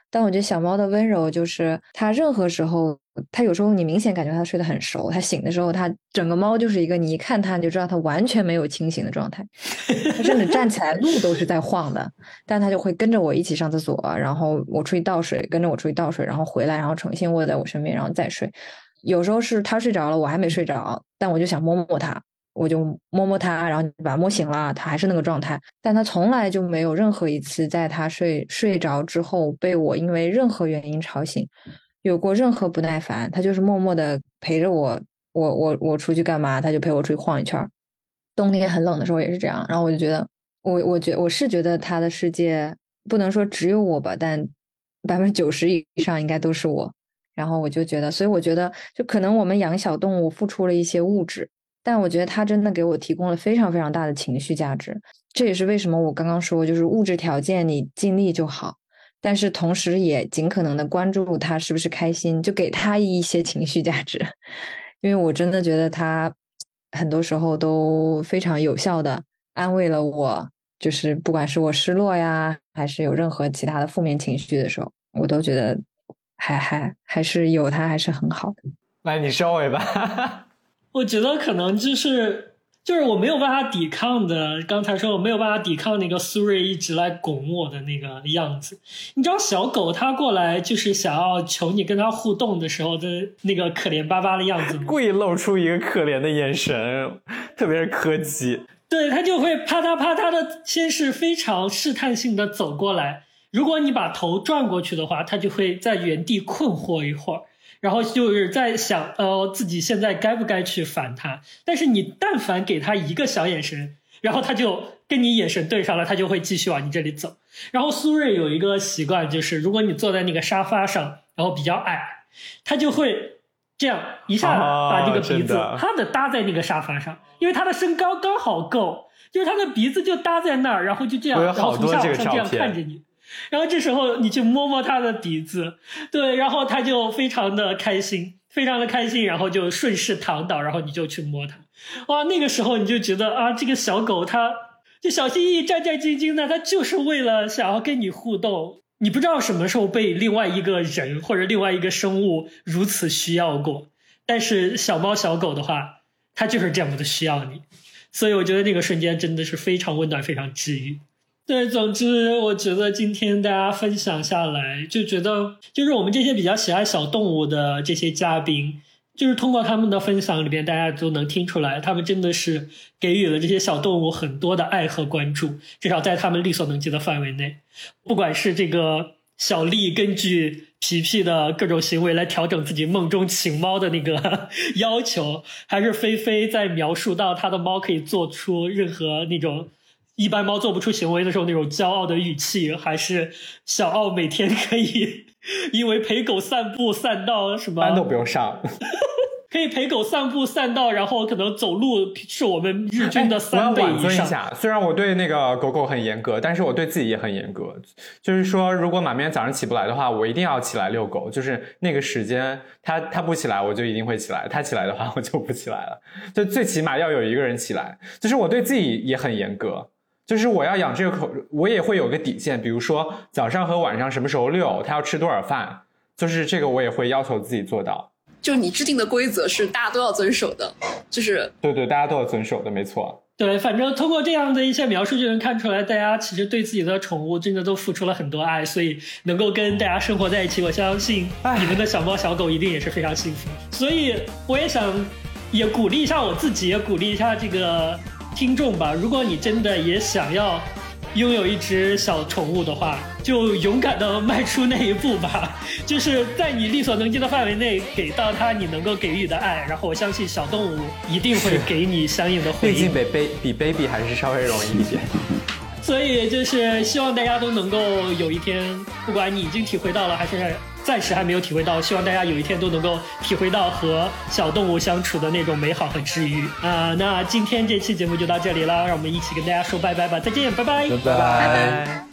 但我觉得小猫的温柔就是它任何时候，它有时候你明显感觉它睡得很熟，它醒的时候它整个猫就是一个你一看它你就知道它完全没有清醒的状态，它甚至站起来路都是在晃的，但它就会跟着我一起上厕所，然后我出去倒水跟着我出去倒水，然后回来然后重新卧在我身边然后再睡。有时候是它睡着了我还没睡着，但我就想摸摸它，我就摸摸它，然后把它摸醒了，它还是那个状态。但它从来就没有任何一次在它睡睡着之后被我因为任何原因吵醒，有过任何不耐烦，它就是默默的陪着我，我我我出去干嘛，它就陪我出去晃一圈。冬天很冷的时候也是这样，然后我就觉得，我我觉我是觉得它的世界不能说只有我吧，但百分之九十以上应该都是我。然后我就觉得，所以我觉得就可能我们养小动物付出了一些物质，但我觉得它真的给我提供了非常非常大的情绪价值。这也是为什么我刚刚说就是物质条件你尽力就好，但是同时也尽可能的关注它是不是开心，就给它一些情绪价值。因为我真的觉得它很多时候都非常有效的安慰了我，就是不管是我失落呀还是有任何其他的负面情绪的时候，我都觉得还还还是有它还是很好的。 来，你收尾吧。 我觉得可能就是就是我没有办法抵抗的，刚才说我没有办法抵抗那个苏芮一直来拱我的那个样子。你知道小狗它过来就是想要求你跟它互动的时候的那个可怜巴巴的样子吗？ 故意露出一个可怜的眼神，特别是柯基。 对，它就会啪嗒啪嗒的先是非常试探性的走过来，如果你把头转过去的话，它就会在原地困惑一会儿，然后就是在想呃自己现在该不该去烦他。但是你但凡给他一个小眼神，然后他就跟你眼神对上了，他就会继续往你这里走。然后苏芮有一个习惯，就是如果你坐在那个沙发上然后比较矮，他就会这样一下把这个鼻子啪的搭在那个沙发上，因为他的身高刚好够，就是他的鼻子就搭在那儿，然后就这样，然后从下往上这样看着你。然后这时候你去摸摸他的鼻子，对，然后他就非常的开心，非常的开心，然后就顺势躺倒，然后你就去摸他。哇，那个时候你就觉得啊，这个小狗它就小心翼翼战战兢兢的，它就是为了想要跟你互动。你不知道什么时候被另外一个人或者另外一个生物如此需要过，但是小猫小狗的话，它就是这样的需要你。所以我觉得那个瞬间真的是非常温暖，非常治愈。对，总之我觉得今天大家分享下来，就觉得就是我们这些比较喜爱小动物的这些嘉宾，就是通过他们的分享里边，大家都能听出来，他们真的是给予了这些小动物很多的爱和关注，至少在他们力所能及的范围内。不管是这个小丽根据皮皮的各种行为来调整自己梦中情猫的那个要求，还是菲菲在描述到他的猫可以做出任何那种一般猫做不出行为的时候那种骄傲的语气，还是小奥每天可以因为陪狗散步散到什么班都不用上可以陪狗散步散到然后可能走路是我们日均的三倍以上。 我要婉尊一下，虽然我对那个狗狗很严格，但是我对自己也很严格，就是说如果马面早上起不来的话，我一定要起来遛狗，就是那个时间他他不起来我就一定会起来，他起来的话我就不起来了，就最起码要有一个人起来。就是我对自己也很严格，就是我要养这个狗我也会有个底线，比如说早上和晚上什么时候遛，他要吃多少饭，就是这个我也会要求自己做到。 就你制定的规则是大家都要遵守的，就是对对，大家都要遵守的，没错。 对，反正通过这样的一些描述就能看出来，大家其实对自己的宠物真的都付出了很多爱，所以能够跟大家生活在一起，我相信你们的小猫小狗一定也是非常幸福。所以我也想也鼓励一下我自己，也鼓励一下这个听众吧，如果你真的也想要拥有一只小宠物的话，就勇敢的迈出那一步吧，就是在你力所能及的范围内给到它你能够给予的爱，然后我相信小动物一定会给你相应的回应。 毕竟比 baby 比 baby 还是稍微容易一点所以就是希望大家都能够有一天，不管你已经体会到了还是暂时还没有体会到，希望大家有一天都能够体会到和小动物相处的那种美好和治愈啊、呃！那今天这期节目就到这里了，让我们一起跟大家说拜拜吧，再见，拜拜， 拜拜。